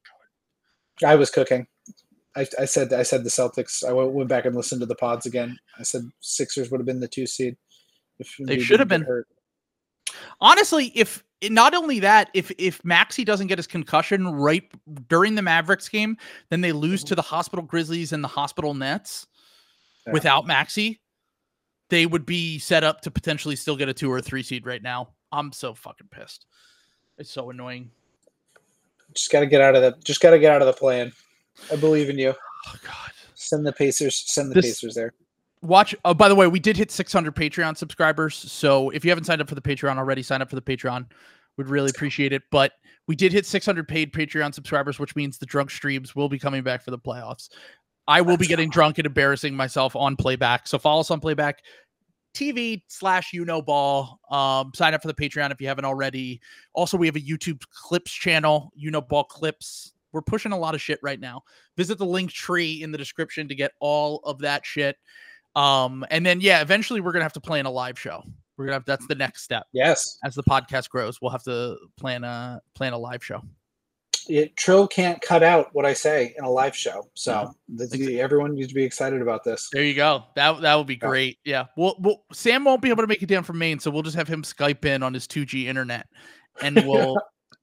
I was cooking. I, I said I said the Celtics. I went, went back and listened to the pods again. I said Sixers would have been the two seed. If They Embiid should have didn't get been. hurt. honestly, if not only that, if if Maxey doesn't get his concussion right during the Mavericks game, then they lose to the Hospital Grizzlies and the Hospital Nets. Yeah. Without Maxey, they would be set up to potentially still get a two or a three seed right now. I'm so fucking pissed. It's so annoying. Just got to get out of the. Just got to get out of the plan. I believe in you. Oh god. Send the Pacers. Send the This- Pacers there. Watch. Oh, by the way, we did hit six hundred Patreon subscribers. So if you haven't signed up for the Patreon already, sign up for the Patreon. We'd really appreciate it. But we did hit six hundred paid Patreon subscribers, which means the drunk streams will be coming back for the playoffs. I will be getting drunk and embarrassing myself on playback. So follow us on playback T V slash you know ball. Um, sign up for the Patreon if you haven't already. Also, we have a YouTube clips channel, you know ball clips. We're pushing a lot of shit right now. Visit the link tree in the description to get all of that shit. Um, and then yeah, eventually we're gonna have to plan a live show. We're gonna have that's the next step. Yes. As the podcast grows, we'll have to plan a plan a live show. It, Trill can't cut out what I say in a live show. So No. the, everyone needs to be excited about this. There you go. That that would be Yeah. great. Yeah. Well, well, Sam won't be able to make it down from Maine, so we'll just have him Skype in on his two G internet, and we'll.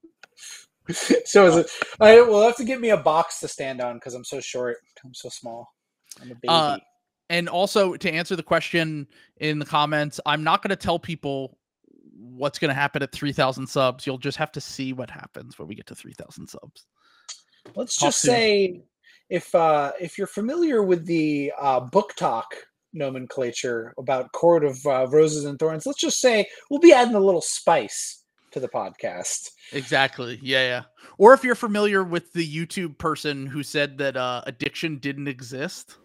So is it? I will have to get me a box to stand on because I'm so short. I'm so small. I'm a baby. Uh, and also to answer the question in the comments, I'm not going to tell people what's going to happen at three thousand subs. You'll just have to see what happens when we get to three thousand subs. Let's talk just soon. say, if uh, if you're familiar with the uh, book talk nomenclature about Court of uh, Roses and Thorns, let's just say we'll be adding a little spice to the podcast. Exactly. Yeah, yeah. Or if you're familiar with the YouTube person who said that uh, addiction didn't exist.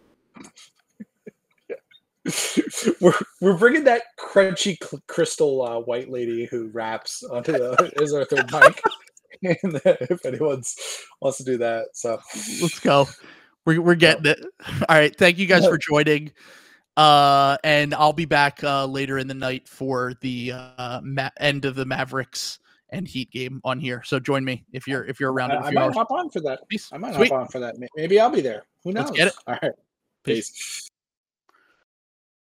we're we're bringing that crunchy cl- crystal uh, white lady who raps onto the is our third mic. And if anyone wants to do that, so let's go. We're we're getting yep. it. All right. Thank you guys for joining. Uh, and I'll be back uh, later in the night for the uh, ma- end of the Mavericks and Heat game on here. So join me if you're if you're around. I, in a I few might hours. hop on for that. Peace. I might Sweet. hop on for that. Maybe I'll be there. Who knows? Let's get it. All right. Peace. Peace.